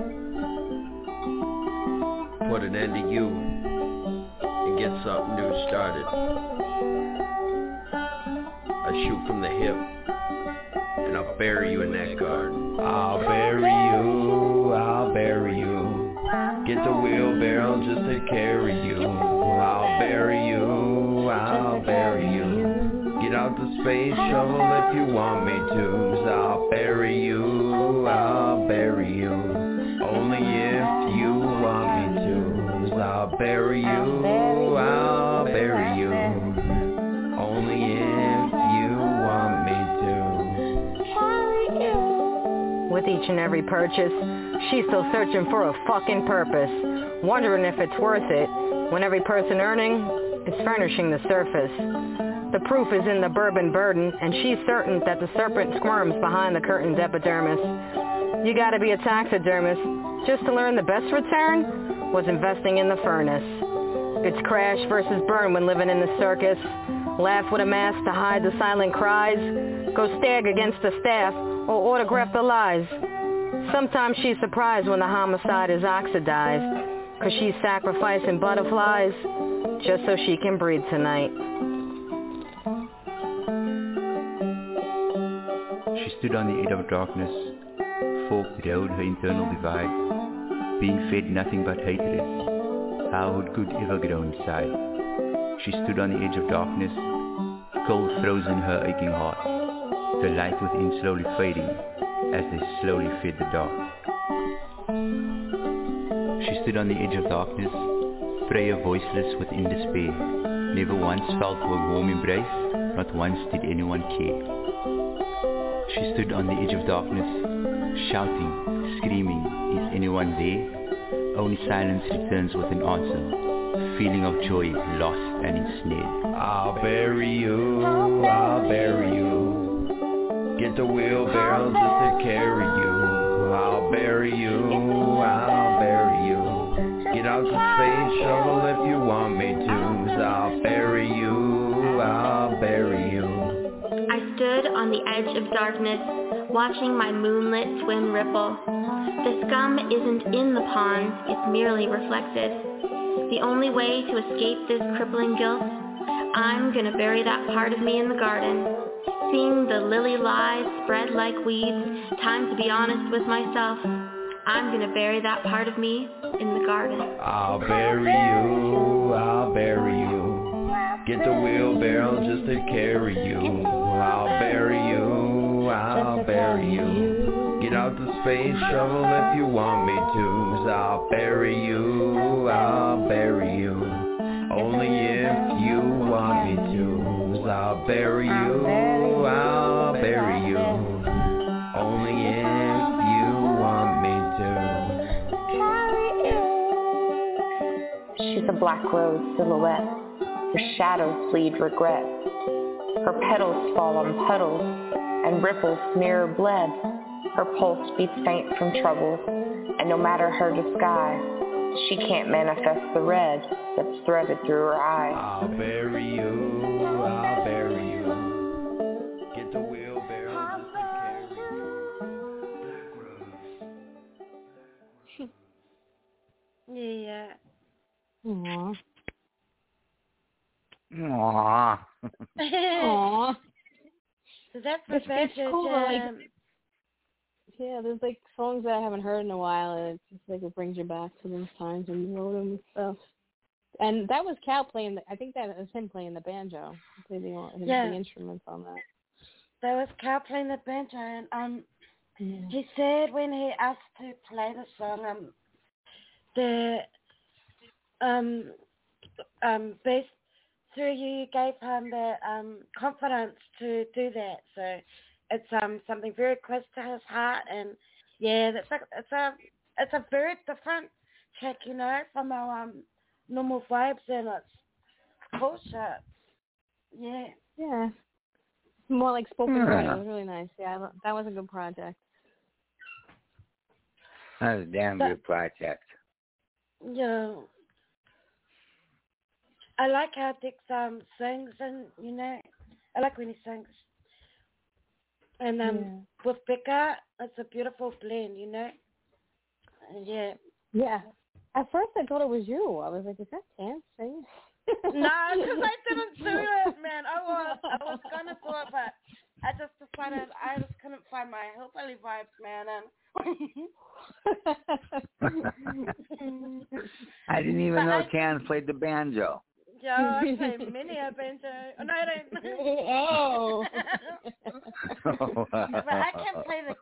put an end to you and get something new started. I shoot from the hip, and I'll bury you in that garden. I'll bury you, I'll bury you. Get the wheelbarrow just to carry you. I'll bury you, I'll bury you. Get out the space shovel if you want me to. I'll bury you, I'll bury you. Only if you want me to. I'll bury you, I'll bury you. Only if you want me to.
With each and every purchase, she's still searching for a fucking purpose, wondering if it's worth it, when every person earning is furnishing the surface. The proof is in the bourbon burden, and she's certain that the serpent squirms behind the curtain's epidermis. You gotta be a taxidermist just to learn the best return was investing in the furnace. It's crash versus burn when living in the circus. Laugh with a mask to hide the silent cries. Go stag against the staff or autograph the lies. Sometimes she's surprised when the homicide is oxidized, 'cause she's sacrificing butterflies just so she can breathe tonight.
She stood on the edge of darkness, forked road her internal divide, being fed nothing but hatred. How would good ever grow inside? She stood on the edge of darkness, cold frozen her aching heart, the light within slowly fading as they slowly fed the dark. She stood on the edge of darkness, prayer voiceless within despair, never once felt a warm embrace, not once did anyone care. She stood on the edge of darkness, shouting, screaming, is anyone there? Only silence returns with an answer, feeling of joy, lost and ensnared.
I'll bury you, I'll bury you. Get the wheelbarrow just to carry you. I'll bury you, I'll bury you. Get out the space shovel if you want me to. I'll bury you, I'll bury you.
I stood on the edge of darkness, watching my moonlit twin ripple. The scum isn't in the pond, it's merely reflected. The only way to escape this crippling guilt, I'm gonna bury that part of me in the garden. Seeing the lily lies spread like weeds, time to be honest with myself. I'm gonna bury that part of me in the garden.
I'll bury you, I'll bury you. Get the wheelbarrow just to carry you. I'll bury you, I'll bury you. Get out the space shovel if you want me to. I'll bury you, I'll bury you. Only if you want me to. I'll bury you, I'll bury you. Only if you want me
to. She's a black rose silhouette. Her shadows bleed regret. Her petals fall on puddles, and ripples mirror bled. Her pulse beats faint from trouble, and no matter her disguise, she can't manifest the red that's threaded through her eyes.
I'll bury you, I'll bury you. Get the wheelbarrow just to
carry you. Yeah.
Aww.
Aww.
Aww.
So that's
It's cool,
yeah,
there's like songs that I haven't heard in a while, and it's just like it brings you back to those times when you wrote them and stuff. And that was Cal playing. I think that was him playing the banjo, playing the instruments on that.
That was Cal playing the banjo, and he said when he asked to play the song, based through you gave him the confidence to do that. So it's something very close to his heart, and yeah, it's a very different track, you know, from our normal vibes, and it's cool shit.
Yeah. More like spoken word. It was really nice. Yeah, that was a good project.
That was a damn good project.
Yeah. I like how Dick sings, and you know, I like when he sings. And with Becca, it's a beautiful blend, you know. And
yeah. At first I thought it was you. I was like, is that Chance singing?
Nah, because I didn't do it, man. I was gonna do it, but I just decided I just couldn't find my hillbilly vibes, man. And
I didn't even know Chance played the banjo.
Yeah, I play mini a banjo. Oh, no, I don't.
Oh.
But I can't play the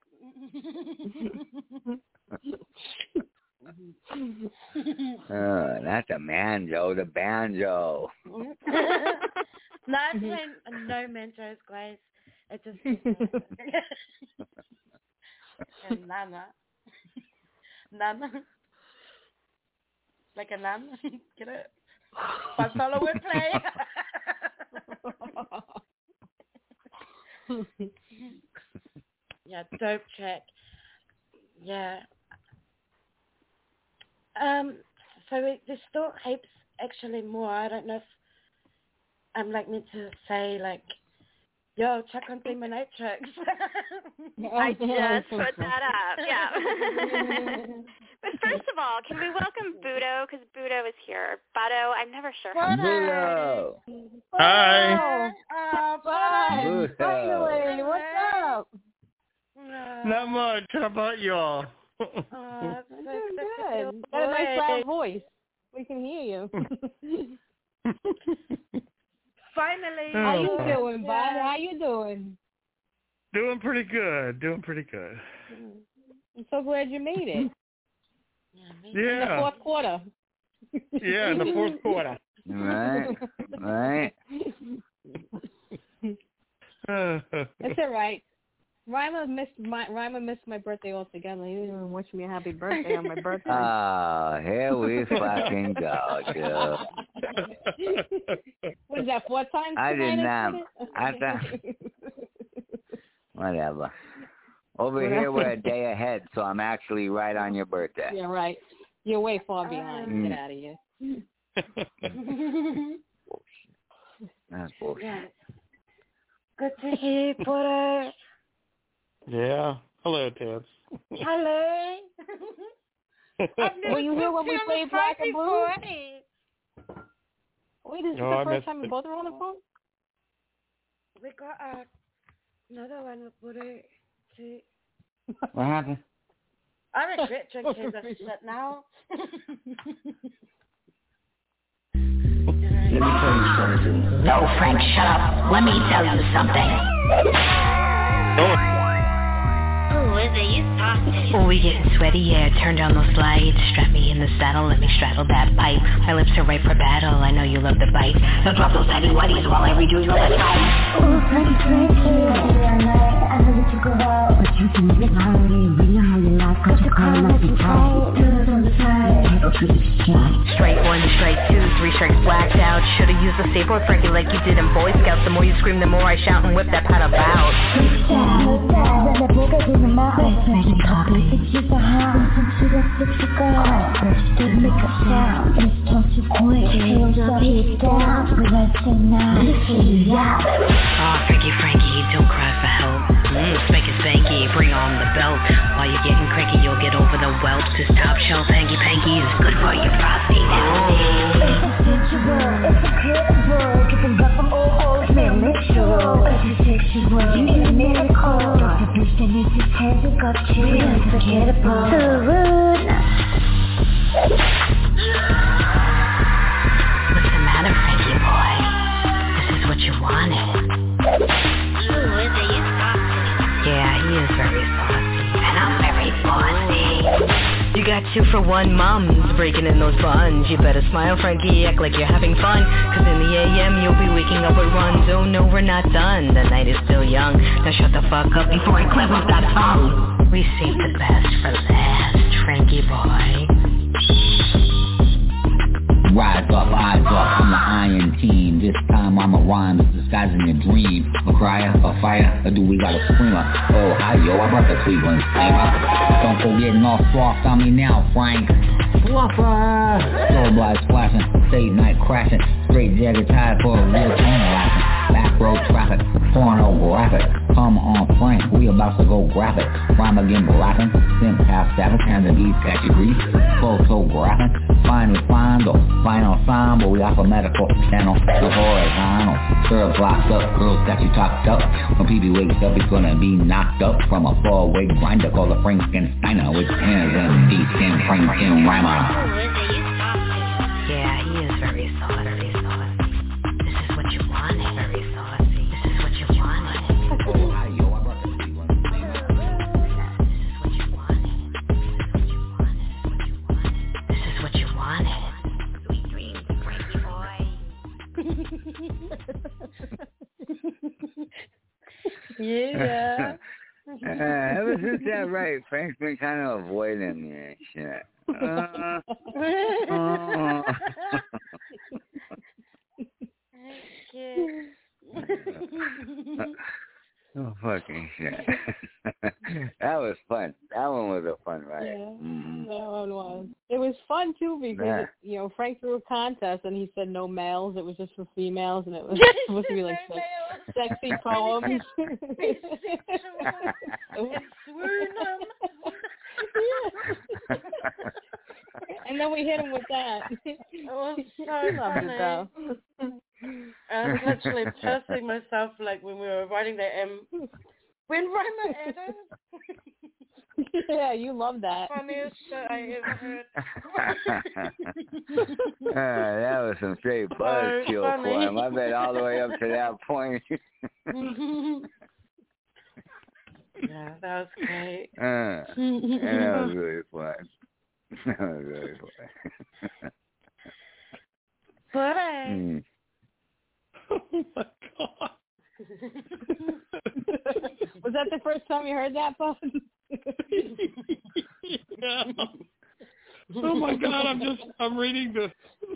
cat.
Not the banjo, the banjo.
No, I play no banjos, guys. It just and Nana. Like a Nana. Get it? But solo would play. Yeah, dope check. Yeah. So there's still heaps actually more. I don't know if I'm like meant to say like, yo, check on Demonatrix.
I just put that up. Yeah. But first of all, can we welcome Budo? Because Budo is here. Budo, I'm never sure how to
Budo.
Hi.
Bye. Finally, what's up?
Not much. How about y'all?
That's good. You got a nice loud voice. We can hear you.
Finally.
How you doing, Bud? How you doing?
Doing pretty good.
I'm so glad you made it.
Yeah.
In the fourth quarter.
Yeah, in the fourth quarter.
Right.
It's all right. Rima missed my birthday altogether. He didn't even wish me a happy birthday on my birthday.
Oh, here we fucking go, dude.
What is that, 4 times?
I did not. I thought. Whatever. Over here, we're a day ahead, so I'm actually right on your birthday.
Yeah, right. You're way far behind. Get out of here.
That's bullshit.
Yeah. Good to hear you, Budo.
Yeah. Hello, Ted.
Hello.
Were you here when we played Black and Blue? Wait, this is the first time we both were on the phone?
We got another one with Budo too.
What happened?
I regret drinking this shit now.
Let me tell you something. No, Frank, shut up. Let me tell you something.
Who is it you talking to?
Oh, we getting sweaty, yeah. Turn down those lights. Strap me in the saddle, let me straddle that pipe. My lips are ripe for battle, I know you love the bite. Now drop those heavy whiteys while I read you your left side.
Oh, Frankie, all night. I know that you go out, but you can get hungry. We know how you like, got your car like you tight. Do it on the side.
Strike 1, strike 2, 3 strikes blacked out. Should've used the safe word, Frankie, like you did in Boy Scouts. The more you scream, the more I shout and whip that pot about. Frankie, don't cry for help. Spank it, spanky, bring on the belt. While you're getting cranky, you'll get over the welt. This top shelf hanky panky is good for your prostate.
It's a sensual, it's a credible. Kicking up from old hoes, man, make sure. It's a sexual, you need a miracle. The person is just has it got you, unforgettable. So rude.
What's the matter, Frankie boy? This is what you wanted.
Who is it you talking to?
Yeah, he is very saucy. And I'm very bossy. You got 2 for 1 mums breaking in those buns. You better smile, Frankie, act like you're having fun. Cause in the AM you'll be waking up with runs. Oh no, we're not done, the night is still young. Now shut the fuck up before I clip up that tongue. We saved the best for last, Frankie boy.
Rise up, eyes up, I'm the Iron Team. This time I'm a rhyme, disguising your dream. A crier, a fire, or do we got a screamer? Oh, hi yo, I brought the Cleveland steamer. Don't go getting all soft on me now, Frank. Fluffer! Strobe lights flashing, state night crashing. Straight jagged tide for a real tunnel action. Back road traffic, pornographic. Come on, Frank, we about to go grab it. Rhyme again, rapping, think half savage, and the beat catchy grease. Flow so grabbing, fine though, fine ensemble, we alphabetical channel, the horizontal. Syrup locked up, girls got you topped up. When PB wakes up, he's gonna be knocked up from a four-way grinder called a Frankensteiner, which ends in deep in Franken rhymer.
Yeah, he is very saucy. This is what you wanted. Very saucy. This is what you wanted. This is what you wanted. Sweet dreams, crazy boy.
Yeah.
Ever since that right, Frank's been kind of avoiding me and shit. Oh, fucking shit. That was fun. That one was a fun ride.
Yeah,
mm-hmm.
That one was. It was fun, too, because, Frank threw a contest, and he said no males. It was just for females, and it was supposed to be like sexy poems. And then we hit him with that.
It was so funny. I was literally cursing myself like when we were writing the when Rhymer Edit.
Yeah, you love that.
Funniest shit I ever heard.
That was some straight buzzkill for him. I bet all the way up to that point.
Yeah, that was great.
That was really fun. That was really fun.
But
oh my God.
Was that the first time you heard that, Bud?
Yeah. Oh my God, I'm reading this.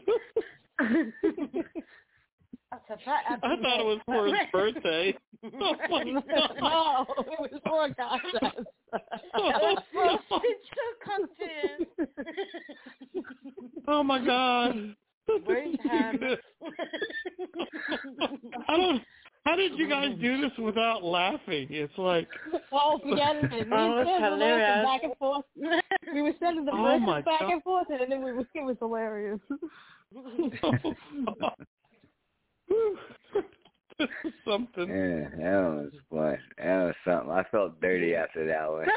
I thought
it was for his birthday. Oh my God.
No, it was for a contest.
Oh my God. How did you guys do this without laughing? It's like...
Oh, forget it. Me and Tim were laughing back and forth. We were sending the verses back and forth, and then it was hilarious.
Something.
Yeah, that was fun. That was something. I felt dirty after that one.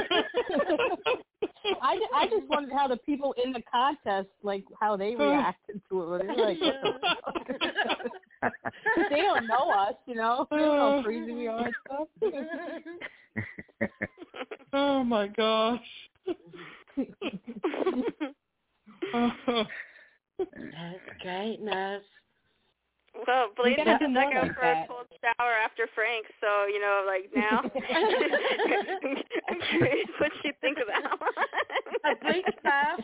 I just wondered how the people in the contest, like, how they reacted to it. They were like, what the fuck? They don't know us, They don't know how crazy we are and stuff.
Oh, my gosh.
That's greatness.
Well, Blaze had to duck out for a cold shower after Frank, so, like now. I'm curious what you think of that one.
A bleach bath.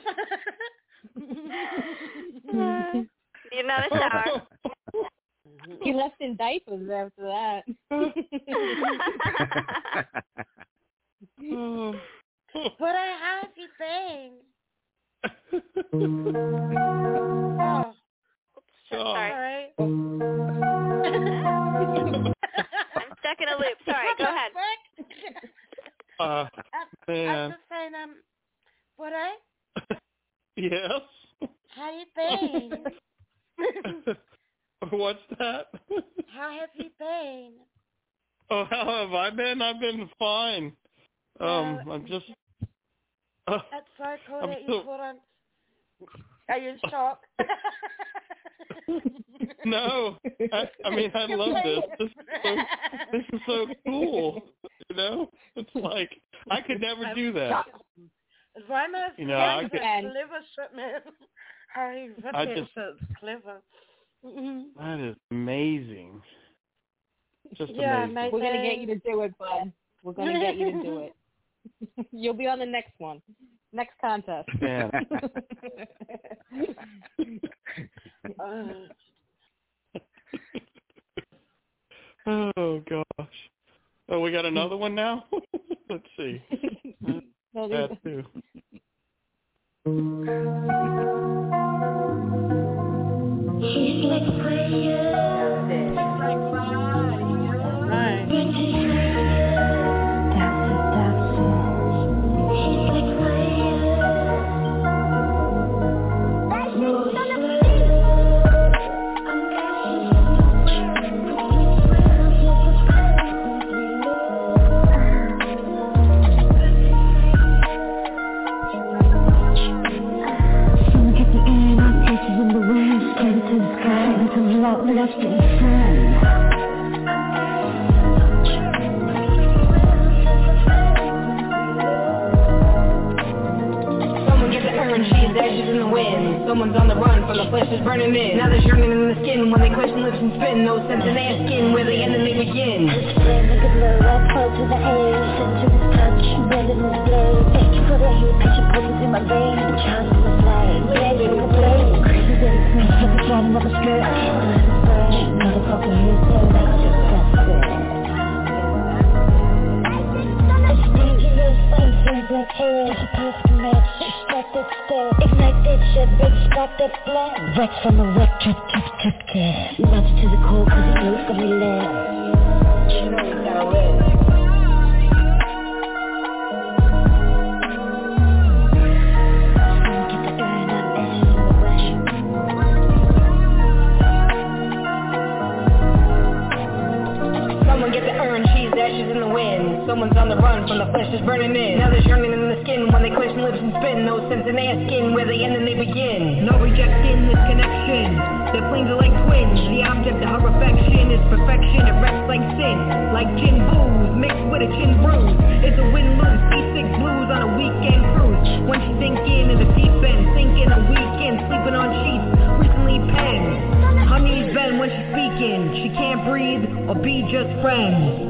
Need another shower.
He left in diapers after that.
But I have you thing. Oh.
Sorry. I'm stuck in a loop. Sorry, go ahead.
Man.
I'm just saying, what
Yes?
How you been?
What's that?
How have you been?
Oh, how have I been? I've been fine. I'm just...
That's so cool that you put on... Are you in shock?
No, I mean, I love this. This is so cool. It's like I could never do that.
Rhymer's
I could.
Clever shit, man. How he it's clever.
That is amazing. Just amazing.
We're gonna get you to do it, bud. We're gonna get you to do it. You'll be on the next one. Next contest.
Yeah. Oh gosh. Oh, we got another one now? Let's see. That too.
She's like fire. She's like fire.
Ashes in the wind. Someone's on the run from the flesh is burning in. Now they're yearning in the skin when they question lips and spin. No sense in asking where they end and they begin.
This flame like a glow, I fall to the air. Sensuous touch, bending this blade. Thank you for the heat, passion pulses in my veins. The chance to the flame, blazing the blade. Crazy that it's me, like a sliding up a skirt. Motherfucking hearsay, that's disgusting. It's dangerous, unsafe like air. Supposed to match, strike that stare. Ignite that shit, bitch, spark that flame. Wreck from a wreck, trip, gas. Love to the core, cause it knows gonna be left. You know we gotta live.
Someone get the urn, she's ashes in the wind. Someone's on the run from the flesh is burning in. Now they're yearning in the skin when they question lips and spin. No sense in asking where they end and they begin. No rejecting this connection. Their flames are like twins. The object of her affection is perfection. It rests like sin, like gin booze mixed with a chin bruise. It's a win-lose, seasick blues on a weekend cruise. When she's sinking in the deep end, sinking a weekend, sleeping on sheets recently penned. Her knees bend when she's speaking. She can't breathe or be just friends.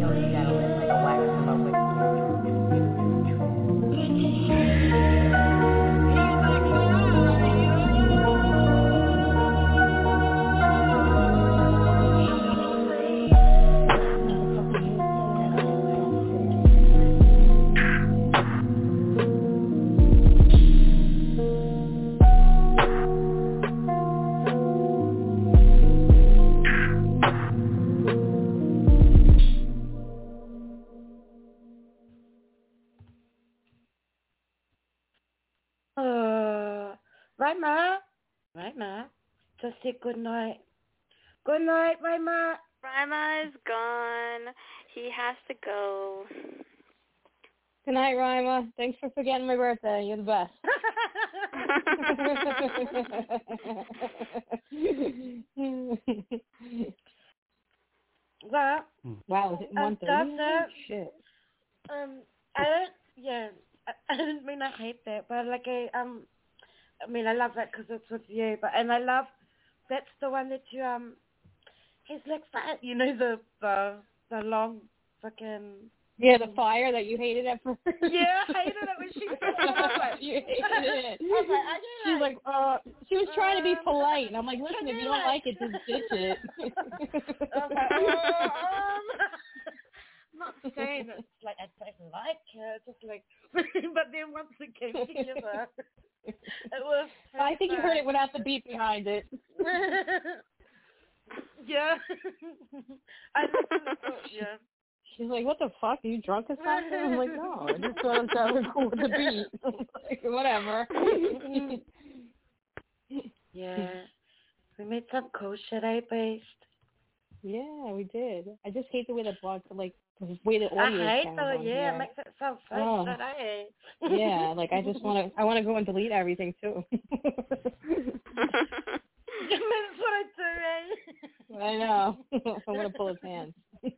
Rima, just say good night. Good night, Rima.
Rima is gone. He has to go.
Good night, Rima. Thanks for forgetting my birthday. You're the best.
Well,
wow, is it 1:30? Shit.
I didn't mean I hate that, but like I mean, I love that because it's with you, and I love that's the one that you he's like fat, you know, the long fucking
the fire that you hated at first.
Yeah, I hated it when she said that.
You hated it. She's like, she was trying to be polite, and I'm like, listen, if you don't like it, just ditch it.
I was like, I'm not saying it's like I don't like her, just like, but then once it came together. It was.
I think you heard it without the beat behind it.
Yeah. Yeah.
She's like, what the fuck? Are you drunk or something? I'm like, no, I just thought it sounded cool with the beat. Like, whatever.
Yeah. We made some cool shit based.
Yeah, we did. I just hate the way the blog, like, the way the audio
I hate
sounds
that.
on
Yeah,
here.
it makes it sound so shit. I hate.
Yeah, like I want to go and delete everything too.
That's what I do,
I know. I'm gonna pull his hands.
Just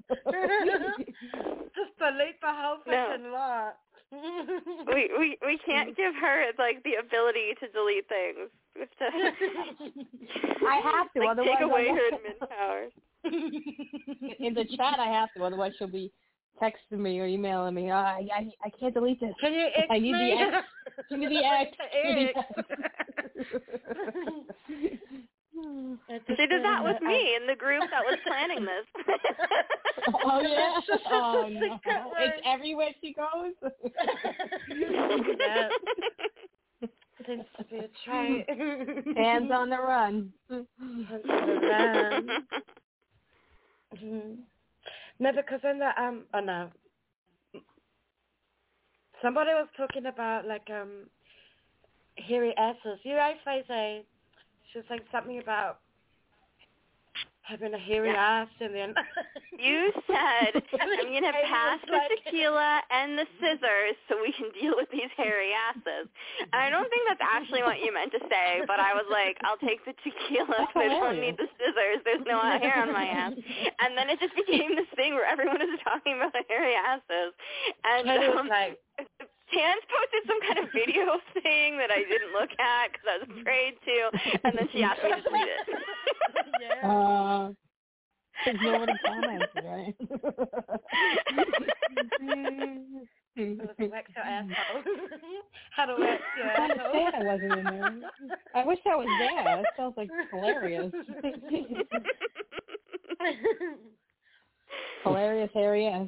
delete the whole fucking lot.
We can't give her like the ability to delete things. We have to
I have to,
like,
otherwise
take away her admin powers.
In the chat, I have to, otherwise she'll be texting me or emailing me. I can't delete this.
Can you X
I need
me?
the X. Give me the X.
She did that with me in the group that was planning this.
Oh yeah. Oh no. It's everywhere she goes.
Yeah. Seems to be a trait.
Hands on the run.
Hands on the run. No, because in the oh no. Somebody was talking about like hairy asses. You guys say she was saying something about having a hairy ass, and then
you said I'm gonna pass the tequila and the scissors so we can deal with these hairy asses. And I don't think that's actually what you meant to say, but I was like, I'll take the tequila, so I don't need the scissors. There's no hair on my ass. And then it just became this thing where everyone is talking about hairy asses, and Tans posted some kind of video thing that I didn't look at because I was afraid to, and then she asked me to delete it.
Because nobody commented, right?
Wax your asshole. How to wax your asshole.
I wasn't in there. I wish I was there. That sounds like hilarious. Hilarious hairy ass.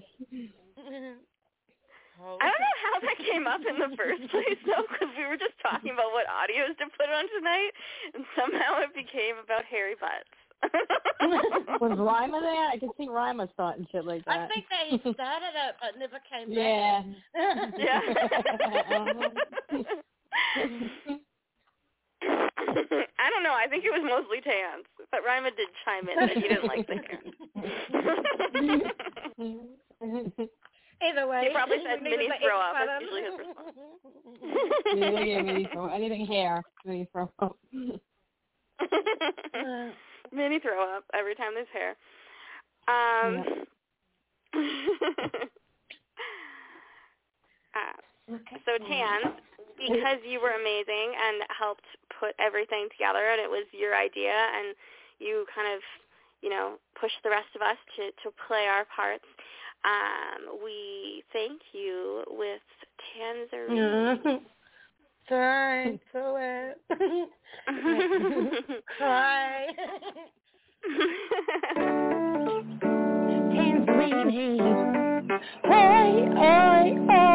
I don't know how that came up in the first place, though, because we were just talking about what audios to put on tonight, and somehow it became about hairy butts.
Was Rima there? I could see Rima starting shit like that.
I think they started it, but never came back.
Yeah. I don't know. I think it was mostly Tans, but Rima did chime in that he didn't like the hair.
Either way,
he probably said Minnie throw up. That's usually his response.
Anything hair, Minnie throw up.
Minnie throw up every time there's hair. So Tans, because you were amazing and helped put everything together, and it was your idea, and you kind of, pushed the rest of us to play our parts. We thank you with Tanzarine.
Sorry, so it. Cry. Tanzarine. Oi.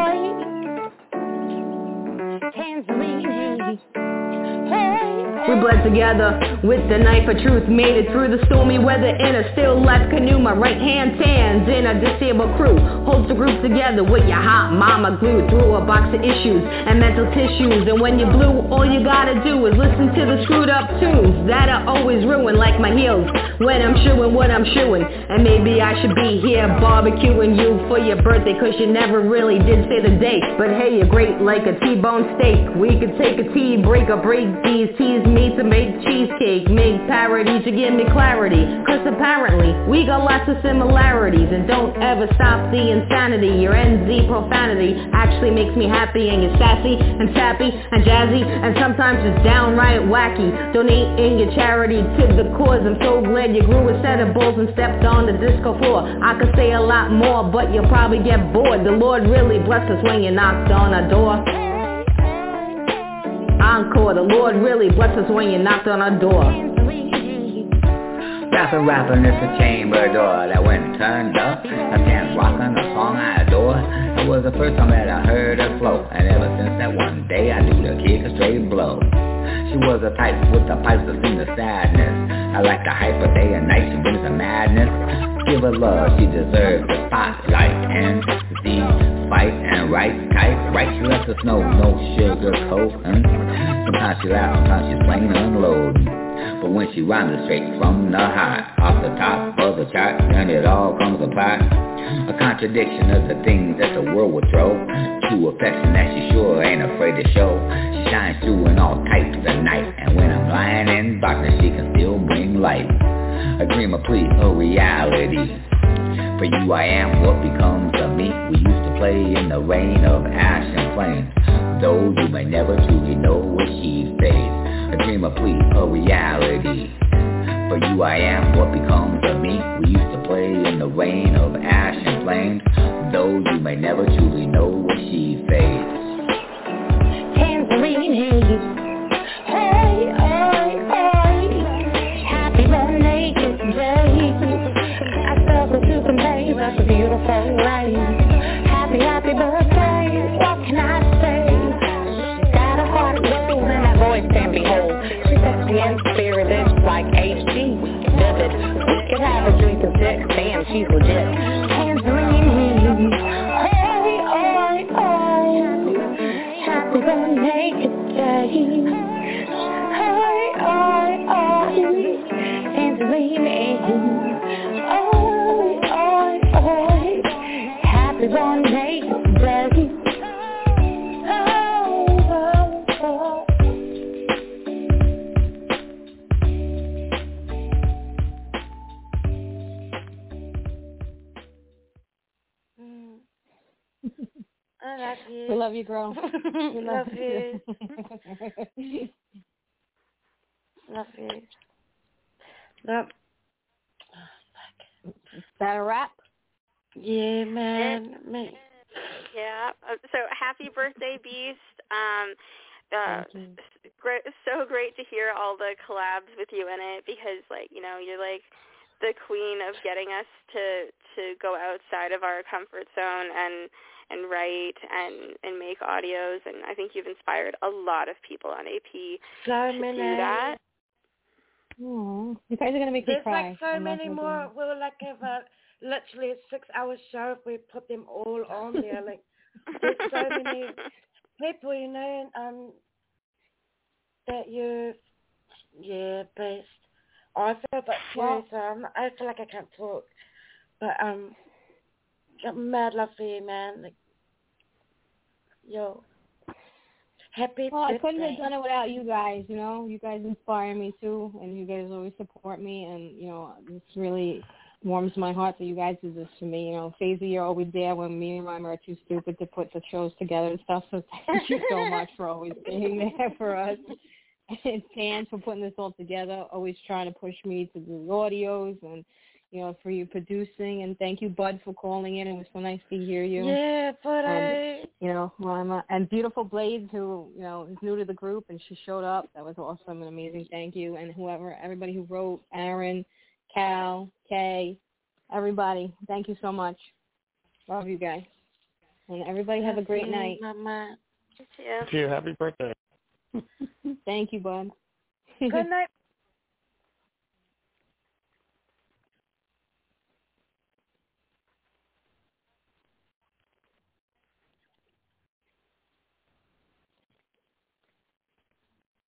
Tanzarine.
We bled together with the knife of truth, made it through the stormy weather in a still life canoe. My right hand Tans in a disabled crew, holds the group together with your hot mama glued through a box of issues and mental tissues. And when you're blue, all you gotta do is listen to the screwed up tunes that are always ruined, like my heels when I'm chewing what I'm chewing. And maybe I should be here barbecuing you for your birthday, cause you never really did say the date. But hey, you're great like a T-bone steak. We could take a tea break or break these tease me to make cheesecake, make parody to give me clarity, cause apparently we got lots of similarities. And don't ever stop the insanity. Your NZ profanity actually makes me happy, and you're sassy and sappy and jazzy and sometimes just downright wacky. Donating your charity to the cause. I'm so glad you grew a set of balls and stepped on the disco floor. I could say a lot more, but you'll probably get bored. The Lord really blessed us when you knocked on our door. Encore, the Lord really blessed us when you knocked on our door.
Rapping, it's a chamber door that when it turned up, I can't rockin' a song I adore. It was the first time that I heard her flow, and ever since that one day I knew to kick a straight blow. She was a type with the pipes to sing the sadness. I like the hyper day and night, she brings the madness. Give her love, she deserves the spotlight. And the fight and right type, right, she lets us know, no sugar coat. Sometimes she laughs, sometimes she's plain unloading. But when she rhymes it straight from the heart, off the top of the chart, then it all comes apart. A contradiction of the things that the world would throw. True affection that she sure ain't afraid to show. She shines through in all types of night, and when I'm lying in darkness, she can still bring light. A dream, a plea, a reality. For you I am what becomes of me. We used to play in the rain of ash and flames, though you may never truly know what she says. A dream, a plea, a reality. For you I am what becomes of me. We used to play in the rain of ash and flames, though you may never truly know what she says.
Tanzarine, hey, happy birthday today. I struggle to convey that's a beautiful life. Happy birthday, what can I say? Got a heart of gold and that voice can be whole. She's sexy and spirited like HG, vivid. We could have a drink of six, damn, she's legit. Tanzarine, hey, happy birthday today. Tanzarine. dreaming. Happy born day, blessed.
I love you.
We love you, girl.
We love you. Love you. Love.
Is that a wrap?
Yeah, man.
Yeah. So happy birthday, Beast. Great, so great to hear all the collabs with you in it because, like, you know, you're like the queen of getting us to go outside of our comfort zone and write and make audios, and I think you've inspired a lot of people on AP to do that.
Oh, you guys are gonna make me cry.
There's like so many more. We will like have literally a 6-hour show if we put them all on there. Like there's so many people, you know, that based. I feel a bit teary, so I feel like I can't talk. But got mad love for you, man. Like, yo, happy birthday.
I couldn't have done it without you guys, you know. You guys inspire me too, and you guys always support me, and, you know, this really warms my heart that you guys do this for me. You know, Faisy, you're always there when me and Rhymer are too stupid to put the shows together and stuff, so thank you so much for always being there for us. And Tan for putting this all together, always trying to push me to do audios, and, you know, for you producing, and thank you, Bud, for calling in. It was so nice to hear you.
Yeah, Bud.
And, you know, Rhymer, and Beautiful Blades, who, you know, is new to the group, and she showed up. That was awesome and amazing. Thank you. And everybody who wrote, Aaron, Cal, Kay, everybody, thank you so much. Love you guys. And everybody have a great night.
Mama.
Thank you. Happy birthday.
Thank you, Bud.
Good night.